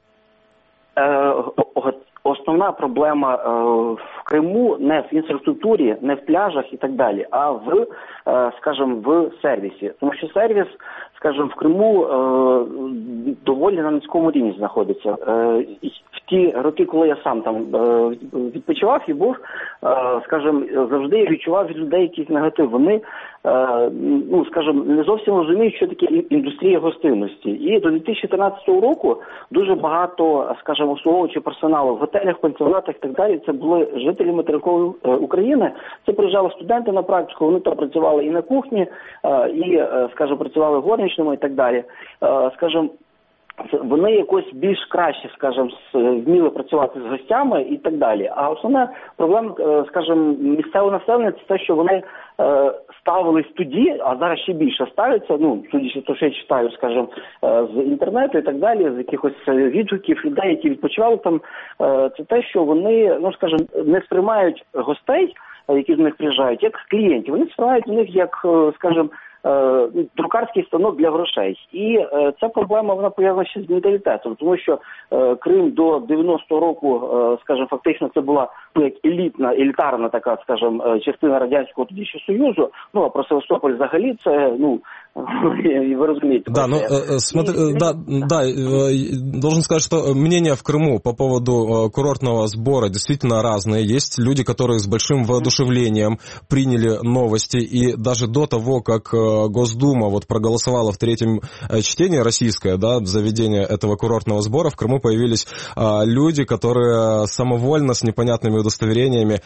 Основна проблема е, в Криму не в інфраструктурі, не в пляжах і так далі, а в, е, скажімо, в сервісі. Тому що сервіс, скажімо, в Криму е, доволі на низькому рівні знаходиться. Е, в ті роки, коли я сам там е, відпочивав і був, е, скажімо, завжди я відчував від людей якийсь негатив. Вони, е, ну, скажімо, не зовсім розуміють, що таке індустрія гостинності. І до дві тисячі тринадцятого року дуже багато, скажімо, обслуговуючого персоналу в готелях, пансіонатах і так далі, це були жителі материкової України. Це приїжджали студенти на практику, вони там працювали і на кухні, і, скажімо, працювали горничними і так далі. Скажімо, вони якось більш краще, скажімо, вміли працювати з гостями і так далі. А основна проблема, скажімо, місцевого населення – це те, що вони ставились тоді, а зараз ще більше ставляться, ну, судячи то, що я читаю, скажімо, з інтернету і так далі, з якихось відгуків людей, які відпочивали там, це те, що вони, ну, скажімо, не сприймають гостей, які до них приїжджають, як клієнтів. Вони сприймають них як, скажімо, друкарський станок для грошей. І е, ця проблема, вона пов'язана ще з менталітетом, тому що е, Крим до дев'яностого року, е, скажімо, фактично це була, ну, як елітна, елітарна така, скажімо, частина Радянського тоді ще Союзу, ну, а про Севастополь взагалі це, ну, вы разумеете. Да, ну, смотри, да, да, должен сказать, что мнения в Крыму по поводу курортного сбора действительно разные. Есть люди, которые с большим воодушевлением приняли новости, и даже до того, как Госдума вот проголосовала в третьем чтении российское, да, за введение этого курортного сбора, в Крыму появились люди, которые самовольно с непонятными удостоверениями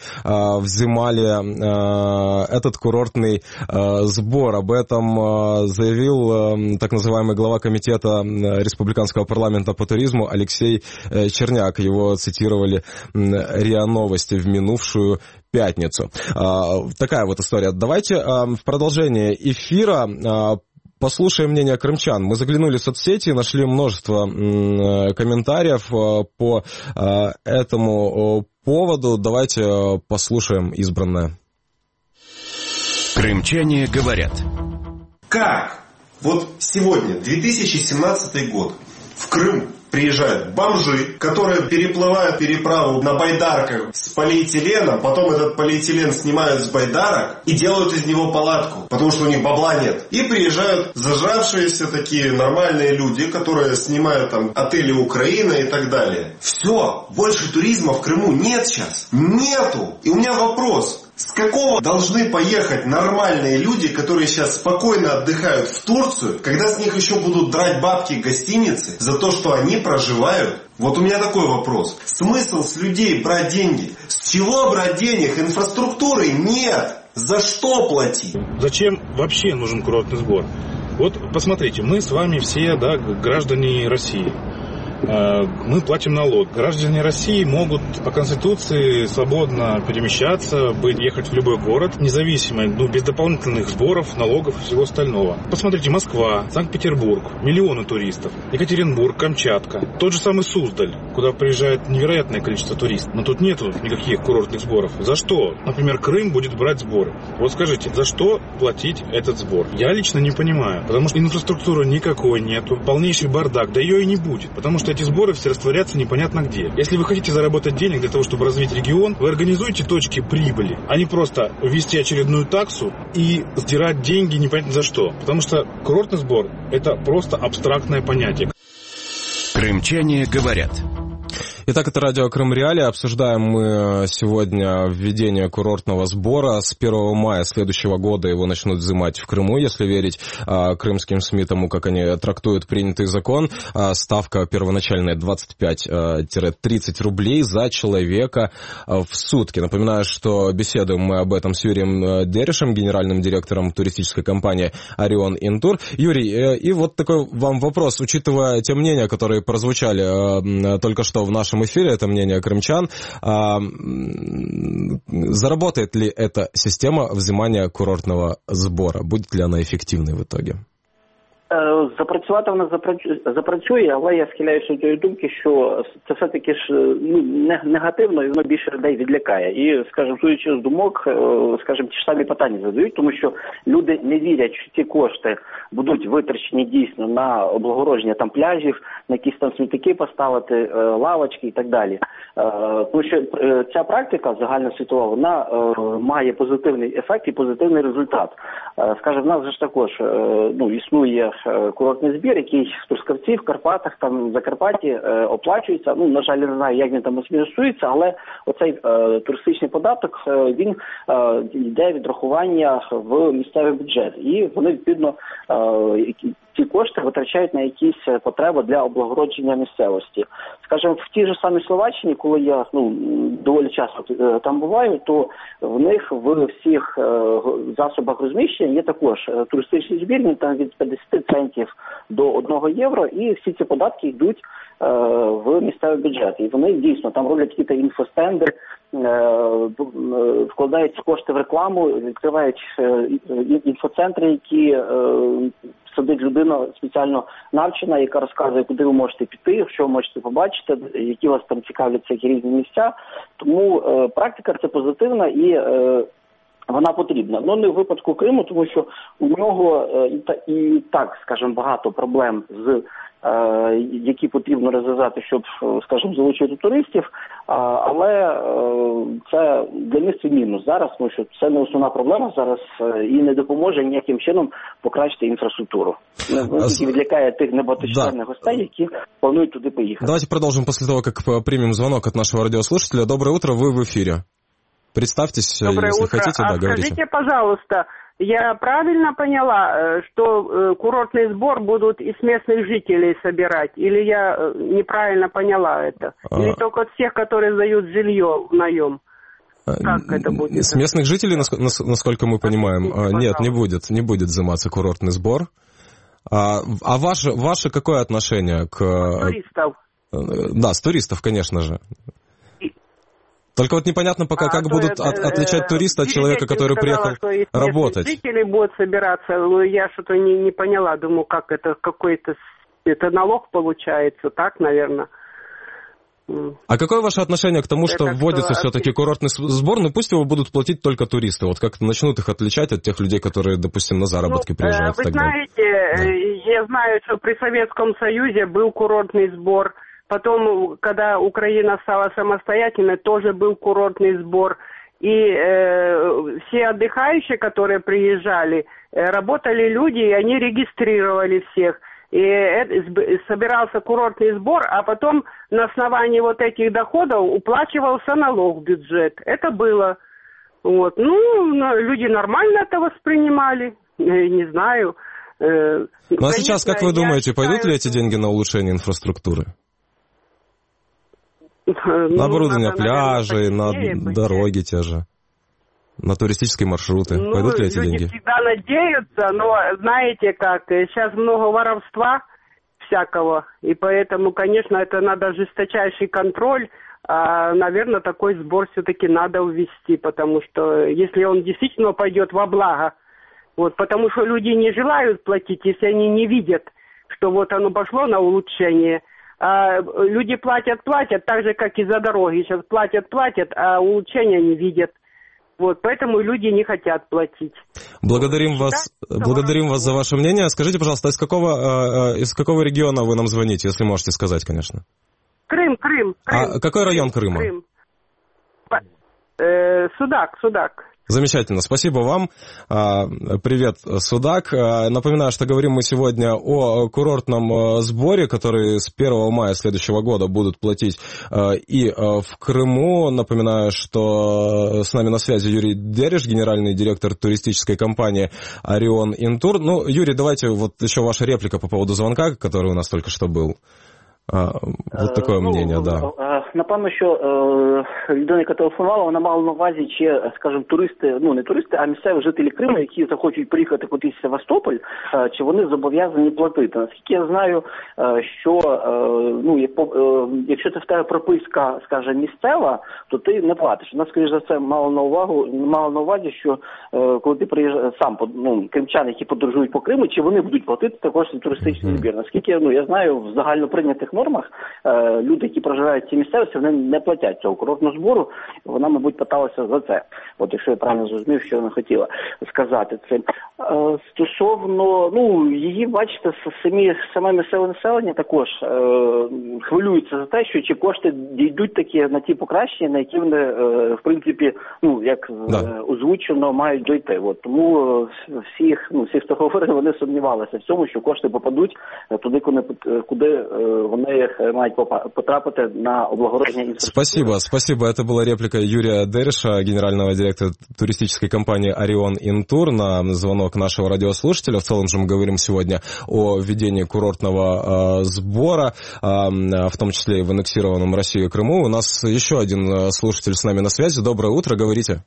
взимали этот курортный сбор. Об этом заявил так называемый глава комитета Республиканского парламента по туризму Алексей Черняк. Его цитировали РИА Новости в минувшую пятницу. Такая вот история. Давайте в продолжение эфира послушаем мнение крымчан. Мы заглянули в соцсети, нашли множество комментариев по этому поводу. Давайте послушаем избранное. Крымчане говорят. Как? Вот сегодня, две тысячи семнадцатый год, в Крым приезжают бомжи, которые переплывают переправу на байдарках с полиэтиленом, потом этот полиэтилен снимают с байдарок и делают из него палатку, потому что у них бабла нет. И приезжают зажравшиеся такие нормальные люди, которые снимают там отели Украины и так далее. Все, больше туризма в Крыму нет сейчас. Нету. И у меня вопрос. С какого должны поехать нормальные люди, которые сейчас спокойно отдыхают в Турцию, когда с них еще будут драть бабки гостиницы за то, что они проживают? Вот у меня такой вопрос. Смысл с людей брать деньги? С чего брать денег? Инфраструктуры нет. За что платить? Зачем вообще нужен курортный сбор? Вот посмотрите, мы с вами все, да, граждане России. Мы платим налог. Граждане России могут по Конституции свободно перемещаться, быть, ехать в любой город, независимо, ну, без дополнительных сборов, налогов и всего остального. Посмотрите, Москва, Санкт-Петербург, миллионы туристов, Екатеринбург, Камчатка, тот же самый Суздаль, куда приезжает невероятное количество туристов. Но тут нету никаких курортных сборов. За что, например, Крым будет брать сборы? Вот скажите, за что платить этот сбор? Я лично не понимаю, потому что инфраструктуры никакой нету, полнейший бардак, да ее и не будет, потому что эти сборы все растворятся непонятно где. Если вы хотите заработать денег для того, чтобы развить регион, вы организуете точки прибыли, а не просто ввести очередную таксу и сдирать деньги непонятно за что. Потому что курортный сбор – это просто абстрактное понятие. Крымчане говорят. Итак, это радио Крым Реалии. Обсуждаем мы сегодня введение курортного сбора. С первого мая следующего года его начнут взимать в Крыму, если верить а, крымским СМИ, тому, как они трактуют принятый закон. А, ставка первоначальная двадцать пять - тридцать рублей за человека а, в сутки. Напоминаю, что беседуем мы об этом с Юрием Дерешем, генеральным директором туристической компании «Орион Интур». Юрий, и вот такой вам вопрос, учитывая те мнения, которые прозвучали а, только что в нашем эфире, это мнение крымчан. А, заработает ли эта система взимания курортного сбора? Будет ли она эффективной в итоге? Запрацювати вона запрацює, але я схиляюся до тієї думки, що це все-таки ж ну, негативно і воно більше людей відлякає. І, скажімо, судячи з думок, скажімо, ті ж самі питання задають, тому що люди не вірять, що ці кошти будуть витрачені дійсно на облагородження там пляжів, на якісь там смітники поставити, лавочки і так далі. Тому що ця практика загальносвітова, вона має позитивний ефект і позитивний результат. Скажімо, в нас же ж також ну, існує курортний збір, який в Трускавці, в Карпатах, там в Закарпатті е, оплачується. Ну, на жаль, не знаю, як він там осмішується, але оцей е, туристичний податок, е, він е, йде відрахування в місцевий бюджет. І вони, відповідно, е, ці кошти витрачають на якісь потреби для облагородження місцевості. Скажімо, в тій же самій Словаччині, коли я ну, доволі часто е, там буваю, то в них в всіх е, засобах розміщення є також туристичний збір, він там від п'ятдесят центів до одного євро, і всі ці податки йдуть е, в місцевий бюджет. І вони дійсно там роблять якісь інфостенди, е, вкладають кошти в рекламу, відкривають е, інфоцентри, які е, сидить людина спеціально навчена, яка розказує, куди ви можете піти, що ви можете побачити, які вас там цікавляться, які різні місця. Тому е, практика це позитивна і е, вона потрібна. Ну, не в випадку Криму, тому що у нього е, і, та, і так, скажімо, багато проблем, з е, які потрібно розв'язати, щоб, скажімо, залучити туристів, а, але е, це для них це мінус зараз, тому що це не основна проблема зараз е, і не допоможе ніяким чином покращити інфраструктуру. Не тільки відлякає тих небагаточисленних да. гостей, які планують туди поїхати. Давайте продолжим после того, как примем звонок от нашего радиослушателя. Доброе утро, вы в эфире. Представьтесь, Доброе если утро. хотите, а да, говорите. Скажите, пожалуйста, я правильно поняла, что курортный сбор будут из местных жителей собирать? Или я неправильно поняла это? Или а... только от всех, которые сдают жилье в наем? Как это будет? С местных жителей, насколько мы понимаем, Простите, нет, не будет, не будет взиматься курортный сбор. А, а ваше, ваше какое отношение к... Туристов. Да, с туристов, конечно же. Только вот непонятно пока, а, как будут это, от, отличать туриста от человека, который сказала, приехал работать. Жители будут собираться, я что-то не, не поняла, думаю, как это, какой-то, это налог получается, так, наверное. А какое ваше отношение к тому, что это вводится что... все-таки курортный сбор, но пусть его будут платить только туристы, вот как начнут их отличать от тех людей, которые, допустим, на заработки ну, приезжают? Вы знаете, да. Я знаю, что при Советском Союзе был курортный сбор. Потом, когда Украина стала самостоятельной, тоже был курортный сбор. И э, все отдыхающие, которые приезжали, э, работали люди, и они регистрировали всех. И э, собирался курортный сбор, а потом на основании вот этих доходов уплачивался налог в бюджет. Это было. Вот. Ну, люди нормально это воспринимали, э, не знаю. Э, ну а конечно, сейчас, как вы думаете, считаю, пойдут ли эти деньги на улучшение инфраструктуры? На оборудование ну, пляжей, на дороги те же, на туристические маршруты. Ну, пойдут ли эти люди деньги? Всегда надеются, но знаете как, сейчас много воровства всякого, и поэтому, конечно, это надо жесточайший контроль. А, наверное, такой сбор все-таки надо ввести, потому что если он действительно пойдет во благо, вот, потому что люди не желают платить, если они не видят, что вот оно пошло на улучшение. А люди платят, платят, так же, как и за дороги. Сейчас платят, платят, а улучшения не видят. Вот, поэтому люди не хотят платить. Благодарим вас, да? благодарим вас за ваше мнение. Скажите, пожалуйста, из какого, из какого региона вы нам звоните, если можете сказать, конечно? Крым, Крым. Крым. А какой район Крыма? Крым. Э, Судак, Судак. Замечательно, спасибо вам. Привет, Судак. Напоминаю, что говорим мы сегодня о курортном сборе, который с первого мая следующего года будут платить и в Крыму. Напоминаю, что с нами на связи Юрий Дериш, генеральный директор туристической компании «Орион Интур». Ну, Юрий, давайте вот еще ваша реплика по поводу звонка, который у нас только что был. Вот такое мнение, ну, да. Напевно, що е, людина, яка телефонувала, вона мала на увазі, чи, скажімо, туристи, ну не туристи, а місцеві жителі Криму, які захочуть приїхати кудись в Севастополь, е, чи вони зобов'язані платити. Наскільки я знаю, е, що е, ну, як, е, якщо це в тебе прописка, скажімо, місцева, то ти не платиш. Вона, скоріш за це, мала на увагу, мала на увазі, що е, коли ти приїжджаєш сам, ну, кримчани, які подорожують по Криму, чи вони будуть платити також туристичний збір. Наскільки, ну, я знаю, в загальноприйнятих нормах е, люди, які проживають в цій місцевості, вони не платять цього курортного збору. Вона, мабуть, питалася за це. От якщо я правильно зрозумів, що вона хотіла сказати це. Е, стосовно, ну, її, бачите, самі, саме місцеве населення також е, хвилюється за те, що чи кошти дійдуть такі на ті покращення, на які вони, е, в принципі, ну, як да. е, озвучено, мають дойти. От, тому всіх, ну, всі, хто говорив, вони сумнівалися в цьому, що кошти попадуть туди, куди, куди вони мають потрапити на облагородження інфраструктури. Спасибо, спасибо. Это была реплика Юрия Дериша, генерального директора туристической компании «Орион Интур», на звонок нашего радиослушателя. В целом же мы говорим сегодня о введении курортного э, сбора, э, в том числе и в аннексированном Россией Крыму. У нас еще один слушатель с нами на связи. Доброе утро, говорите.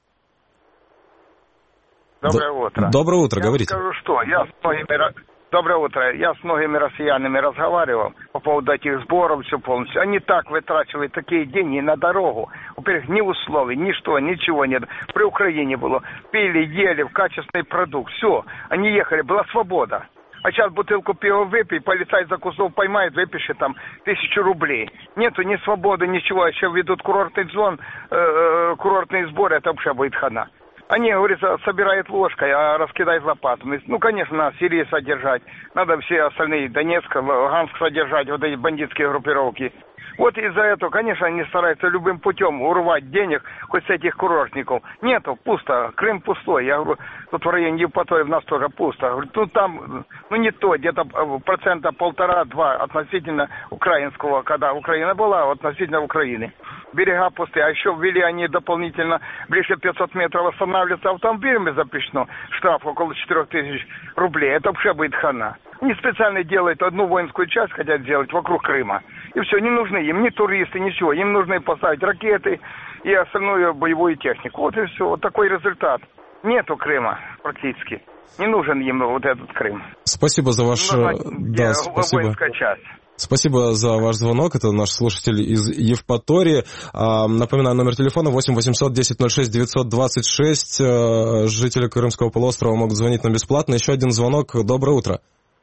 Доброе утро. Доброе утро, я говорите. Скажу, что я с многими... Доброе утро. Я с многими россиянами разговаривал по поводу этих сборов, все полностью. Они так вытрачивают такие деньги на дорогу. Во-первых, ни условий, ничто, ничего нет. При Украине было. Пили, ели, качественный продукт. Все. Они ехали. Была свобода. А сейчас бутылку пива выпей, полицай за кусок поймает, выпишет там тысячу рублей. Нету ни свободы, ничего. Еще ведут курортный зон, э, курортные сборы, это вообще будет хана. Они, говорится, собирают ложкой, а раскидают лопатами. Ну, конечно, надо Сирию содержать. Надо все остальные, Донецк, Луганск содержать, вот эти бандитские группировки. Вот из-за этого, конечно, они стараются любым путем урвать денег хоть с этих курортников. Нету, пусто, Крым пустой. Я говорю, тут в районе Евпатории у нас тоже пусто. Говорю, ну там, ну не то, где-то процента полтора-два относительно украинского, когда Украина была, относительно Украины. Берега пустые, а еще ввели они дополнительно, ближе пятьсот метров останавливаться автомобилями запрещено, штраф около четырех тысяч рублей, это вообще будет хана. Они специально делают одну воинскую часть, хотят сделать вокруг Крыма. И все, не нужны им ни туристы, ничего, им нужно поставить ракеты и остальную боевую технику. Вот и все, вот такой результат. Нету Крыма практически, не нужен им вот этот Крым. Спасибо за ваш... Да, спасибо. Воинская часть. Спасибо за ваш звонок. Это наш слушатель из Евпатории. Напоминаю, номер телефона восемь восемьсот десять ноль шесть девятьсот двадцать шесть. Жители Крымского полуострова могут звонить нам бесплатно. Еще один звонок. Доброе утро.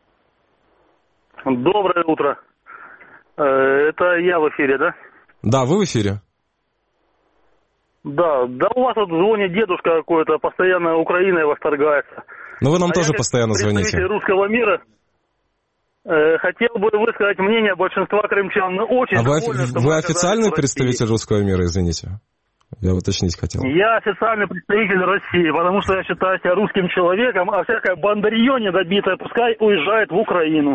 Доброе утро. Это я в эфире, да? Да, вы в эфире. Да, да у вас вот звонит дедушка какой-то, постоянно Украиной восторгается. Ну вы нам а тоже я, постоянно звоните. Представитель русского мира, э, хотел бы высказать мнение большинства крымчан. Ну, очень а довольны, вы, что вы официальный представитель русского мира, извините? Я уточнить хотел. Я официальный представитель России, потому что я считаю себя русским человеком, а всякое бандарье недобитое пускай уезжает в Украину.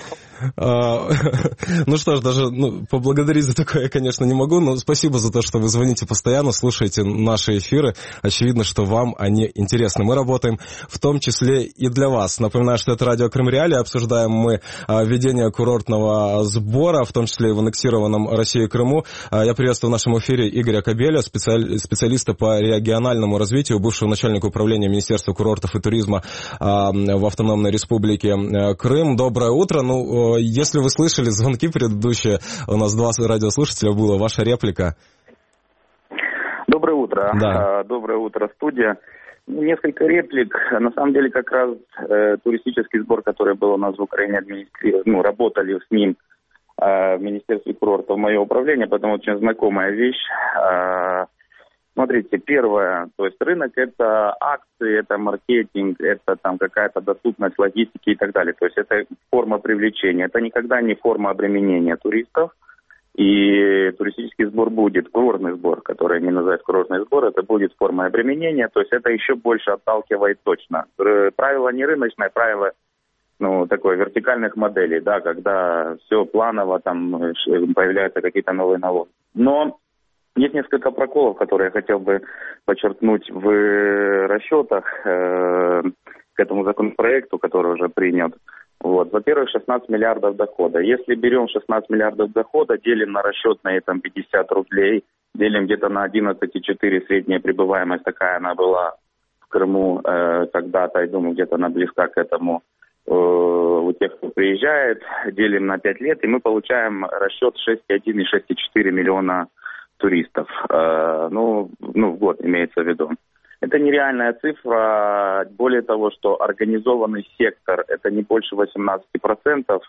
Ну что ж, даже ну, поблагодарить за такое я, конечно, не могу, но спасибо за то, что вы звоните постоянно, слушаете наши эфиры. Очевидно, что вам они интересны. Мы работаем в том числе и для вас. Напоминаю, что это радио Крым Реалии. Обсуждаем мы введение курортного сбора, в том числе и в аннексированном Россией Крыму. Я приветствую в нашем эфире Игоря Кобеля, специалиста по региональному развитию, бывшего начальника управления Министерства курортов и туризма в Автономной Республике Крым. Доброе утро. Ну, если вы слышали звонки предыдущие, у нас два радиослушателя было, ваша реплика. Доброе утро. Да. Доброе утро, студия. Несколько реплик. На самом деле, как раз э, туристический сбор, который был у нас в Украине, администрирован, ну, работали с ним э, в Министерстве курортов, мое управление, поэтому очень знакомая вещь. Э, Смотрите, первое, то есть рынок – это акции, это маркетинг, это там какая-то доступность логистики и так далее. То есть это форма привлечения, это никогда не форма обременения туристов. И туристический сбор будет, курортный сбор, который они называют курортный сбор, это будет формой обременения, то есть это еще больше отталкивает точно. Правило не рыночное, правило, ну, такой вертикальных моделей, да, когда все планово, там появляются какие-то новые налоги. Но есть несколько проколов, которые я хотел бы подчеркнуть в расчетах э, к этому законопроекту, который уже принят. Вот. Во-первых, шестнадцать миллиардов дохода. Если берем шестнадцать миллиардов дохода, делим на расчетные там пятьдесят рублей, делим где-то на одиннадцать целых четыре десятых средняя пребываемость, такая она была в Крыму э, когда-то, я думаю, где-то она близка к этому э, у тех, кто приезжает, делим на пять лет, и мы получаем расчет шесть целых один и шесть целых четыре миллиона туристов. Э, ну, ну, в год имеется в виду. Это нереальная цифра. Более того, что организованный сектор – это не больше восемнадцать процентов.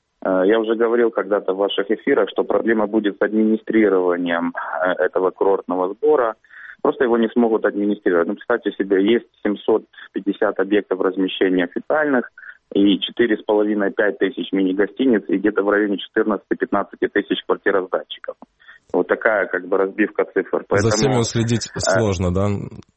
Я уже говорил когда-то в ваших эфирах, что проблема будет с администрированием этого курортного сбора. Просто его не смогут администрировать. Ну, представьте себе, есть семьсот пятьдесят объектов размещения официальных и четыре с половиной - пять тысяч мини-гостиниц и где-то в районе четырнадцать-пятнадцать тысяч квартиросдатчиков. Вот такая как бы разбивка цифр. Поэтому, за всеми следить сложно, да?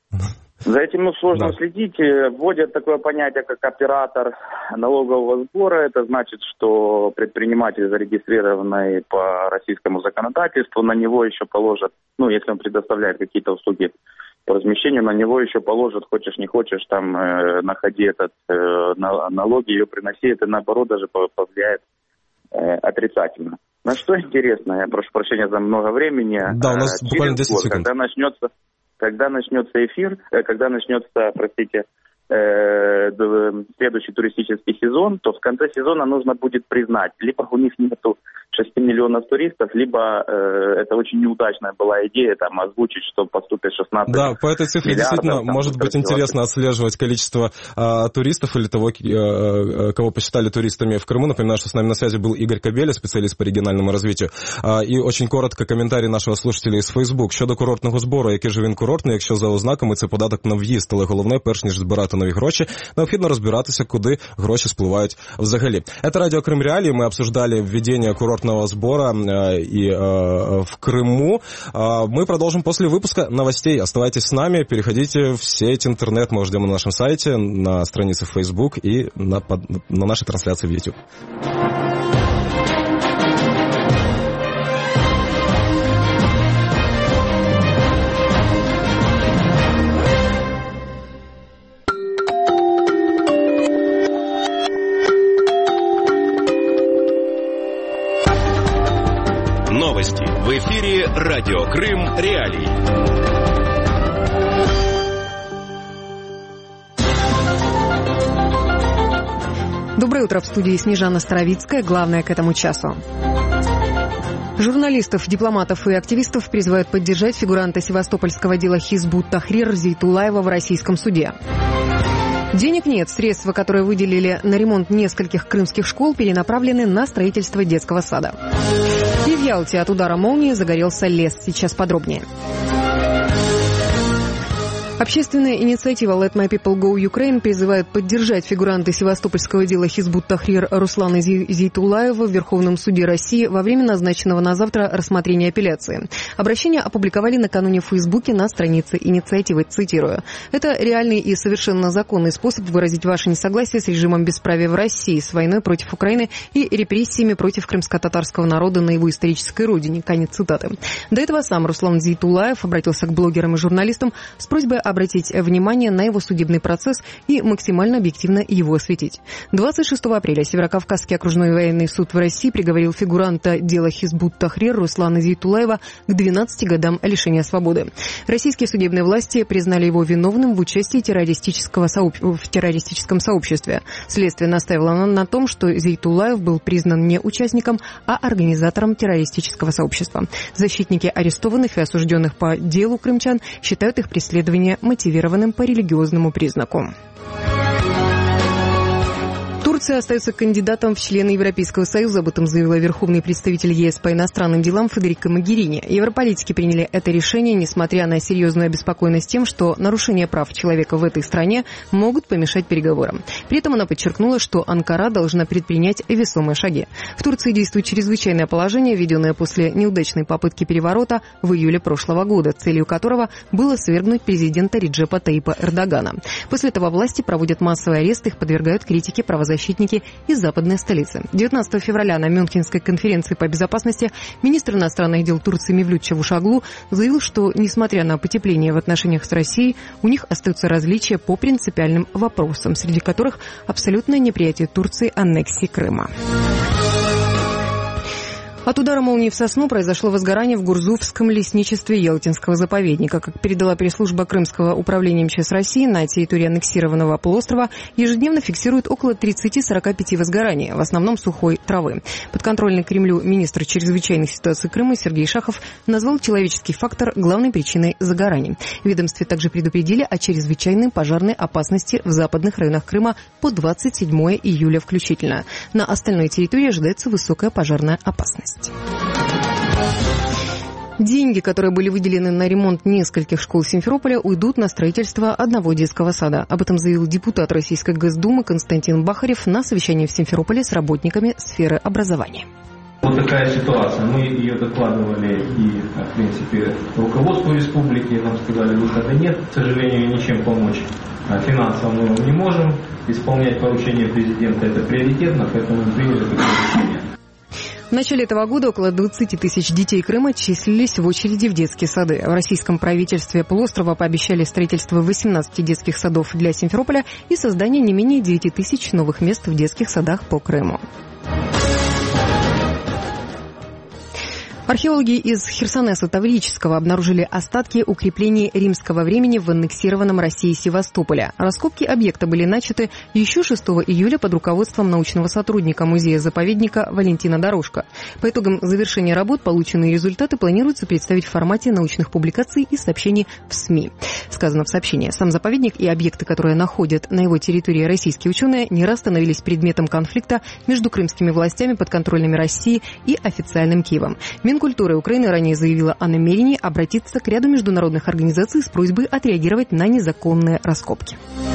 За этим ну, сложно да. следить. Вводят такое понятие, как оператор налогового сбора. Это значит, что предприниматель, зарегистрированный по российскому законодательству, на него еще положат, ну, если он предоставляет какие-то услуги по размещению, на него еще положат, хочешь не хочешь, там, э, находи этот э, налоги, ее приноси, это наоборот даже повлияет э, отрицательно. На что интересно, я прошу прощения за много времени. Да, у нас буквально десять год, секунд. Когда начнется, когда начнется эфир, когда начнется, простите, э, следующий туристический сезон, то в конце сезона нужно будет признать, либо у них нету шести миллионов туристов, либо э, это очень неудачная была идея там озвучить, что поступит шестнадцать Да, по этой цифре миллиардов, действительно там, может быть интересно отслеживать количество э, туристов или того, э, кого посчитали туристами в Крыму. Напоминаю, что с нами на связи был Игорь Кабеля, спеціаліст по регіональному розвитку. Э, і очень коротко коментарі нашого слушателя із Facebook. Щодо курортного збору, який же він курортний, якщо за ознаками це податок на в'їзд, але головне, перш ніж збирати нові гроші, необхідно розбиратися, куди гроші спливають взагалі. Это радио Крым Реалии, мы обсуждали введение курортного сбора э, и э, в Крыму. Э, мы продолжим после выпуска новостей. Оставайтесь с нами, переходите в сеть интернет, мы ждем на нашем сайте, на странице в Facebook и на, на нашей трансляции в YouTube. Новости в эфире радио Крым Реалии. Доброе утро, в студии Снежана Старовицкая. Главное к этому часу. Журналистов, дипломатов и активистов призывают поддержать фигуранта севастопольского дела Хизбут Тахрир Зейтулаева в российском суде. Денег нет. Средства, которые выделили на ремонт нескольких крымских школ, перенаправлены на строительство детского сада. И в Ялте от удара молнии загорелся лес. Сейчас подробнее. Общественная инициатива Let My People Go Ukraine призывает поддержать фигуранта севастопольского дела Хизбут Тахрир Руслана Зейтулаева в Верховном суде России во время назначенного на завтра рассмотрения апелляции. Обращение опубликовали накануне в Фейсбуке на странице инициативы. Цитирую. «Это реальный и совершенно законный способ выразить ваше несогласие с режимом бесправия в России, с войной против Украины и репрессиями против крымско-татарского народа на его исторической родине». Конец цитаты. До этого сам Руслан Зейтулаев обратился к блогерам и журналистам с просьбой обратить внимание на его судебный процесс и максимально объективно его осветить. двадцать шестого апреля Северокавказский окружной военный суд в России приговорил фигуранта дела Хизбут Тахрир Руслана Зейтулаева к двенадцати годам лишения свободы. Российские судебные власти признали его виновным в участии террористического сооб... в террористическом сообществе. Следствие настаивало на, на том, что Зейтулаев был признан не участником, а организатором террористического сообщества. Защитники арестованных и осужденных по делу крымчан считают их преследование мотивированным по религиозному признаку. Турция остается кандидатом в члены Европейского Союза. Об этом заявила верховный представитель ЕС по иностранным делам Федерика Могерини. Европолитики приняли это решение, несмотря на серьезную обеспокоенность тем, что нарушения прав человека в этой стране могут помешать переговорам. При этом она подчеркнула, что Анкара должна предпринять весомые шаги. В Турции действует чрезвычайное положение, введенное после неудачной попытки переворота в июле прошлого года, целью которого было свергнуть президента Реджепа Таипа Эрдогана. После этого власти проводят массовые аресты, их подвергают критике правозащитники из западной столицы. девятнадцатого февраля на Мюнхенской конференции по безопасности министр иностранных дел Турции Мевлют Чавушоглу заявил, что, несмотря на потепление в отношениях с Россией, у них остаются различия по принципиальным вопросам, среди которых абсолютное неприятие Турции аннексии Крыма. От удара молнии в сосну произошло возгорание в Гурзуфском лесничестве Ялтинского заповедника. Как передала пресс-служба Крымского управления МЧС России, на территории аннексированного полуострова ежедневно фиксируют около тридцать-сорок пять возгораний, в основном сухой травы. Подконтрольный Кремлю министр чрезвычайных ситуаций Крыма Сергей Шахов назвал человеческий фактор главной причиной загораний. В ведомстве также предупредили о чрезвычайной пожарной опасности в западных районах Крыма по двадцать седьмое июля включительно. На остальной территории ожидается высокая пожарная опасность. Деньги, которые были выделены на ремонт нескольких школ Симферополя, уйдут на строительство одного детского сада. Об этом заявил депутат Российской Госдумы Константин Бахарев на совещании в Симферополе с работниками сферы образования. Вот такая ситуация. Мы ее докладывали и, в принципе, руководству республики. Нам сказали, выхода нет. К сожалению, ничем помочь финансово мы не можем. Исполнять поручение президента – это приоритетно, поэтому мы приняли такое решение. В начале этого года около двадцать тысяч детей Крыма числились в очереди в детские сады. В российском правительстве полуострова пообещали строительство восемнадцати детских садов для Симферополя и создание не менее девяти тысяч новых мест в детских садах по Крыму. Археологи из Херсонеса Таврического обнаружили остатки укреплений римского времени в аннексированном Россией Севастополе. Раскопки объекта были начаты еще шестого июля под руководством научного сотрудника музея-заповедника Валентина Дорожко. По итогам завершения работ полученные результаты планируется представить в формате научных публикаций и сообщений в СМИ. Сказано в сообщении, сам заповедник и объекты, которые находят на его территории российские ученые, не раз становились предметом конфликта между крымскими властями, подконтрольными России и официальным Киевом. Минкультуры Украины ранее заявила о намерении обратиться к ряду международных организаций с просьбой отреагировать на незаконные раскопки.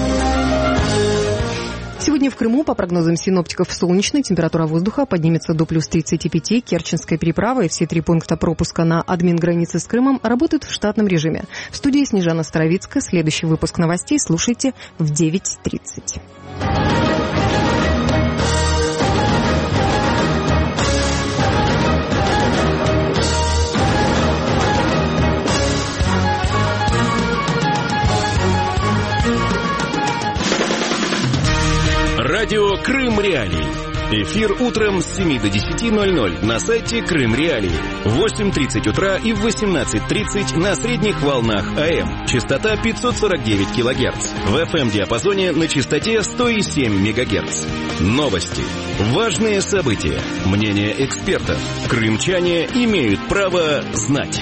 Сегодня в Крыму, по прогнозам синоптиков, солнечно, температура воздуха поднимется до плюс тридцати пяти. Керченская переправа и все три пункта пропуска на админ-границе с Крымом работают в штатном режиме. В студии Снежана Старовицкая. Следующий выпуск новостей слушайте в девять тридцать. Радио «Крым Реалии». Эфир утром с семи до десяти ноль-ноль на сайте Крым Реалии. В восемь тридцать утра и в восемнадцать тридцать на средних волнах АМ. Частота пятьсот сорок девять килогерц. В эф эм-диапазоне на частоте сто семь мегагерц. Новости. Важные события. Мнения экспертов. Крымчане имеют право знать.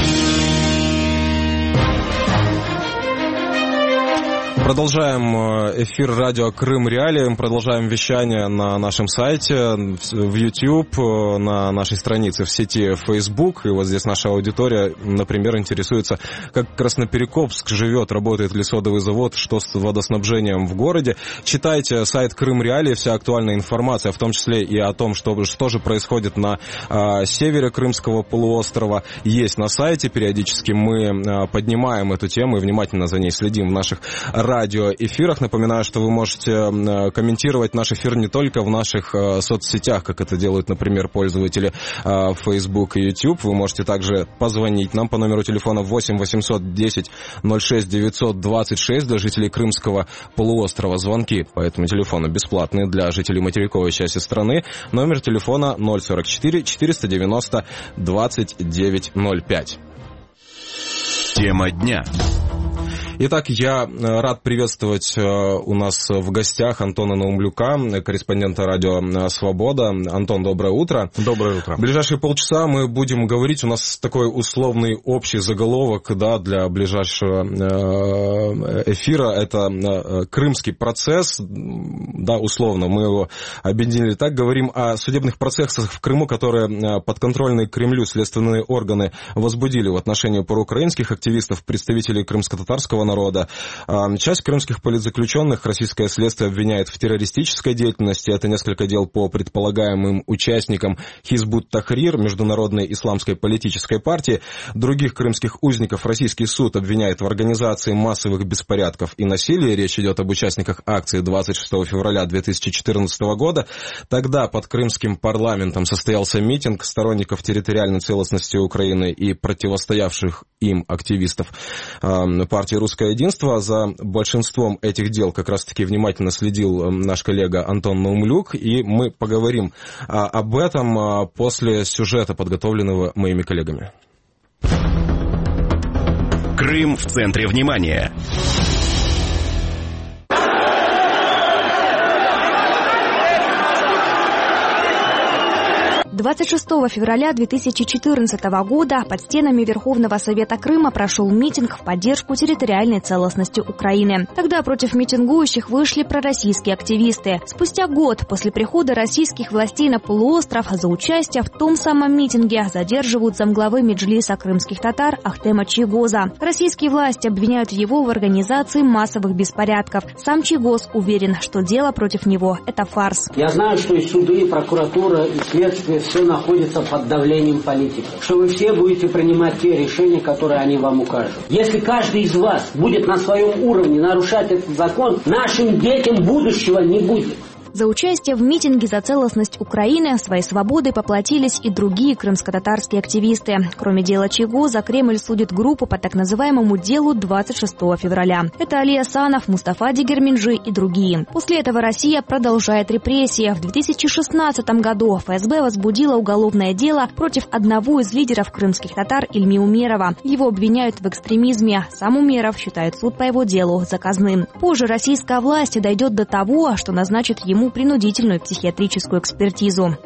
Продолжаем эфир радио «Крым Реалии», продолжаем вещание на нашем сайте, в YouTube, на нашей странице в сети Facebook. И вот здесь наша аудитория, например, интересуется, как Красноперекопск живет, работает ли содовый завод, что с водоснабжением в городе. Читайте сайт «Крым Реалии», вся актуальная информация, в том числе и о том, что, что же происходит на а, севере Крымского полуострова, есть на сайте. Периодически мы а, поднимаем эту тему и внимательно за ней следим в наших радиоэфирах. Напоминаю, что вы можете комментировать наш эфир не только в наших соцсетях, как это делают, например, пользователи Facebook и YouTube. Вы можете также позвонить нам по номеру телефона восемь восемьсот десять ноль шесть девятьсот двадцать шесть для жителей Крымского полуострова. Звонки по этому телефону бесплатные для жителей материковой части страны. Номер телефона ноль сорок четыре четыреста девяносто двадцать девять ноль пять. Тема дня. Итак, я рад приветствовать у нас в гостях Антона Наумлюка, корреспондента радио «Свобода». Антон, доброе утро. Доброе утро. В ближайшие полчаса мы будем говорить, у нас такой условный общий заголовок, да, для ближайшего эфира. Это крымский процесс, да, условно, мы его объединили так. Говорим о судебных процессах в Крыму, которые подконтрольные Кремлю следственные органы возбудили в отношении проукраинских активистов, представителей крымско-татарского народа. Часть крымских политзаключенных российское следствие обвиняет в террористической деятельности. Это несколько дел по предполагаемым участникам Хизбут-Тахрир, международной исламской политической партии. Других крымских узников российский суд обвиняет в организации массовых беспорядков и насилия. Речь идет об участниках акции двадцать шестого февраля две тысячи четырнадцатого года. Тогда под крымским парламентом состоялся митинг сторонников территориальной целостности Украины и противостоявших им активистов партии «Русское единство». За большинством этих дел как раз-таки внимательно следил наш коллега Антон Наумлюк, и мы поговорим об этом после сюжета, подготовленного моими коллегами. Крым в центре внимания. двадцать шестого февраля две тысячи четырнадцатого года под стенами Верховного Совета Крыма прошел митинг в поддержку территориальной целостности Украины. Тогда против митингующих вышли пророссийские активисты. Спустя год после прихода российских властей на полуостров за участие в том самом митинге задерживают замглавы Меджлиса крымских татар Ахтема Чийгоза. Российские власти обвиняют его в организации массовых беспорядков. Сам Чийгоз уверен, что дело против него – это фарс. Я знаю, что и суды, и прокуратура, и следствие все находится под давлением политиков, что вы все будете принимать те решения, которые они вам укажут. Если каждый из вас будет на своем уровне нарушать этот закон, нашим детям будущего не будет. За участие в митинге за целостность Украины своей свободой поплатились и другие крымско-татарские активисты. Кроме дела Чийгоза, Кремль судит группу по так называемому делу двадцать шестого февраля. Это Али Асанов, Мустафа Дегерменджи и другие. После этого Россия продолжает репрессии. В две тысячи шестнадцатом году ФСБ возбудила уголовное дело против одного из лидеров крымских татар Ильми Умерова. Его обвиняют в экстремизме. Сам Умеров считает суд по его делу заказным. Позже российская власть дойдет до того, что назначит ему принудительную психиатрическую экспертизу.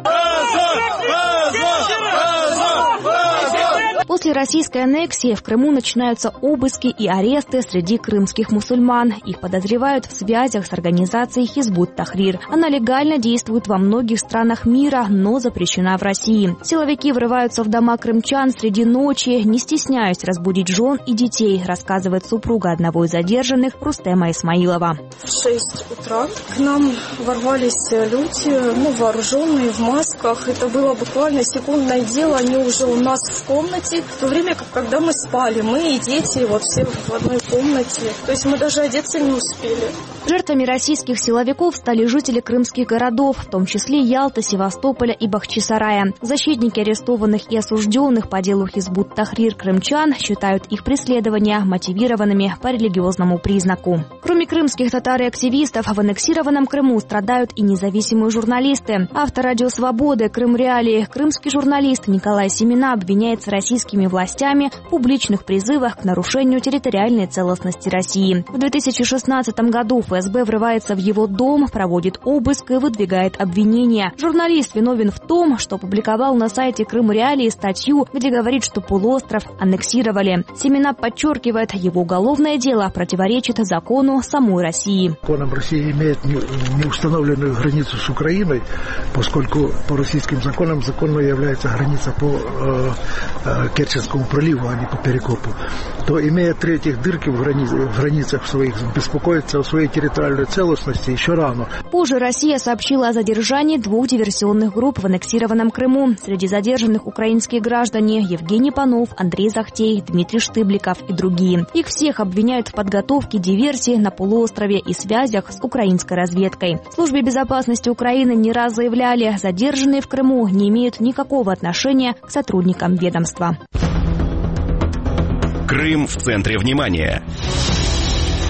После российской аннексии в Крыму начинаются обыски и аресты среди крымских мусульман. Их подозревают в связях с организацией Хизбут-Тахрир. Она легально действует во многих странах мира, но запрещена в России. Силовики врываются в дома крымчан среди ночи, не стесняясь разбудить жен и детей, рассказывает супруга одного из задержанных Рустема Исмаилова. В шесть утра к нам ворвались люди, ну, вооруженные, в масках. Это было буквально секундное дело. Они уже у нас в комнате. В то время, когда мы спали, мы и дети, вот все в одной комнате. То есть мы даже одеться не успели. Жертвами российских силовиков стали жители крымских городов, в том числе Ялты, Севастополя и Бахчисарая. Защитники арестованных и осужденных по делу Хизбут-Тахрир крымчан считают их преследования мотивированными по религиозному признаку. Кроме крымских татар и активистов, в аннексированном Крыму страдают и независимые журналисты. Автор «Радио Свободы», Крым Реалии, крымский журналист Николай Семина обвиняется российскими властями в публичных призывах к нарушению территориальной целостности России. В две тысячи шестнадцатом году ФСБ врывается в его дом, проводит обыск и выдвигает обвинения. Журналист виновен в том, что опубликовал на сайте Крым Реалии статью, где говорит, что полуостров аннексировали. Семина подчеркивает, его уголовное дело противоречит закону самой России. Законом России имеет неустановленную границу с Украиной, поскольку по российским законам законной является граница по э, э, Керченскому проливу, а не по Перекопу, то, имея третьих дырки в, границ, в границах своих, беспокоиться о своей территориальной целостности еще рано. Позже Россия сообщила о задержании двух диверсионных групп в аннексированном Крыму. Среди задержанных украинские граждане Евгений Панов, Андрей Захтей, Дмитрий Штыбликов и другие. Их всех обвиняют в подготовке диверсии на полуострове и связях с украинской разведкой. В Службе безопасности Украины не раз заявляли, задержанные в Крыму не имеют никакого отношения к сотрудникам ведомства. Крым в центре внимания.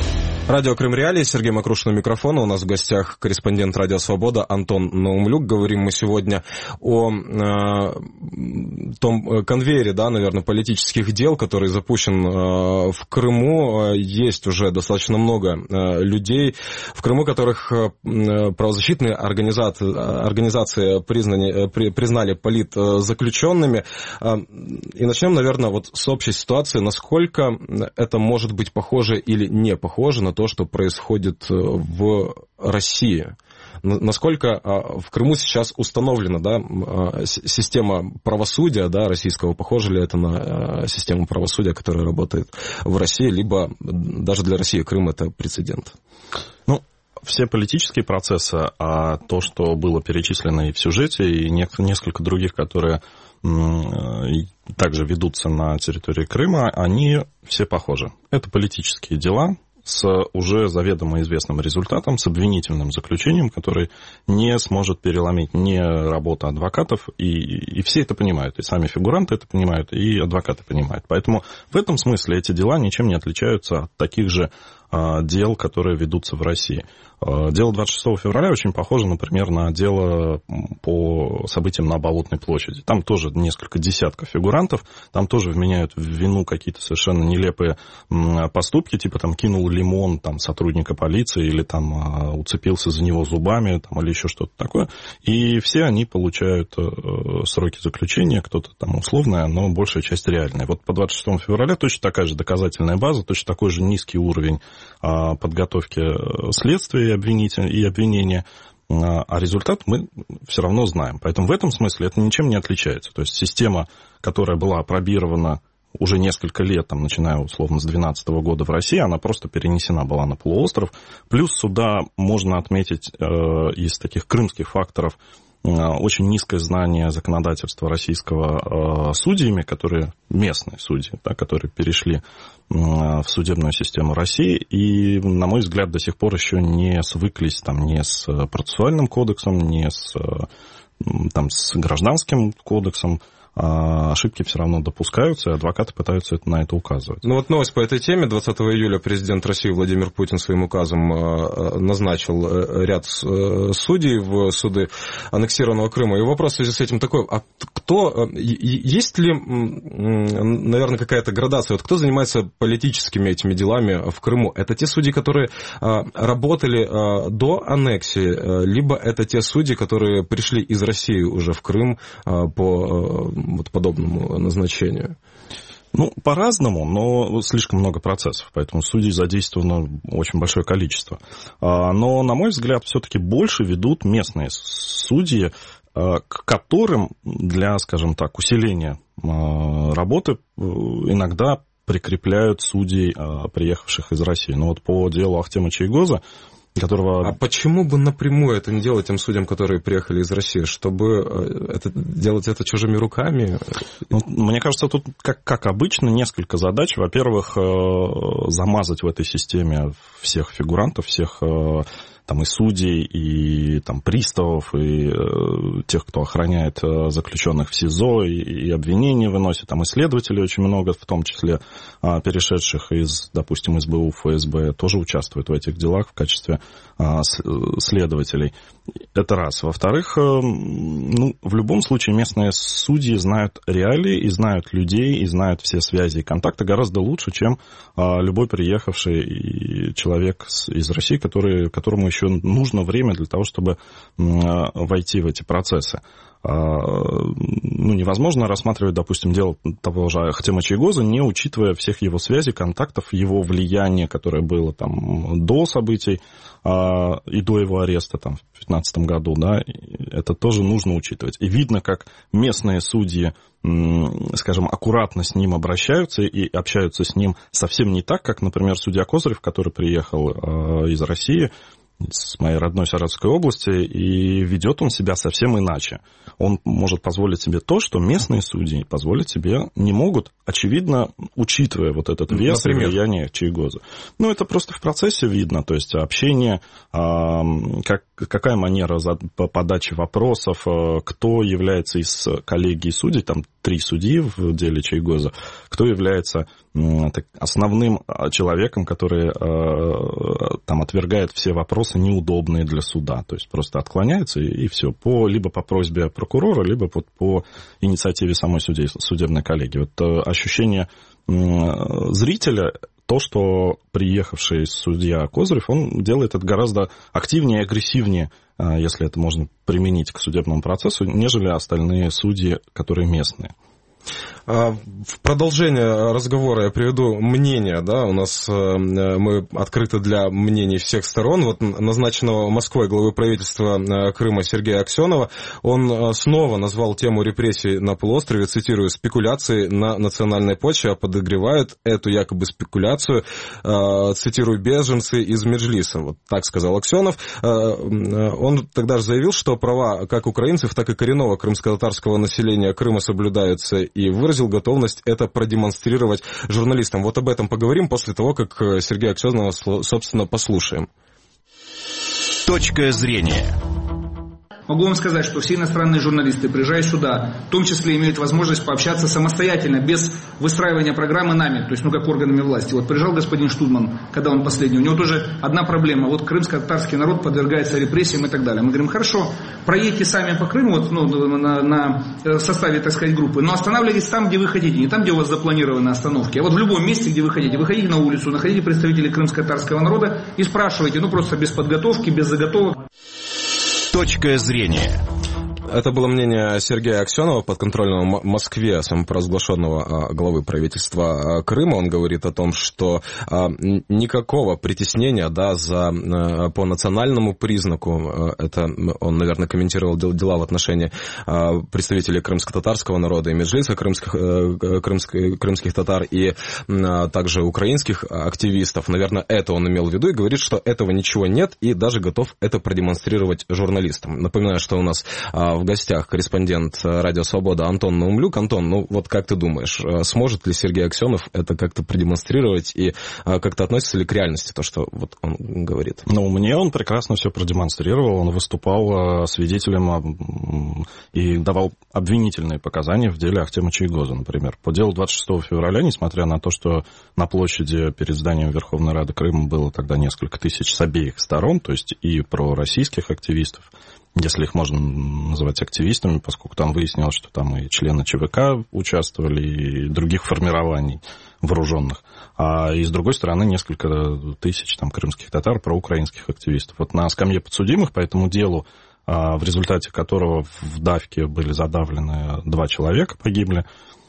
Радио Крым Реалии, Сергей Макрушин у микрофона. У нас в гостях корреспондент Радио Свобода Антон Наумлюк. Говорим мы сегодня о э, том конвейере, да, наверное, политических дел, который запущен э, в Крыму. Есть уже достаточно много э, людей в Крыму, которых э, правозащитные организации, организации признали, при, признали политзаключенными. Э, и начнем, наверное, вот с общей ситуации, насколько это может быть похоже или не похоже на то, что происходит в России. Насколько в Крыму сейчас установлена, да, система правосудия, да, российского, похоже ли это на систему правосудия, которая работает в России, либо даже для России Крым это прецедент? Ну, все политические процессы, а то, что было перечислено и в сюжете, и несколько других, которые также ведутся на территории Крыма, они все похожи. Это политические дела с уже заведомо известным результатом, с обвинительным заключением, который не сможет переломить ни работа адвокатов, и, и все это понимают, и сами фигуранты это понимают, и адвокаты понимают. Поэтому в этом смысле эти дела ничем не отличаются от таких же а, дел, которые ведутся в России. А, дело двадцать шестого февраля очень похоже, например, на дело по событиям на Болотной площади. Там тоже несколько десятков фигурантов, там тоже вменяют в вину какие-то совершенно нелепые поступки, типа там кинул лимон там, сотрудника полиции или там а, уцепился за него зубами там, или еще что-то такое. И все они получают а, сроки заключения, кто-то там условное, но большая часть реальная. Вот по двадцать шестому февраля точно такая же доказательная база, точно такой же низкий уровень а, подготовки следствия и обвинения, и обвинения. А результат мы все равно знаем. Поэтому в этом смысле это ничем не отличается. То есть система, которая была опробирована уже несколько лет, там, начиная условно с две тысячи двенадцатого года в России, она просто перенесена была на полуостров. Плюс сюда можно отметить э, из таких крымских факторов э, очень низкое знание законодательства российского э, судьями, которые местные судьи, да, которые перешли э, в судебную систему России и, на мой взгляд, до сих пор еще не свыклись там, ни с процессуальным кодексом, ни с, там, с гражданским кодексом. Ошибки все равно допускаются, и адвокаты пытаются это, на это указывать. Ну вот новость по этой теме. двадцатого июля президент России Владимир Путин своим указом назначил ряд судей в суды аннексированного Крыма. И вопрос в связи с этим такой, а кто, есть ли, наверное, какая-то градация, вот кто занимается политическими этими делами в Крыму? Это те судьи, которые работали до аннексии, либо это те судьи, которые пришли из России уже в Крым по вот подобному назначению? Ну, по-разному, но слишком много процессов, поэтому судей задействовано очень большое количество. Но, на мой взгляд, все-таки больше ведут местные судьи, к которым для, скажем так, усиления работы иногда прикрепляют судей, приехавших из России. Но вот по делу Ахтема Чайгоза, которого... А почему бы напрямую это не делать тем судьям, которые приехали из России, чтобы это, делать это чужими руками? Ну, мне кажется, тут, как, как обычно, несколько задач. Во-первых, замазать в этой системе всех фигурантов, всех там, и судей, и там, приставов, и э, тех, кто охраняет э, заключенных в СИЗО, и, и обвинения выносит, там, исследователей очень много, в том числе э, перешедших из, допустим, СБУ, ФСБ, тоже участвуют в этих делах в качестве э, следователей. Это раз. Во-вторых, э, ну, в любом случае местные судьи знают реалии, и знают людей, и знают все связи и контакты гораздо лучше, чем э, любой приехавший человек из России, который, которому еще еще нужно время для того, чтобы войти в эти процессы. Ну, невозможно рассматривать, допустим, дело того же Ахтема Чайгоза, не учитывая всех его связей, контактов, его влияния, которое было там до событий и до его ареста там, в две тысячи пятнадцатом году, да, это тоже нужно учитывать. И видно, как местные судьи, скажем, аккуратно с ним обращаются и общаются с ним совсем не так, как, например, судья Козырев, который приехал из России, с моей родной Саратовской области, и ведет он себя совсем иначе. Он может позволить себе то, что местные судьи позволить себе не могут, очевидно, учитывая вот этот вес и влияние Чайгоза. Ну, это просто в процессе видно, то есть общение, как, какая манера подачи вопросов, кто является из коллегии судей, там три судьи в деле Чайгоза, кто является основным человеком, который там отвергает все вопросы неудобные для суда, то есть просто отклоняется и, и все, по, либо по просьбе прокурора, либо по, по инициативе самой судей, судебной коллегии. Вот ощущение зрителя, то, что приехавший судья Козырев, он делает это гораздо активнее и агрессивнее, если это можно применить к судебному процессу, нежели остальные судьи, которые местные. В продолжение разговора я приведу мнение, да, у нас мы открыты для мнений всех сторон. Вот назначенного Москвой главы правительства Крыма Сергея Аксенова, он снова назвал тему репрессий на полуострове, цитирую, спекуляции на национальной почве, а подогревают эту якобы спекуляцию, цитирую, беженцы из Меджлиса, вот так сказал Аксенов. Он тогда же заявил, что права как украинцев, так и коренного крымско-татарского населения Крыма соблюдаются, и выразил готовность это продемонстрировать журналистам. Вот об этом поговорим после того, как Сергея Аксенова, собственно, послушаем. Точка зрения. Могу вам сказать, что все иностранные журналисты, приезжая сюда, в том числе имеют возможность пообщаться самостоятельно, без выстраивания программы нами, то есть, ну, как органами власти. Вот приезжал господин Штудман, когда он последний, у него тоже одна проблема. Вот крымско-татарский народ подвергается репрессиям и так далее. Мы говорим, хорошо, проедьте сами по Крыму, вот, ну, на, на составе, так сказать, группы, но останавливайтесь там, где вы хотите, не там, где у вас запланированы остановки, а вот в любом месте, где вы хотите. Выходите на улицу, находите представителей крымско-татарского народа и спрашивайте, ну, просто без подготовки, без заготовок. Точка зрения. Это было мнение Сергея Аксенова, подконтрольного Москве, самопровозглашенного главы правительства Крыма. Он говорит о том, что никакого притеснения, да, за, по национальному признаку, это он, наверное, комментировал дела в отношении представителей крымско-татарского народа и Меджлиса крымских, крымских, крымских татар и также украинских активистов. Наверное, это он имел в виду и говорит, что этого ничего нет и даже готов это продемонстрировать журналистам. Напоминаю, что у нас в гостях корреспондент «Радио Свобода» Антон Наумлюк. Антон, ну вот как ты думаешь, сможет ли Сергей Аксенов это как-то продемонстрировать и как-то относится ли к реальности то, что вот он говорит? Ну, мне он прекрасно все продемонстрировал. Он выступал свидетелем и давал обвинительные показания в деле Ахтема Чайгоза, например. По делу двадцать шестого февраля, несмотря на то, что на площади перед зданием Верховной Рады Крыма было тогда несколько тысяч с обеих сторон, то есть и пророссийских активистов, если их можно называть активистами, поскольку там выяснилось, что там и члены ЧВК участвовали, и других формирований вооруженных. А и с другой стороны несколько тысяч там крымских татар, проукраинских активистов. Вот на скамье подсудимых по этому делу, в результате которого в давке были задавлены два человека, погибли,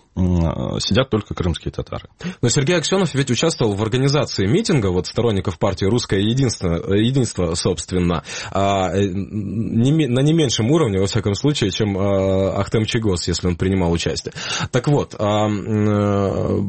сидят только крымские татары. Но Сергей Аксенов ведь участвовал в организации митинга вот сторонников партии «Русское единство», единство собственно, а, не, на не меньшем уровне, во всяком случае, чем а, Ахтем Чайгоз, если он принимал участие. Так вот, а, а,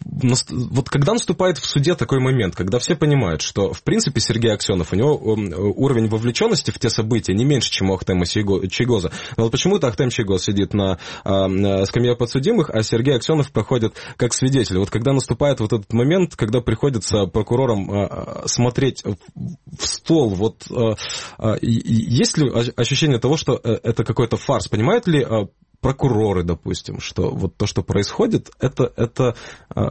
вот когда наступает в суде такой момент, когда все понимают, что, в принципе, Сергей Аксенов, у него уровень вовлеченности в те события не меньше, чем у Ахтема Чайгоза. Но вот почему-то Ахтем Чайгоз сидит на а, скамье подсудимых, а Сергей Сергей Аксенов проходит как свидетель. Вот когда наступает вот этот момент, когда приходится прокурорам э, смотреть в стол, вот э, есть ли ощущение того, что это какой-то фарс? Понимают ли э, прокуроры, допустим, что вот то, что происходит, это, это э,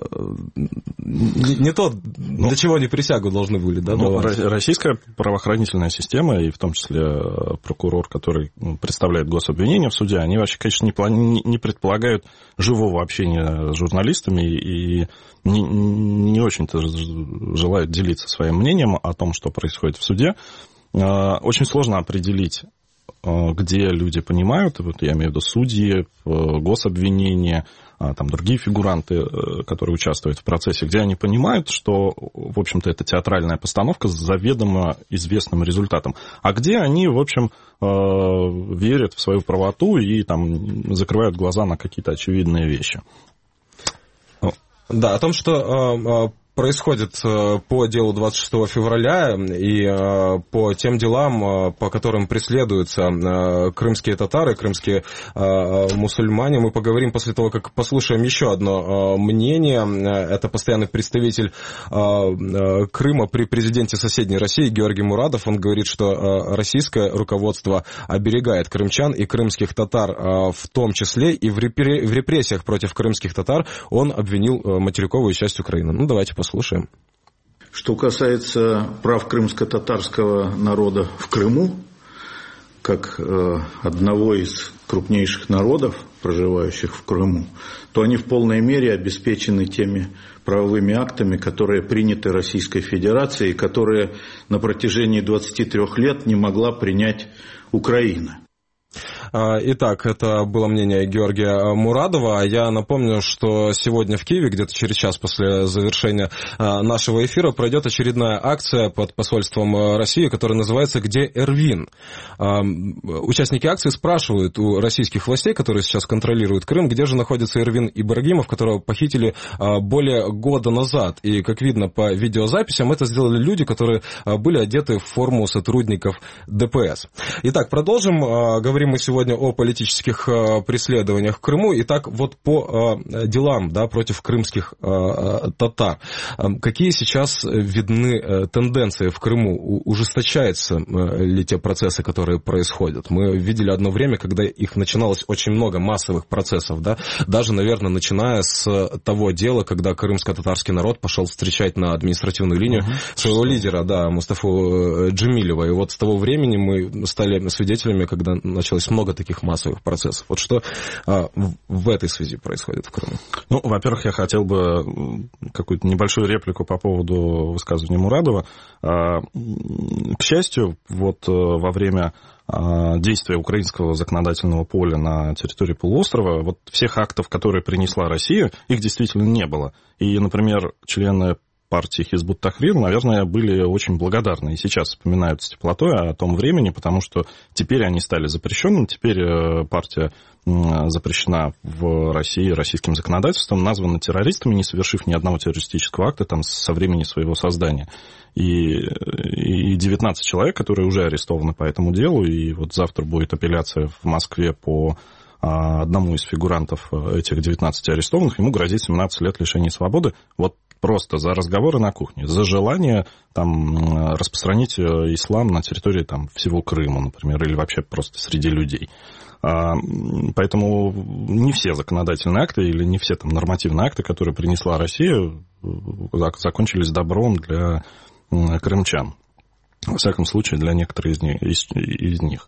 не, не то, ну, для чего они присягу должны были, да, ну, российская правоохранительная система, и в том числе прокурор, который представляет гособвинение в суде, они вообще, конечно, не, плани- не предполагают живого общения с журналистами и не, не очень-то желают делиться своим мнением о том, что происходит в суде. Очень сложно определить, где люди понимают, вот я имею в виду судьи, гособвинения, там другие фигуранты, которые участвуют в процессе, где они понимают, что, в общем-то, это театральная постановка с заведомо известным результатом, а где они, в общем, верят в свою правоту и там закрывают глаза на какие-то очевидные вещи. Да, о том, что происходит по делу двадцать шестого февраля и по тем делам, по которым преследуются крымские татары, крымские мусульмане, мы поговорим после того, как послушаем еще одно мнение. Это постоянный представитель Крыма при президенте соседней России Георгий Мурадов. Он говорит, что российское руководство оберегает крымчан и крымских татар в том числе, и в репрессиях против крымских татар он обвинил материковую часть Украины. Ну, давайте послушаем. Что касается прав крымско-татарского народа в Крыму, как э, одного из крупнейших народов, проживающих в Крыму, то они в полной мере обеспечены теми правовыми актами, которые приняты Российской Федерацией, и которые на протяжении двадцати трёх лет не могла принять Украина. Итак, это было мнение Георгия Мурадова. Я напомню, что сегодня в Киеве, где-то через час после завершения нашего эфира, пройдет очередная акция под посольством России, которая называется «Где Эрвин?». Участники акции спрашивают у российских властей, которые сейчас контролируют Крым, где же находится Эрвин Ибрагимов, которого похитили более года назад. И, как видно по видеозаписям, это сделали люди, которые были одеты в форму сотрудников ДПС. Итак, продолжим. Говорим мы сегодня о политических э, преследованиях в Крыму. Итак, вот по э, делам, да, против крымских э, татар. Э, какие сейчас видны э, тенденции в Крыму? У, ужесточаются э, ли те процессы, которые происходят? Мы видели одно время, когда их начиналось очень много массовых процессов, да, даже, наверное, начиная с того дела, когда крымско-татарский народ пошел встречать на административную линию uh-huh. своего лидера, да, Мустафу Джемилева. И вот с того времени мы стали свидетелями, когда началось много таких массовых процессов. Вот что а, в, в этой связи происходит в Крыму? Ну, во-первых, я хотел бы какую-то небольшую реплику по поводу высказывания Мурадова. А, к счастью, вот во время а, действия украинского законодательного поля на территории полуострова, вот всех актов, которые принесла Россия, их действительно не было. И, например, члены партии Хизбут Тахрир, наверное, были очень благодарны. И сейчас вспоминают с теплотой о том времени, потому что теперь они стали запрещенными. Теперь партия запрещена в России российским законодательством, названа террористами, не совершив ни одного террористического акта там, со времени своего создания. И, и девятнадцать человек, которые уже арестованы по этому делу, и вот завтра будет апелляция в Москве по одному из фигурантов этих девятнадцати арестованных, ему грозит семнадцать лет лишения свободы. Вот просто за разговоры на кухне, за желание там, распространить ислам на территории там, всего Крыма, например, или вообще просто среди людей. Поэтому не все законодательные акты или не все там, нормативные акты, которые принесла Россия, закончились добром для крымчан. Во всяком случае, для некоторых из них. Из, из них.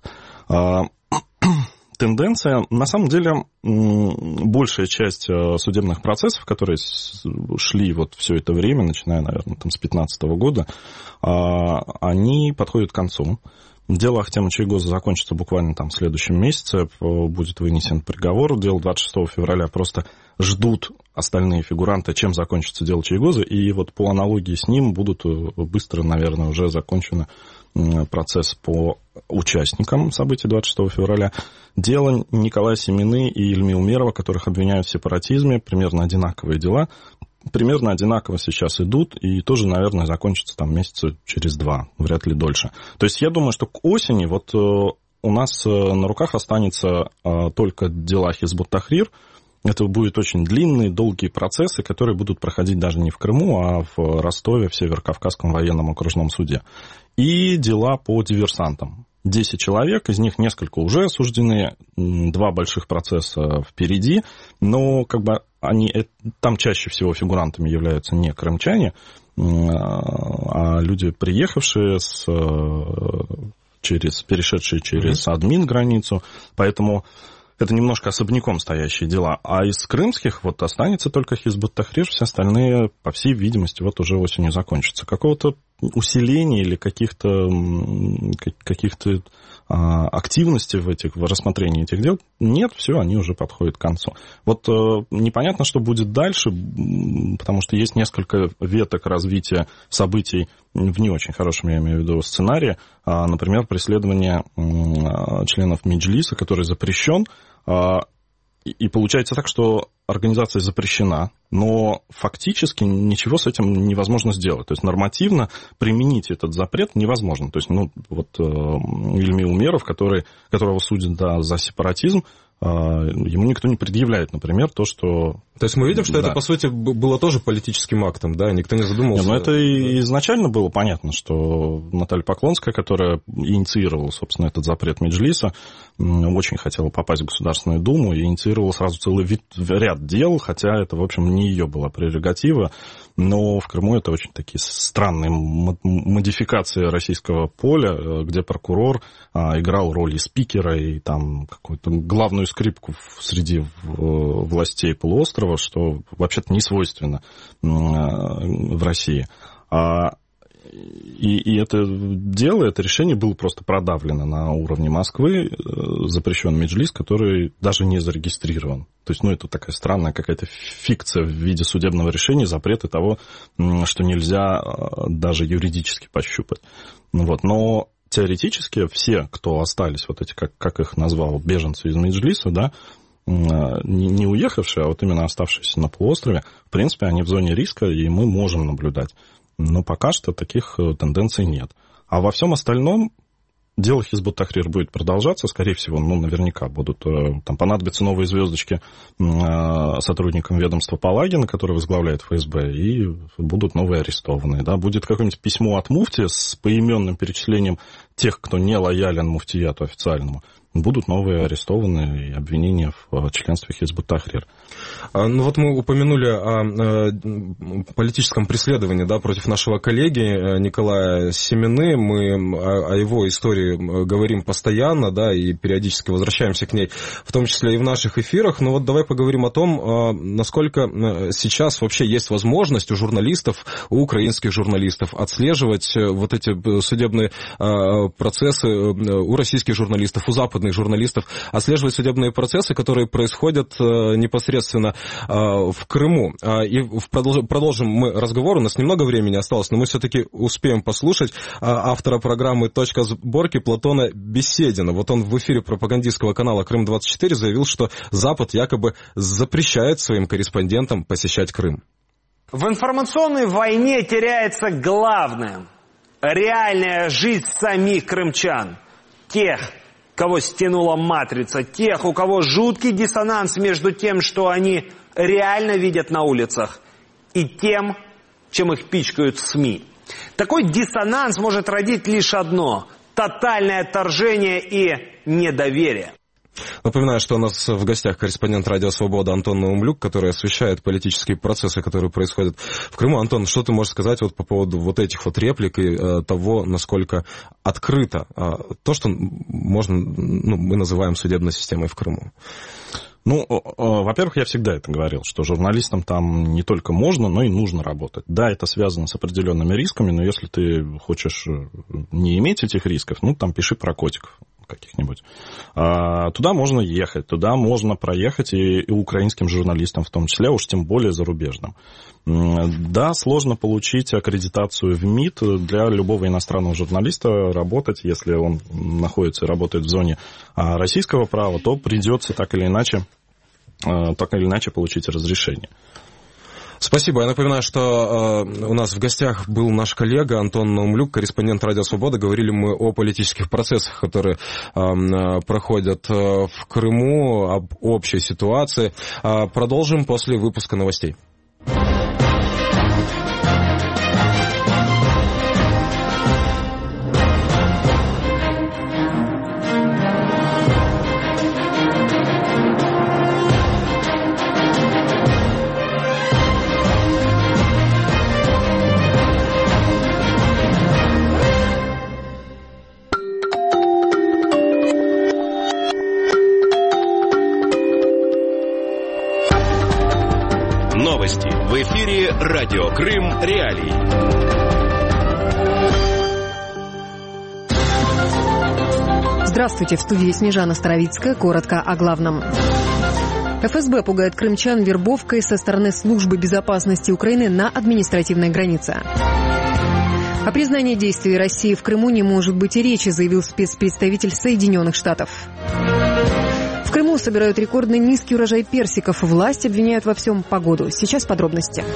Тенденция, на самом деле, большая часть судебных процессов, которые шли вот все это время, начиная, наверное, там, с две тысячи пятнадцатого года, они подходят к концу. Дело Ахтема Чайгоза закончится буквально там в следующем месяце, будет вынесен приговор. Дело двадцать шестого февраля просто ждут остальные фигуранты, чем закончится дело Чайгоза, и вот по аналогии с ним будут быстро, наверное, уже закончены процесс по участникам событий двадцать шестого февраля. Дело Николая Семины и Ильми Умерова, которых обвиняют в сепаратизме, примерно одинаковые дела, примерно одинаково сейчас идут, и тоже, наверное, закончится там месяца через два, вряд ли дольше. То есть я думаю, что к осени вот у нас на руках останется только дела Хизбут Тахрир. Это будут очень длинные, долгие процессы, которые будут проходить даже не в Крыму, а в Ростове, в Северокавказском военном окружном суде. И дела по диверсантам. Десять человек, из них несколько уже осуждены, два больших процесса впереди, но как бы они, там чаще всего фигурантами являются не крымчане, а люди, приехавшие, с, через, перешедшие через админ-границу, поэтому это немножко особняком стоящие дела. А из крымских вот останется только Хизбут Тахрир, все остальные, по всей видимости, вот уже осенью закончатся. Какого-то усиления или каких-то, каких-то а, активностей в, этих, в рассмотрении этих дел нет, все, они уже подходят к концу. Вот а, непонятно, что будет дальше, потому что есть несколько веток развития событий в не очень хорошем, я имею в виду, сценарии. А, например, преследование а, членов Меджлиса, который запрещен. А, и получается так, что организация запрещена, но фактически ничего с этим невозможно сделать. То есть нормативно применить этот запрет невозможно. То есть, ну, вот э, Ильми Умеров, который, которого судят да, за сепаратизм, э, ему никто не предъявляет, например, то, что... То есть мы видим, что да. это, по сути, было тоже политическим актом, да? Никто не задумывался. Нет, ну, это и изначально было понятно, что Наталья Поклонская, которая инициировала, собственно, этот запрет Меджлиса, очень хотела попасть в Государственную Думу и инициировала сразу целый вид, ряд дел, хотя это, в общем, не ее была прерогатива, но в Крыму это очень такие странные модификации российского поля, где прокурор играл роль и спикера, и там какую-то главную скрипку среди властей полуострова, что вообще-то не свойственно в России. И, и это дело, это решение было просто продавлено на уровне Москвы, запрещен Меджлис, который даже не зарегистрирован. То есть, ну, это такая странная какая-то фикция в виде судебного решения, запрета того, что нельзя даже юридически пощупать. Вот. Но теоретически все, кто остались, вот эти, как, как их назвал, беженцы из Меджлиса, да, не, не уехавшие, а вот именно оставшиеся на полуострове, в принципе, они в зоне риска, и мы можем наблюдать. Но пока что таких тенденций нет. А во всем остальном дело Хизбут Тахрир будет продолжаться. Скорее всего, ну, наверняка будут там понадобятся новые звездочки сотрудникам ведомства Палагина, который возглавляет эф эс бэ, и будут новые арестованные. Да? Будет какое-нибудь письмо от муфтия с поименным перечислением тех, кто не лоялен муфтияту официальному. Будут новые арестованные и обвинения в членстве Хизбут Тахрир. Ну вот мы упомянули о политическом преследовании, да, против нашего коллеги Николая Семены. Мы о его истории говорим постоянно, да, и периодически возвращаемся к ней, в том числе и в наших эфирах. Но вот давай поговорим о том, насколько сейчас вообще есть возможность у журналистов, у украинских журналистов отслеживать вот эти судебные процессы, у российских журналистов, у западных журналистов, отслеживать судебные процессы, которые происходят непосредственно в Крыму. И продолжим мы разговор, у нас немного времени осталось, но мы все-таки успеем послушать автора программы «Точка сборки» Платона Беседина. Вот он в эфире пропагандистского канала Крым двадцать четыре заявил, что Запад якобы запрещает своим корреспондентам посещать Крым. В информационной войне теряется главное – реальная жизнь самих крымчан. Тех, кого стянула матрица, тех, у кого жуткий диссонанс между тем, что они реально видят на улицах, и тем, чем их пичкают в СМИ. Такой диссонанс может родить лишь одно – тотальное отторжение и недоверие. Напоминаю, что у нас в гостях корреспондент «Радио Свобода» Антон Наумлюк, который освещает политические процессы, которые происходят в Крыму. Антон, что ты можешь сказать вот по поводу вот этих вот реплик и э, того, насколько открыто э, то, что можно, ну, мы называем судебной системой в Крыму? Ну, во-первых, я всегда это говорил, что журналистам там не только можно, но и нужно работать. Да, это связано с определенными рисками, но если ты хочешь не иметь этих рисков, ну, там пиши про котиков каких-нибудь. А, туда можно ехать, туда можно проехать и, и украинским журналистам в том числе, уж тем более зарубежным. Да, сложно получить аккредитацию в МИД для любого иностранного журналиста работать, если он находится и работает в зоне российского права, то придется так или иначе, так или иначе получить разрешение. Спасибо. Я напоминаю, что э, у нас в гостях был наш коллега Антон Наумлюк, корреспондент «Радио Свобода». Говорили мы о политических процессах, которые э, проходят э, в Крыму, об общей ситуации. Э, продолжим после выпуска новостей. Новости. В эфире Радио Крым Реалии. Здравствуйте, в студии Снежана Старовицкая. Коротко о главном. эф эс бэ пугает крымчан вербовкой со стороны Службы безопасности Украины на административной границе. О признании действий России в Крыму не может быть и речи, заявил спецпредставитель Соединенных Штатов. В Крыму собирают рекордно низкий урожай персиков. Власть обвиняют во всем погоду. Сейчас подробности.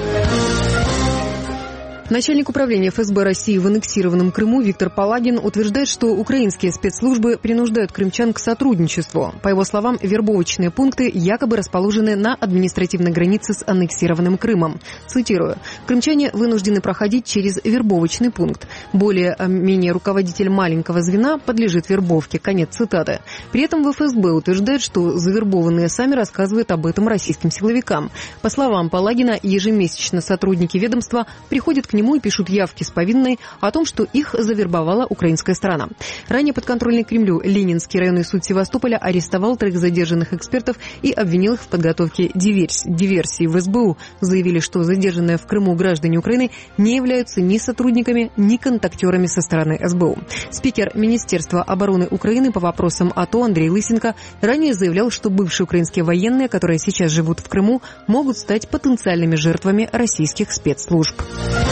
Начальник управления эф эс бэ России в аннексированном Крыму Виктор Палагин утверждает, что украинские спецслужбы принуждают крымчан к сотрудничеству. По его словам, вербовочные пункты якобы расположены на административной границе с аннексированным Крымом. Цитирую. «Крымчане вынуждены проходить через вербовочный пункт. Более-менее руководитель маленького звена подлежит вербовке». Конец цитаты. При этом в эф эс бэ утверждают, что завербованные сами рассказывают об этом российским силовикам. По словам Палагина, ежемесячно сотрудники ведомства приходят к нему и пишут явки с повинной о том, что их завербовала украинская сторона. Ранее подконтрольный Кремлю Ленинский районный суд Севастополя арестовал трех задержанных экспертов и обвинил их в подготовке диверсии. диверсии. В эс бэ у заявили, что задержанные в Крыму граждане Украины не являются ни сотрудниками, ни контактерами со стороны эс бэ у. Спикер Министерства обороны Украины по вопросам а то Андрей Лысенко ранее заявлял, что бывшие украинские военные, которые сейчас живут в Крыму, могут стать потенциальными жертвами российских спецслужб.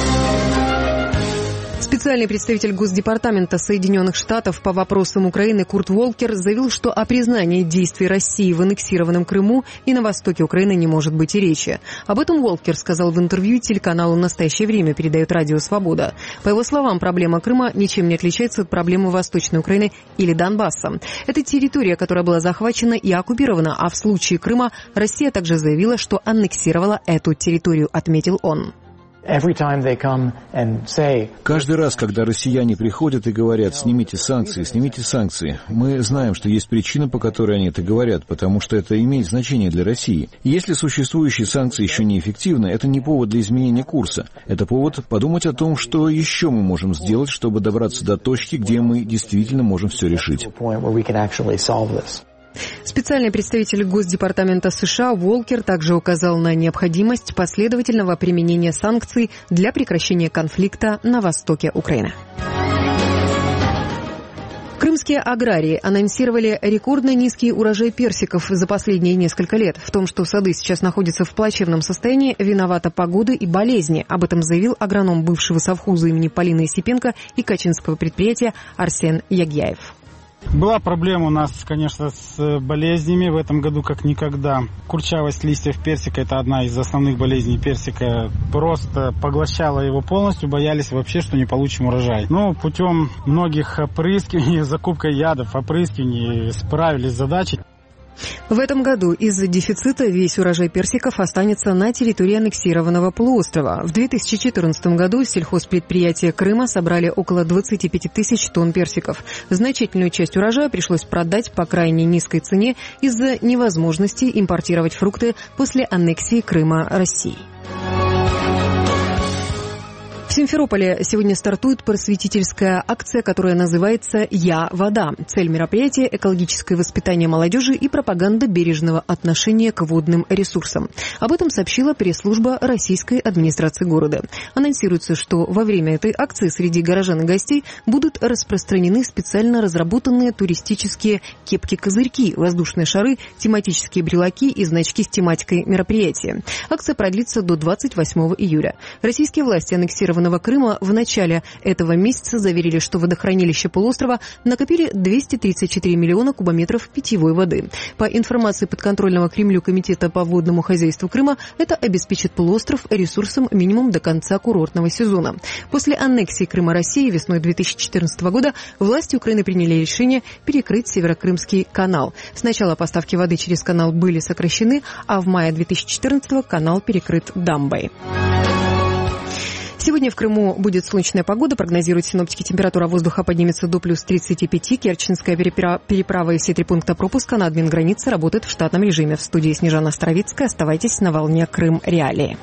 Специальный представитель Госдепартамента Соединенных Штатов по вопросам Украины Курт Волкер заявил, что о признании действий России в аннексированном Крыму и на востоке Украины не может быть и речи. Об этом Волкер сказал в интервью телеканалу «Настоящее время», передает Радио Свобода. По его словам, проблема Крыма ничем не отличается от проблемы Восточной Украины или Донбасса. Это территория, которая была захвачена и оккупирована, а в случае Крыма Россия также заявила, что аннексировала эту территорию, отметил он. Каждый раз, когда россияне приходят и говорят: «Снимите санкции, снимите санкции», мы знаем, что есть причина, по которой они это говорят, потому что это имеет значение для России. И если существующие санкции еще неэффективны, это не повод для изменения курса. Это повод подумать о том, что еще мы можем сделать, чтобы добраться до точки, где мы действительно можем все решить. Специальный представитель Госдепартамента США Волкер также указал на необходимость последовательного применения санкций для прекращения конфликта на востоке Украины. Крымские аграрии анонсировали рекордно низкий урожай персиков за последние несколько лет. В том, что сады сейчас находятся в плачевном состоянии, виновата погода и болезни. Об этом заявил агроном бывшего совхоза имени Полины Осипенко и качинского предприятия Арсен Ягьяев. Была проблема у нас, конечно, с болезнями в этом году как никогда. Курчавость листьев персика – это одна из основных болезней персика. Просто поглощала его полностью, боялись вообще, что не получим урожай. Но путем многих опрыскиваний, закупкой ядов, опрыскиваний справились с задачей. В этом году из-за дефицита весь урожай персиков останется на территории аннексированного полуострова. В две тысячи четырнадцатом году сельхозпредприятия Крыма собрали около двадцати пяти тысяч тонн персиков. Значительную часть урожая пришлось продать по крайне низкой цене из-за невозможности импортировать фрукты после аннексии Крыма Россией. В Симферополе сегодня стартует просветительская акция, которая называется «Я – вода». Цель мероприятия – экологическое воспитание молодежи и пропаганда бережного отношения к водным ресурсам. Об этом сообщила пресс-служба российской администрации города. Анонсируется, что во время этой акции среди горожан и гостей будут распространены специально разработанные туристические кепки-козырьки, воздушные шары, тематические брелоки и значки с тематикой мероприятия. Акция продлится до двадцать восьмого июля. Российские власти аннексированы Крыма в начале этого месяца заверили, что водохранилища полуострова накопили двести тридцать четыре миллиона кубометров питьевой воды. По информации подконтрольного Кремлю Комитета по водному хозяйству Крыма, это обеспечит полуостров ресурсом минимум до конца курортного сезона. После аннексии Крыма России весной две тысячи четырнадцатого года власти Украины приняли решение перекрыть Северокрымский канал. Сначала поставки воды через канал были сокращены, а в мае две тысячи четырнадцатого канал перекрыт дамбой. Сегодня в Крыму будет солнечная погода, прогнозируют синоптики. Температура воздуха поднимется до плюс тридцати пяти. Керченская переправа и все три пункта пропуска на админгранице работают в штатном режиме. В студии Снежана Старовицкая. Оставайтесь на волне Крым Реалии.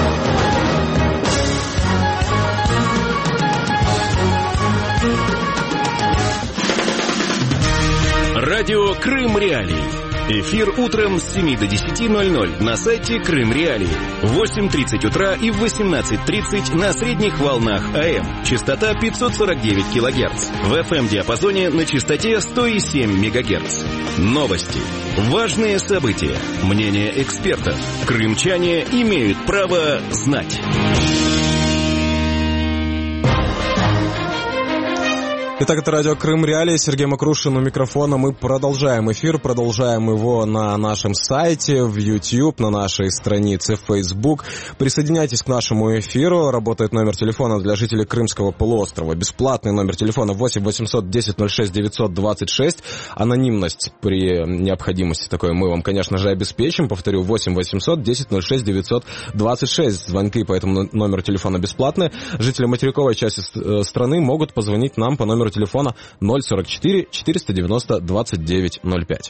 Радио Крым Реалии. Эфир утром с семи до десяти ноль-ноль на сайте Крым Реалии. В восемь тридцать утра и в восемнадцать тридцать на средних волнах АМ. Частота пятьсот сорок девять килогерц. В эф эм-диапазоне на частоте сто семь мегагерц. Новости. Важные события. Мнения экспертов. Крымчане имеют право знать. Итак, это радио Крым Реалии, Сергей Макрушин у микрофона. Мы продолжаем эфир, продолжаем его на нашем сайте, в YouTube, на нашей странице в Facebook. Присоединяйтесь к нашему эфиру. Работает номер телефона для жителей Крымского полуострова. Бесплатный номер телефона восемь восемьсот десять ноль шесть девятьсот двадцать шесть. Анонимность при необходимости такой мы вам, конечно же, обеспечим. Повторю, восемь восемьсот десять ноль шесть девятьсот двадцать шесть. Звонки по этому номеру телефона бесплатные. Жители материковой части страны могут позвонить нам по номеру телефона ноль сорок четыре четыреста девяносто двадцать девять ноль пять.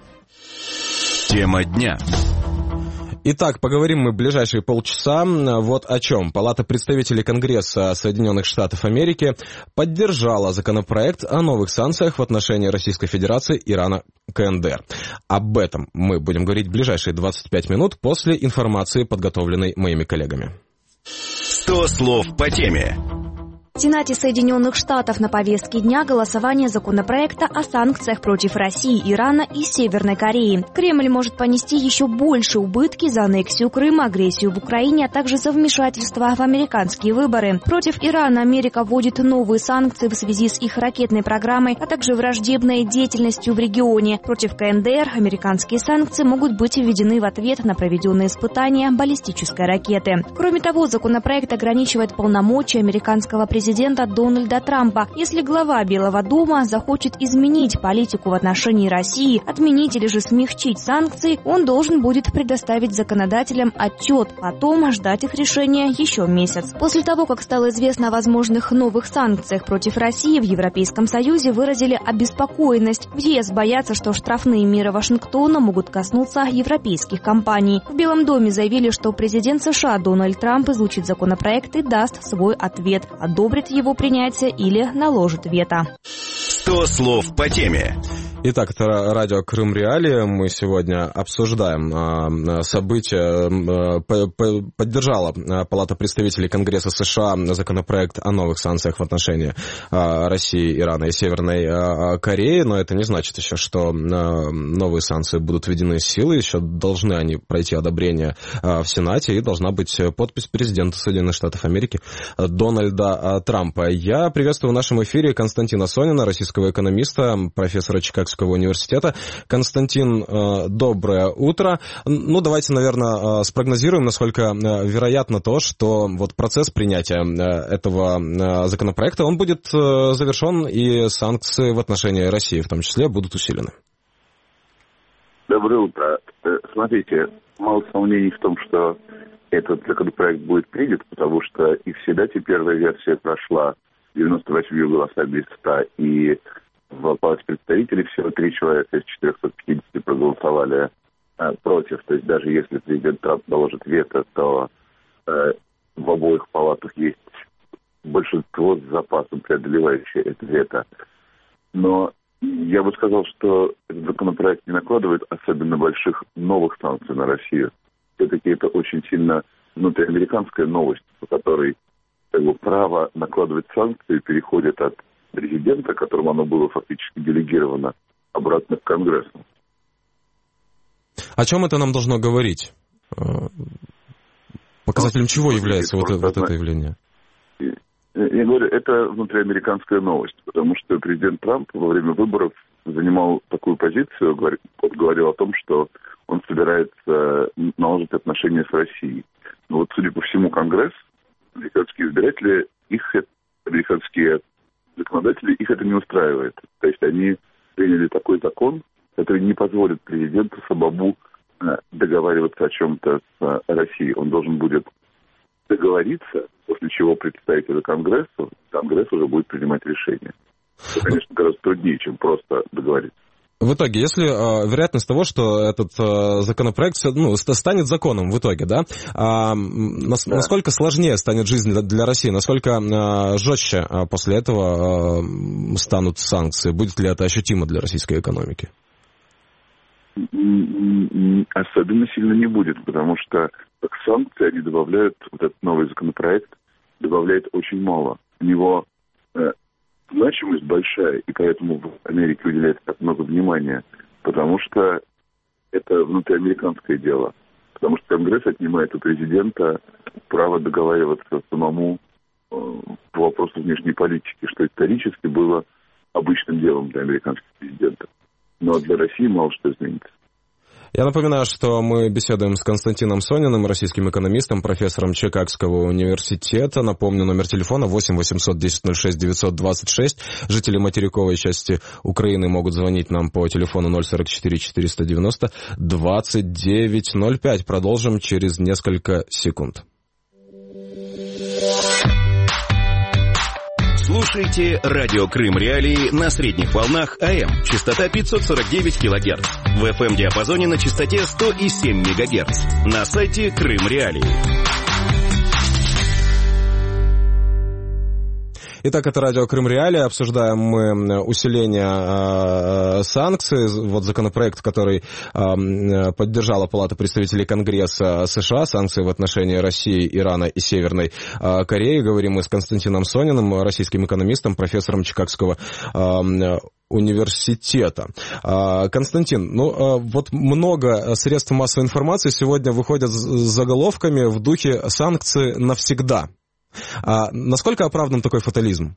Тема дня. Итак, поговорим мы в ближайшие полчаса вот о чем. Палата представителей Конгресса Соединенных Штатов Америки поддержала законопроект о новых санкциях в отношении Российской Федерации, Ирана, КНДР. Об этом мы будем говорить в ближайшие двадцать пять минут после информации, подготовленной моими коллегами. сто слов по теме. В Сенате Соединенных Штатов на повестке дня голосование законопроекта о санкциях против России, Ирана и Северной Кореи. Кремль может понести еще больше убытки за аннексию Крыма, агрессию в Украине, а также за вмешательство в американские выборы. Против Ирана Америка вводит новые санкции в связи с их ракетной программой, а также враждебной деятельностью в регионе. Против КНДР американские санкции могут быть введены в ответ на проведенные испытания баллистической ракеты. Кроме того, законопроект ограничивает полномочия американского президента президента Дональда Трампа. Если глава Белого дома захочет изменить политику в отношении России, отменить или же смягчить санкции, он должен будет предоставить законодателям отчет, потом ждать их решения еще месяц. После того, как стало известно о возможных новых санкциях против России, в Европейском Союзе выразили обеспокоенность. В ЕС боятся, что штрафные меры Вашингтона могут коснуться европейских компаний. В Белом доме заявили, что президент США Дональд Трамп изучит законопроект и даст свой ответ, одобрит его принятие или наложит вето. сто слов по теме. Итак, это радио Крым Реалии. Мы сегодня обсуждаем э, события. Э, поддержала Палата представителей Конгресса США законопроект о новых санкциях в отношении э, России, Ирана и Северной э, Кореи. Но это не значит еще, что э, новые санкции будут введены в силу. Еще должны они пройти одобрение э, в Сенате, и должна быть подпись президента Соединенных Штатов Америки Дональда Трампа. Я приветствую в нашем эфире Константина Сонина, российского экономиста, профессора Чикагского университета. Константин, доброе утро. Ну, давайте, наверное, спрогнозируем, насколько вероятно то, что вот процесс принятия этого законопроекта, он будет завершен, и санкции в отношении России в том числе будут усилены. Доброе утро. Смотрите, мало сомнений в том, что этот законопроект будет принят, потому что и в Сенате первая версия прошла девяносто восемью голосами из ста, и в Палате представителей всего три человека из четырехсот пятидесяти проголосовали э, против. То есть даже если президент Трамп наложит вето, то э, в обоих палатах есть большинство с запасом, преодолевающее это вето. Но я бы сказал, что этот законопроект не накладывает особенно больших новых санкций на Россию. Все-таки это очень сильно внутриамериканская новость, по которой как бы, право накладывать санкции переходит от президента, которому оно было фактически делегировано, обратно к Конгрессу. О чем это нам должно говорить? Показателем чего является вот, вот это явление? Я говорю, это внутриамериканская новость, потому что президент Трамп во время выборов занимал такую позицию, говорил о том, что он собирается наладить отношения с Россией. Но вот, судя по всему, Конгресс, американские избиратели, их американские законодатели, их это не устраивает. То есть они приняли такой закон, который не позволит президенту самому договариваться о чем-то с Россией. Он должен будет договориться, после чего представить это Конгрессу, Конгресс уже будет принимать решение. Это, конечно, гораздо труднее, чем просто договориться. В итоге, если э, вероятность того, что этот э, законопроект ну, станет законом в итоге, да, э, нас, да. насколько сложнее станет жизнь для, для России, насколько э, жестче э, после этого э, станут санкции, будет ли это ощутимо для российской экономики? Особенно сильно не будет, потому что как санкции они добавляют, вот этот новый законопроект добавляет очень мало. У него э, значимость большая, и поэтому в Америке уделяется так много внимания, потому что это внутриамериканское дело. Потому что Конгресс отнимает у президента право договариваться самому по вопросу внешней политики, что исторически было обычным делом для американских президентов. Но для России мало что изменится. Я напоминаю, что мы беседуем с Константином Сониным, российским экономистом, профессором Чикагского университета. Напомню, номер телефона восемь восемьсот десять ноль шесть девятьсот двадцать шесть. Жители материковой части Украины могут звонить нам по телефону ноль сорок четыре четыреста девяносто двадцать девять ноль пять. Продолжим через несколько секунд. Слушайте радио Крым Реалии на средних волнах АМ, частота пятьсот сорок девять килогерц, в эф эм-диапазоне на частоте сто семь мегагерц, на сайте Крым Реалии. Итак, это радио Крым Реалии. Обсуждаем мы усиление э, санкций. Вот законопроект, который э, поддержала Палата представителей Конгресса США, санкции в отношении России, Ирана и Северной э, Кореи. Говорим мы с Константином Сониным, российским экономистом, профессором Чикагского э, университета. Э, Константин, ну э, вот много средств массовой информации сегодня выходят с заголовками в духе «санкции навсегда». А насколько оправдан такой фатализм?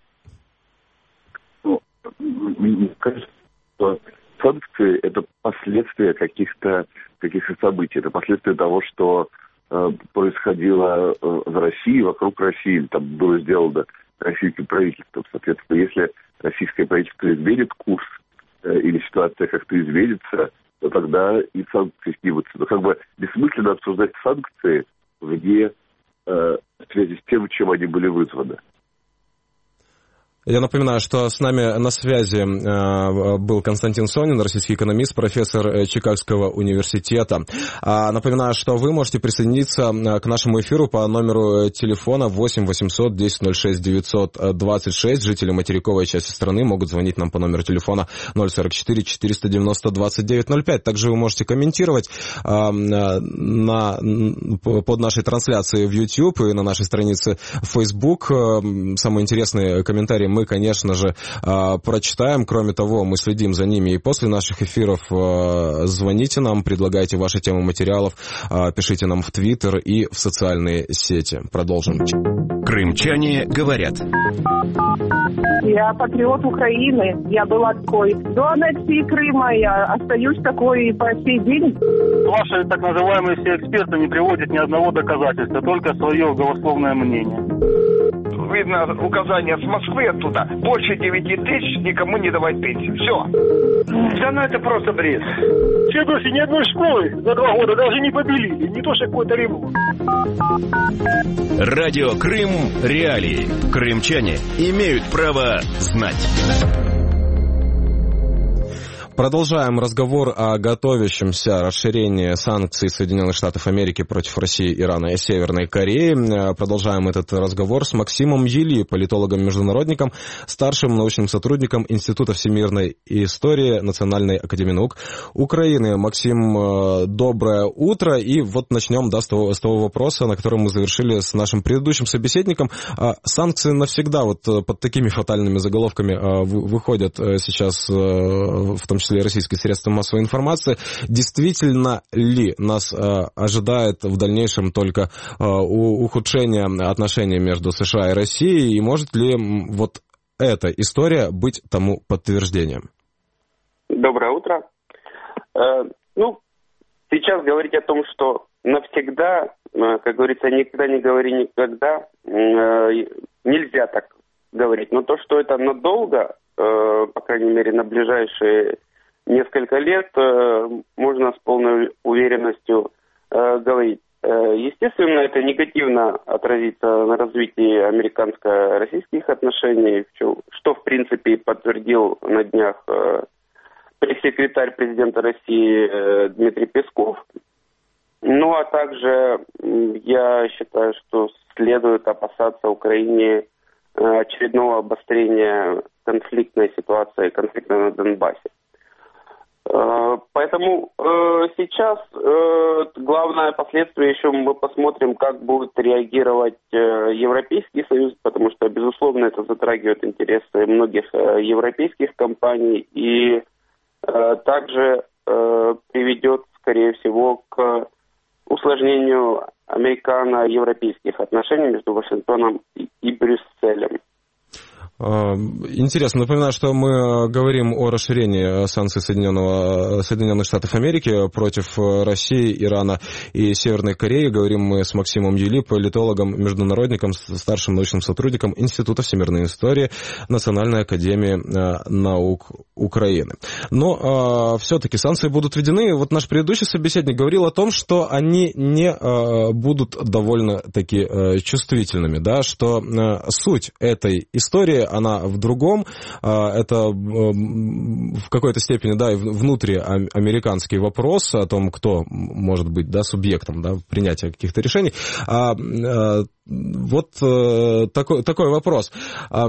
Ну, мне кажется, что санкции – это последствия каких-то каких-то событий, это последствия того, что э, происходило э, в России, вокруг России, там было сделано российским правительством. Соответственно, если российское правительство изменит курс э, или ситуация как-то изменится, то тогда и санкции снимутся. Но как бы бессмысленно обсуждать санкции вне в связи с тем, чем они были вызваны. Я напоминаю, что с нами на связи был Константин Сонин, российский экономист, профессор Чикагского университета. Напоминаю, что вы можете присоединиться к нашему эфиру по номеру телефона восемь восемьсот десять ноль шесть девятьсот двадцать шесть. Жители материковой части страны могут звонить нам по номеру телефона ноль сорок четыре четыреста девяносто двадцать девять ноль пять. Также вы можете комментировать на, под нашей трансляцией в YouTube и на нашей странице в Facebook. Самые интересные комментарии мы, конечно же, прочитаем. Кроме того, мы следим за ними и после наших эфиров. Звоните нам, предлагайте ваши темы материалов, пишите нам в Твиттер и в социальные сети. Продолжим. Крымчане говорят. Я патриот Украины. Я была такой до аннексии Крыма. Я остаюсь такой и по сей день. Ваши так называемые все эксперты не приводят ни одного доказательства, только свое голословное мнение. Видно указание с Москвы оттуда. Больше девяти тысяч никому не давать пенсию. Все. Да ну это просто бред. В Феодосии ни одной школы за два года даже не побелили. Не то что какой-то ремонт. Радио Крым Реалии. Крымчане имеют право знать. Продолжаем разговор о готовящемся расширении санкций Соединенных Штатов Америки против России, Ирана и Северной Кореи. Продолжаем этот разговор с Максимом Йили, политологом-международником, старшим научным сотрудником Института всемирной истории Национальной академии наук Украины. Максим, доброе утро. И вот начнем да, с, того, с того вопроса, на котором мы завершили с нашим предыдущим собеседником. Санкции навсегда вот под такими фатальными заголовками выходят сейчас, в том числе российские средства массовой информации. Действительно ли нас э, ожидает в дальнейшем только э, ухудшение отношений между США и Россией, и может ли вот эта история быть тому подтверждением? Доброе утро. Э, ну, сейчас говорить о том, что навсегда, э, как говорится, никогда не говори никогда, э, нельзя так говорить. Но то, что это надолго, э, по крайней мере, на ближайшие несколько лет, можно с полной уверенностью говорить. Естественно, это негативно отразится на развитии американско-российских отношений, что, в принципе, подтвердил на днях пресс-секретарь президента России Дмитрий Песков. Ну, а также я считаю, что следует опасаться Украине очередного обострения конфликтной ситуации, конфликта на Донбассе. Поэтому э, сейчас э, главное последствие еще мы посмотрим, как будет реагировать э, Европейский Союз, потому что, безусловно, это затрагивает интересы многих э, европейских компаний и э, также э, приведет, скорее всего, к усложнению американо-европейских отношений между Вашингтоном и Брюсселем. Интересно, напоминаю, что мы говорим о расширении санкций Соединенного, Соединенных Штатов Америки против России, Ирана и Северной Кореи. Говорим мы с Максимом Юли, политологом, международником, старшим научным сотрудником Института всемирной истории Национальной академии наук Украины. Но все-таки санкции будут введены. Вот наш предыдущий собеседник говорил о том, что они не будут довольно-таки чувствительными, да, что суть этой истории, она в другом, это в какой-то степени, да, и внутриамериканский вопрос о том, кто может быть, да, субъектом, да, принятия каких-то решений. А, вот такой, такой вопрос. А,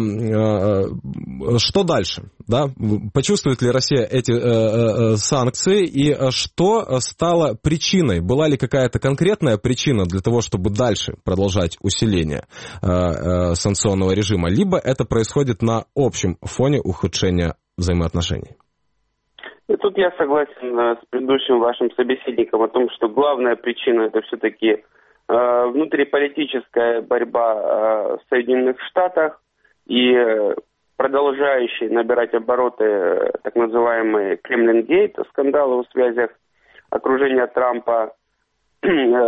что дальше? Да? Почувствует ли Россия эти э, э, санкции, и что стало причиной? Была ли какая-то конкретная причина для того, чтобы дальше продолжать усиление э, э, санкционного режима, либо это происходит на общем фоне ухудшения взаимоотношений? И тут я согласен с предыдущим вашим собеседником о том, что главная причина это все-таки э, внутриполитическая борьба э, в Соединенных Штатах и э, продолжающий набирать обороты так называемый Кремлин-гейт, скандалы в связях окружения Трампа с,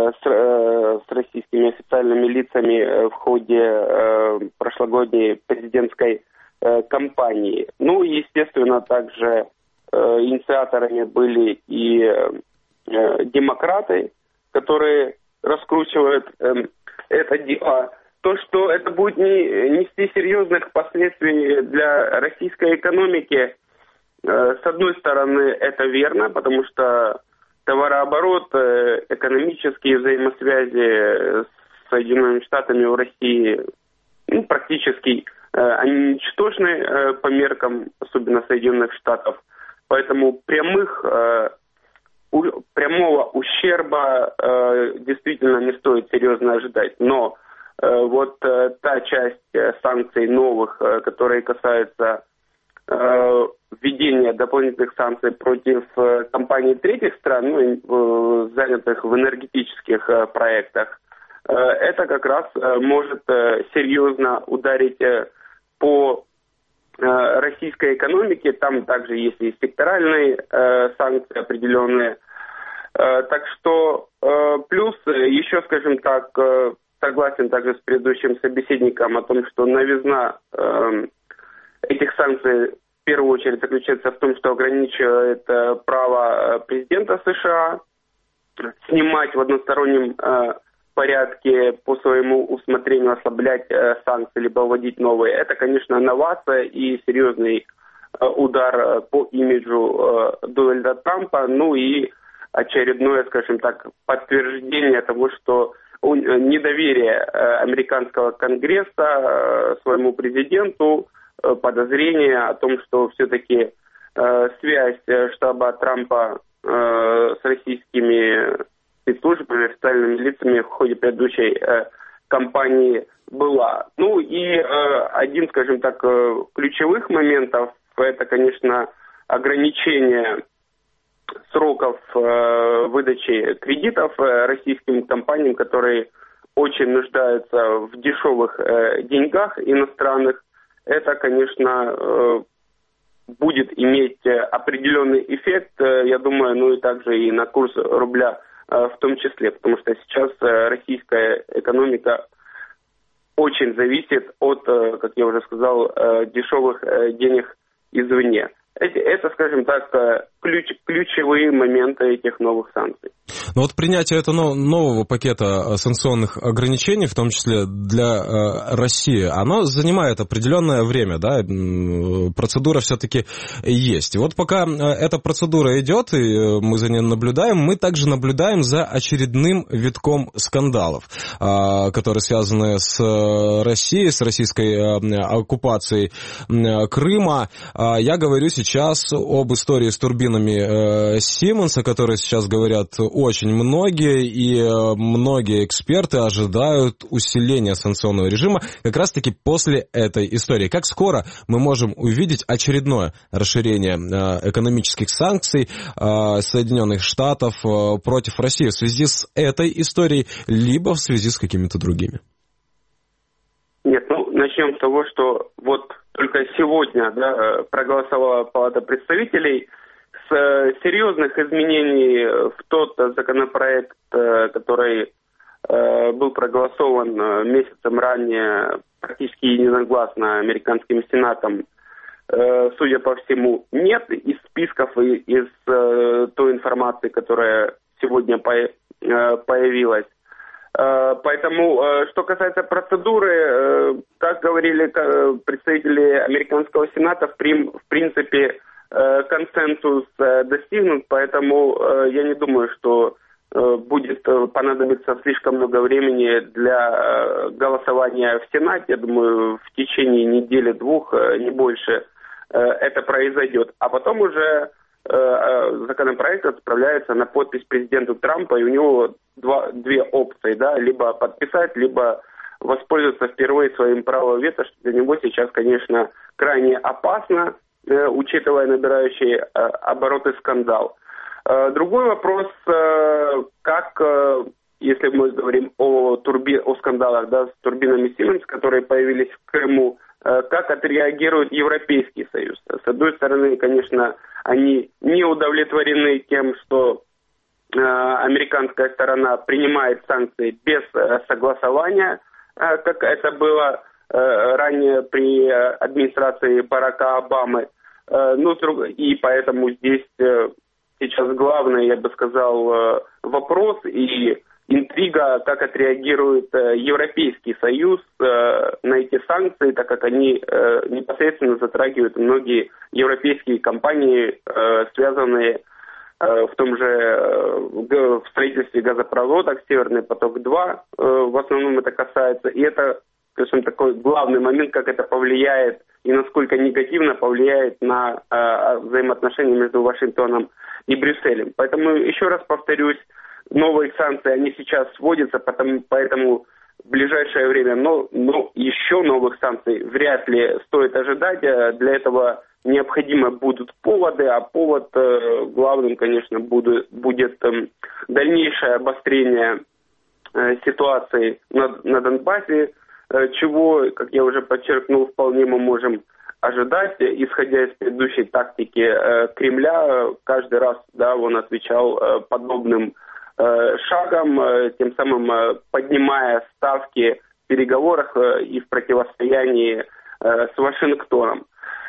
с российскими официальными лицами в ходе прошлогодней президентской кампании. Ну и, естественно, также инициаторами были и демократы, которые раскручивают это дело. То, что это будет не, нести серьезных последствий для российской экономики, э, с одной стороны, это верно, потому что товарооборот, э, экономические взаимосвязи с Соединенными Штатами у России ну, практически э, они ничтожны э, по меркам, особенно Соединенных Штатов. Поэтому прямых, э, у, прямого ущерба э, действительно не стоит серьезно ожидать. Но вот э, та часть э, санкций новых, э, которые касаются э, введения дополнительных санкций против э, компаний третьих стран, ну, э, занятых в энергетических э, проектах, э, это как раз э, может э, серьезно ударить э, по э, российской экономике. Там также есть и секторальные э, санкции определенные. Э, так что э, плюс еще, скажем так, э, согласен также с предыдущим собеседником о том, что новизна э, этих санкций в первую очередь заключается в том, что ограничивает э, право президента США снимать в одностороннем э, порядке по своему усмотрению, ослаблять э, санкции, либо вводить новые. Это, конечно, новация и серьезный э, удар по имиджу э, Дональда Трампа, ну и очередное, скажем так, подтверждение того, что недоверие американского Конгресса своему президенту, подозрение о том, что все-таки связь штаба Трампа с российскими спецслужбами, официальными лицами в ходе предыдущей кампании была. Ну и один, скажем так, ключевых моментов – это, конечно, ограничение сроков э, выдачи кредитов э, российским компаниям, которые очень нуждаются в дешевых э, деньгах иностранных. Это, конечно, э, будет иметь определенный эффект, э, я думаю, ну и также и на курс рубля э, в том числе, потому что сейчас э, российская экономика очень зависит от, э, как я уже сказал, э, дешевых э, денег извне. Это, скажем так, ключ, ключевые моменты этих новых санкций. Но вот принятие этого нового пакета санкционных ограничений, в том числе для России, оно занимает определенное время, да, процедура все-таки есть. И вот пока эта процедура идет, и мы за ней наблюдаем, мы также наблюдаем за очередным витком скандалов, которые связаны с Россией, с российской оккупацией Крыма. Я говорю сейчас сейчас об истории с турбинами Сименса, о которой сейчас говорят очень многие, и многие эксперты ожидают усиления санкционного режима как раз-таки после этой истории. Как скоро мы можем увидеть очередное расширение экономических санкций Соединенных Штатов против России в связи с этой историей, либо в связи с какими-то другими? Нет, ну, начнем с того, что вот только сегодня, да, проголосовала Палата представителей. С серьезных изменений в тот законопроект, который был проголосован месяцем ранее практически единогласно американским Сенатом, судя по всему, нет. Из списков и из той информации, которая сегодня появилась. Поэтому, что касается процедуры, как говорили представители американского Сената, в принципе, консенсус достигнут, поэтому я не думаю, что будет понадобиться слишком много времени для голосования в Сенате. Я думаю, в течение недели-двух, не больше, это произойдет. А потом уже законопроект отправляется на подпись президенту Трампа, и у него два, две опции, да, либо подписать, либо воспользоваться впервые своим правом вето, что для него сейчас, конечно, крайне опасно, э, учитывая набирающий э, обороты скандал. Э, другой вопрос, э, как, э, если мы говорим о, турби, о скандалах, да, с турбинами Siemens, которые появились в Крыму, э, как отреагирует Европейский Союз? С одной стороны, конечно, они не удовлетворены тем, что э, американская сторона принимает санкции без э, согласования, э, как это было э, ранее при э, администрации Барака Обамы. Э, ну, и поэтому здесь э, сейчас главный, я бы сказал, э, вопрос и интрига, как отреагирует э, Европейский Союз э, на эти санкции, так как они э, непосредственно затрагивают многие европейские компании, э, связанные э, в том же э, в строительстве газопроводов «Северный поток-два», э, в основном это касается. И это, скажем, такой главный момент, как это повлияет и насколько негативно повлияет на э, взаимоотношения между Вашингтоном и Брюсселем. Поэтому, еще раз повторюсь, новые санкции, они сейчас вводятся, потому, поэтому в ближайшее время, но, но еще новых санкций вряд ли стоит ожидать. Для этого необходимо будут поводы, а повод э, главным, конечно, будет, будет э, дальнейшее обострение э, ситуации на, на Донбассе, э, чего, как я уже подчеркнул, вполне мы можем ожидать, исходя из предыдущей тактики э, Кремля. Каждый раз, да, он отвечал э, подобным шагом, тем самым поднимая ставки в переговорах и в противостоянии с Вашингтоном.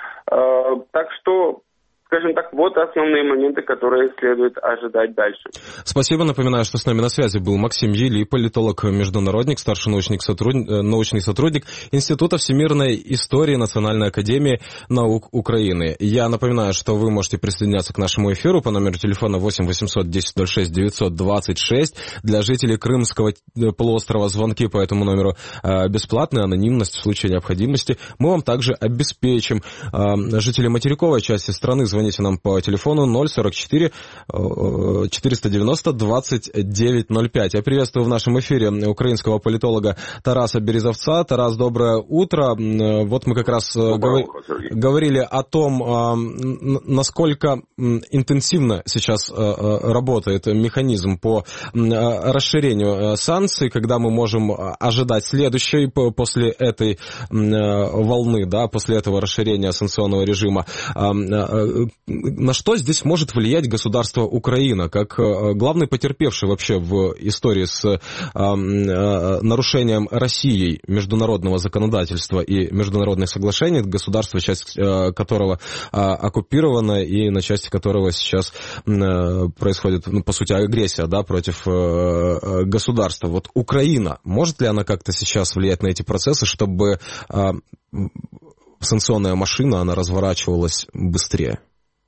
Так что, скажем так, вот основные моменты, которые следует ожидать дальше. Спасибо. Напоминаю, что с нами на связи был Максим Йели, политолог-международник, старший научный сотрудник, научный сотрудник Института всемирной истории Национальной академии наук Украины. Я напоминаю, что вы можете присоединяться к нашему эфиру по номеру телефона восемь восемьсот десять ноль шесть девятьсот двадцать шесть. Для жителей Крымского полуострова звонки по этому номеру бесплатные, анонимность в случае необходимости мы вам также обеспечим. Жители материковой части страны, звоните нам по телефону ноль сорок четыре четыреста девяносто двадцать девять ноль пять. Я приветствую в нашем эфире украинского политолога Тараса Березовца. Тарас, доброе утро. Вот мы как раз говор... говорили о том, насколько интенсивно сейчас работает механизм по расширению санкций, когда мы можем ожидать следующей после этой волны, да, после этого расширения санкционного режима. На что здесь может влиять государство Украина, как главный потерпевший вообще в истории с э, э, нарушением Россией международного законодательства и международных соглашений, государство, часть э, которого э, оккупирована и на части которого сейчас э, происходит, ну, по сути, агрессия, да, против э, государства. Вот Украина, может ли она как-то сейчас влиять на эти процессы, чтобы э, санкционная машина, она разворачивалась быстрее?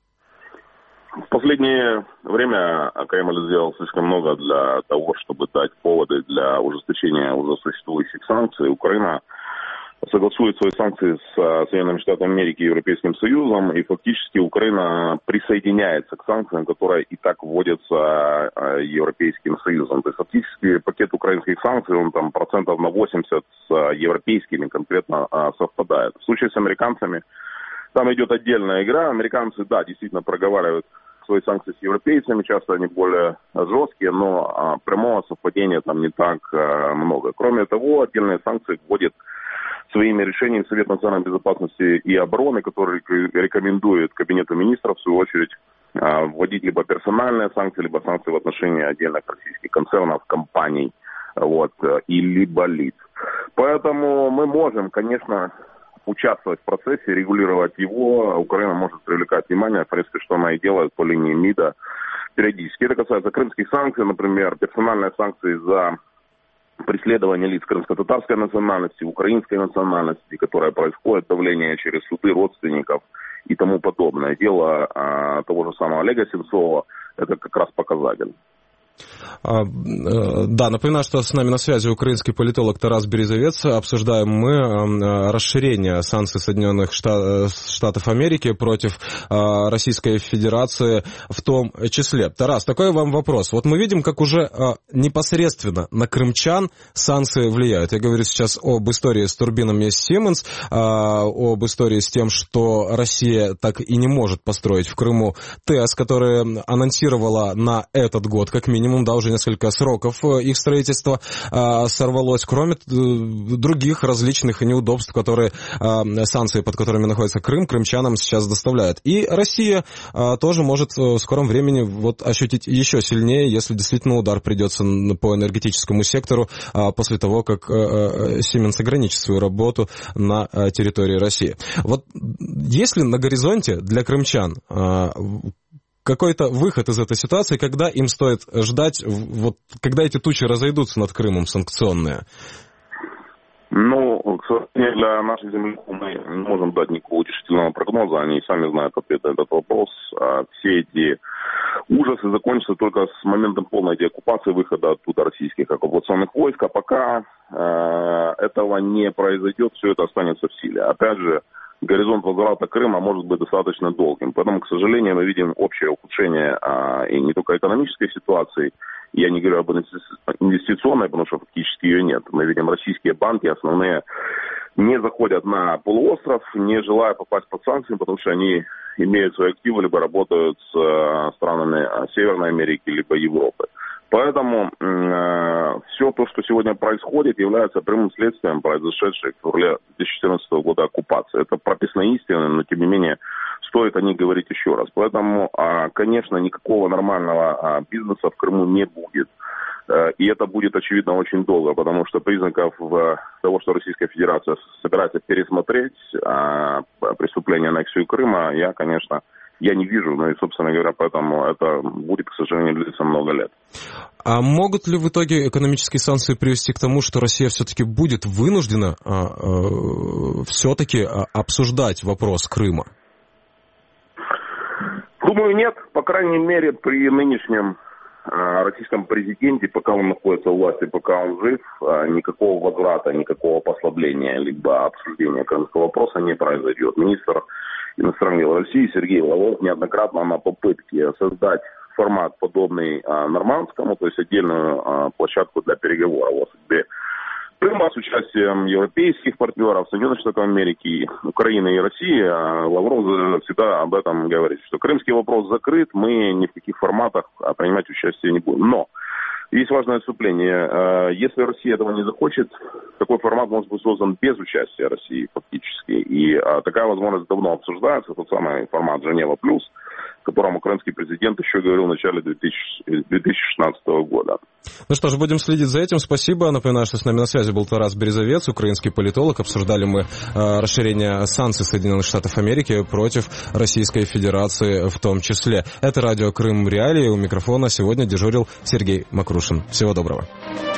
В последнее время Кремль сделал слишком много для того, чтобы дать поводы для ужесточения уже существующих санкций. Украина согласует свои санкции с Соединенными Штатами Америки и Европейским Союзом, и фактически Украина присоединяется к санкциям, которые и так вводятся Европейским Союзом. То есть фактически пакет украинских санкций, он там процентов на восемьдесят с европейскими конкретно совпадает. В случае с американцами там идет отдельная игра. Американцы, да, действительно проговаривают свои санкции с европейцами, часто они более жесткие, но а, прямого совпадения там не так а, много. Кроме того, отдельные санкции вводит своими решениями Совет национальной безопасности и обороны, который рекомендует Кабинету министров, в свою очередь, а, вводить либо персональные санкции, либо санкции в отношении отдельных российских концернов, компаний, вот, и либо лиц. Поэтому мы можем, конечно, участвовать в процессе, регулировать его. Украина может привлекать внимание, в принципе, что она и делает по линии МИДа периодически. Это касается крымских санкций, например, персональные санкции за преследование лиц крымско-татарской национальности, украинской национальности, которое происходит, давление через суды родственников и тому подобное. Дело а, того же самого Олега Сенцова, это как раз показатель. Да, напоминаю, что с нами на связи украинский политолог Тарас Березовец. Обсуждаем мы расширение санкций Соединенных Штатов Америки против Российской Федерации в том числе. Тарас, такой вам вопрос. Вот мы видим, как уже непосредственно на крымчан санкции влияют. Я говорю сейчас об истории с турбинами Siemens, об истории с тем, что Россия так и не может построить в Крыму ТЭС, которая анонсировала на этот год как минимум, да, уже несколько сроков их строительства а, сорвалось, кроме других различных неудобств, которые а, санкции, под которыми находится Крым, крымчанам сейчас доставляют. И Россия а, тоже может в скором времени вот ощутить еще сильнее, если действительно удар придется по энергетическому сектору а, после того, как а, Siemens ограничит свою работу на а, территории России. Вот есть ли на горизонте для крымчан а, какой-то выход из этой ситуации, когда им стоит ждать, вот, когда эти тучи разойдутся над Крымом санкционные? Ну, к сожалению, для наших земляков мы не можем дать никакого утешительного прогноза, они сами знают ответ на этот вопрос. Все эти ужасы закончатся только с моментом полной деоккупации, выхода оттуда российских оккупационных войск, а пока э, этого не произойдет, все это останется в силе. Опять же, горизонт возврата Крыма может быть достаточно долгим. Поэтому, к сожалению, мы видим общее ухудшение а, и не только экономической ситуации. Я не говорю об инвестиционной, потому что фактически ее нет. Мы видим, российские банки основные не заходят на полуостров, не желая попасть под санкции, потому что они имеют свои активы, либо работают с а, странами Северной Америки, либо Европы. Поэтому э, все то, что сегодня происходит, является прямым следствием произошедшей в феврале две тысячи четырнадцатого года оккупации. Это прописная истина, но тем не менее стоит о ней говорить еще раз. Поэтому, э, конечно, никакого нормального э, бизнеса в Крыму не будет. Э, и это будет, очевидно, очень долго, потому что признаков э, того, что Российская Федерация собирается пересмотреть э, преступление аннексию Крыма, я, конечно, я не вижу, ну и, собственно говоря, поэтому это будет, к сожалению, длиться много лет. А могут ли в итоге экономические санкции привести к тому, что Россия все-таки будет вынуждена а, а, все-таки обсуждать вопрос Крыма? Думаю, нет. По крайней мере, при нынешнем а, российском президенте, пока он находится у власти, пока он жив, а, никакого возврата, никакого послабления, либо обсуждения крымского вопроса не произойдет. Министр иностранных дел России Сергей Лавров неоднократно на попытке создать формат, подобный а, нормандскому, то есть отдельную а, площадку для переговоров о судьбе Крыма с участием европейских партнеров, Соединенных Штатов Америки, Украины и России. А Лавров всегда об этом говорит, что крымский вопрос закрыт, мы ни в каких форматах принимать участие не будем. Но есть важное отступление. Если Россия этого не захочет, такой формат может быть создан без участия России фактически. И такая возможность давно обсуждается, тот самый формат Женева плюс, о котором украинский президент еще говорил в начале две тысячи шестнадцатого года. Ну что ж, будем следить за этим. Спасибо. Напоминаю, что с нами на связи был Тарас Березовец, украинский политолог. Обсуждали мы расширение санкций Соединенных Штатов Америки против Российской Федерации в том числе. Это радио Крым Реалии. У микрофона сегодня дежурил Сергей Макрушин. Всего доброго.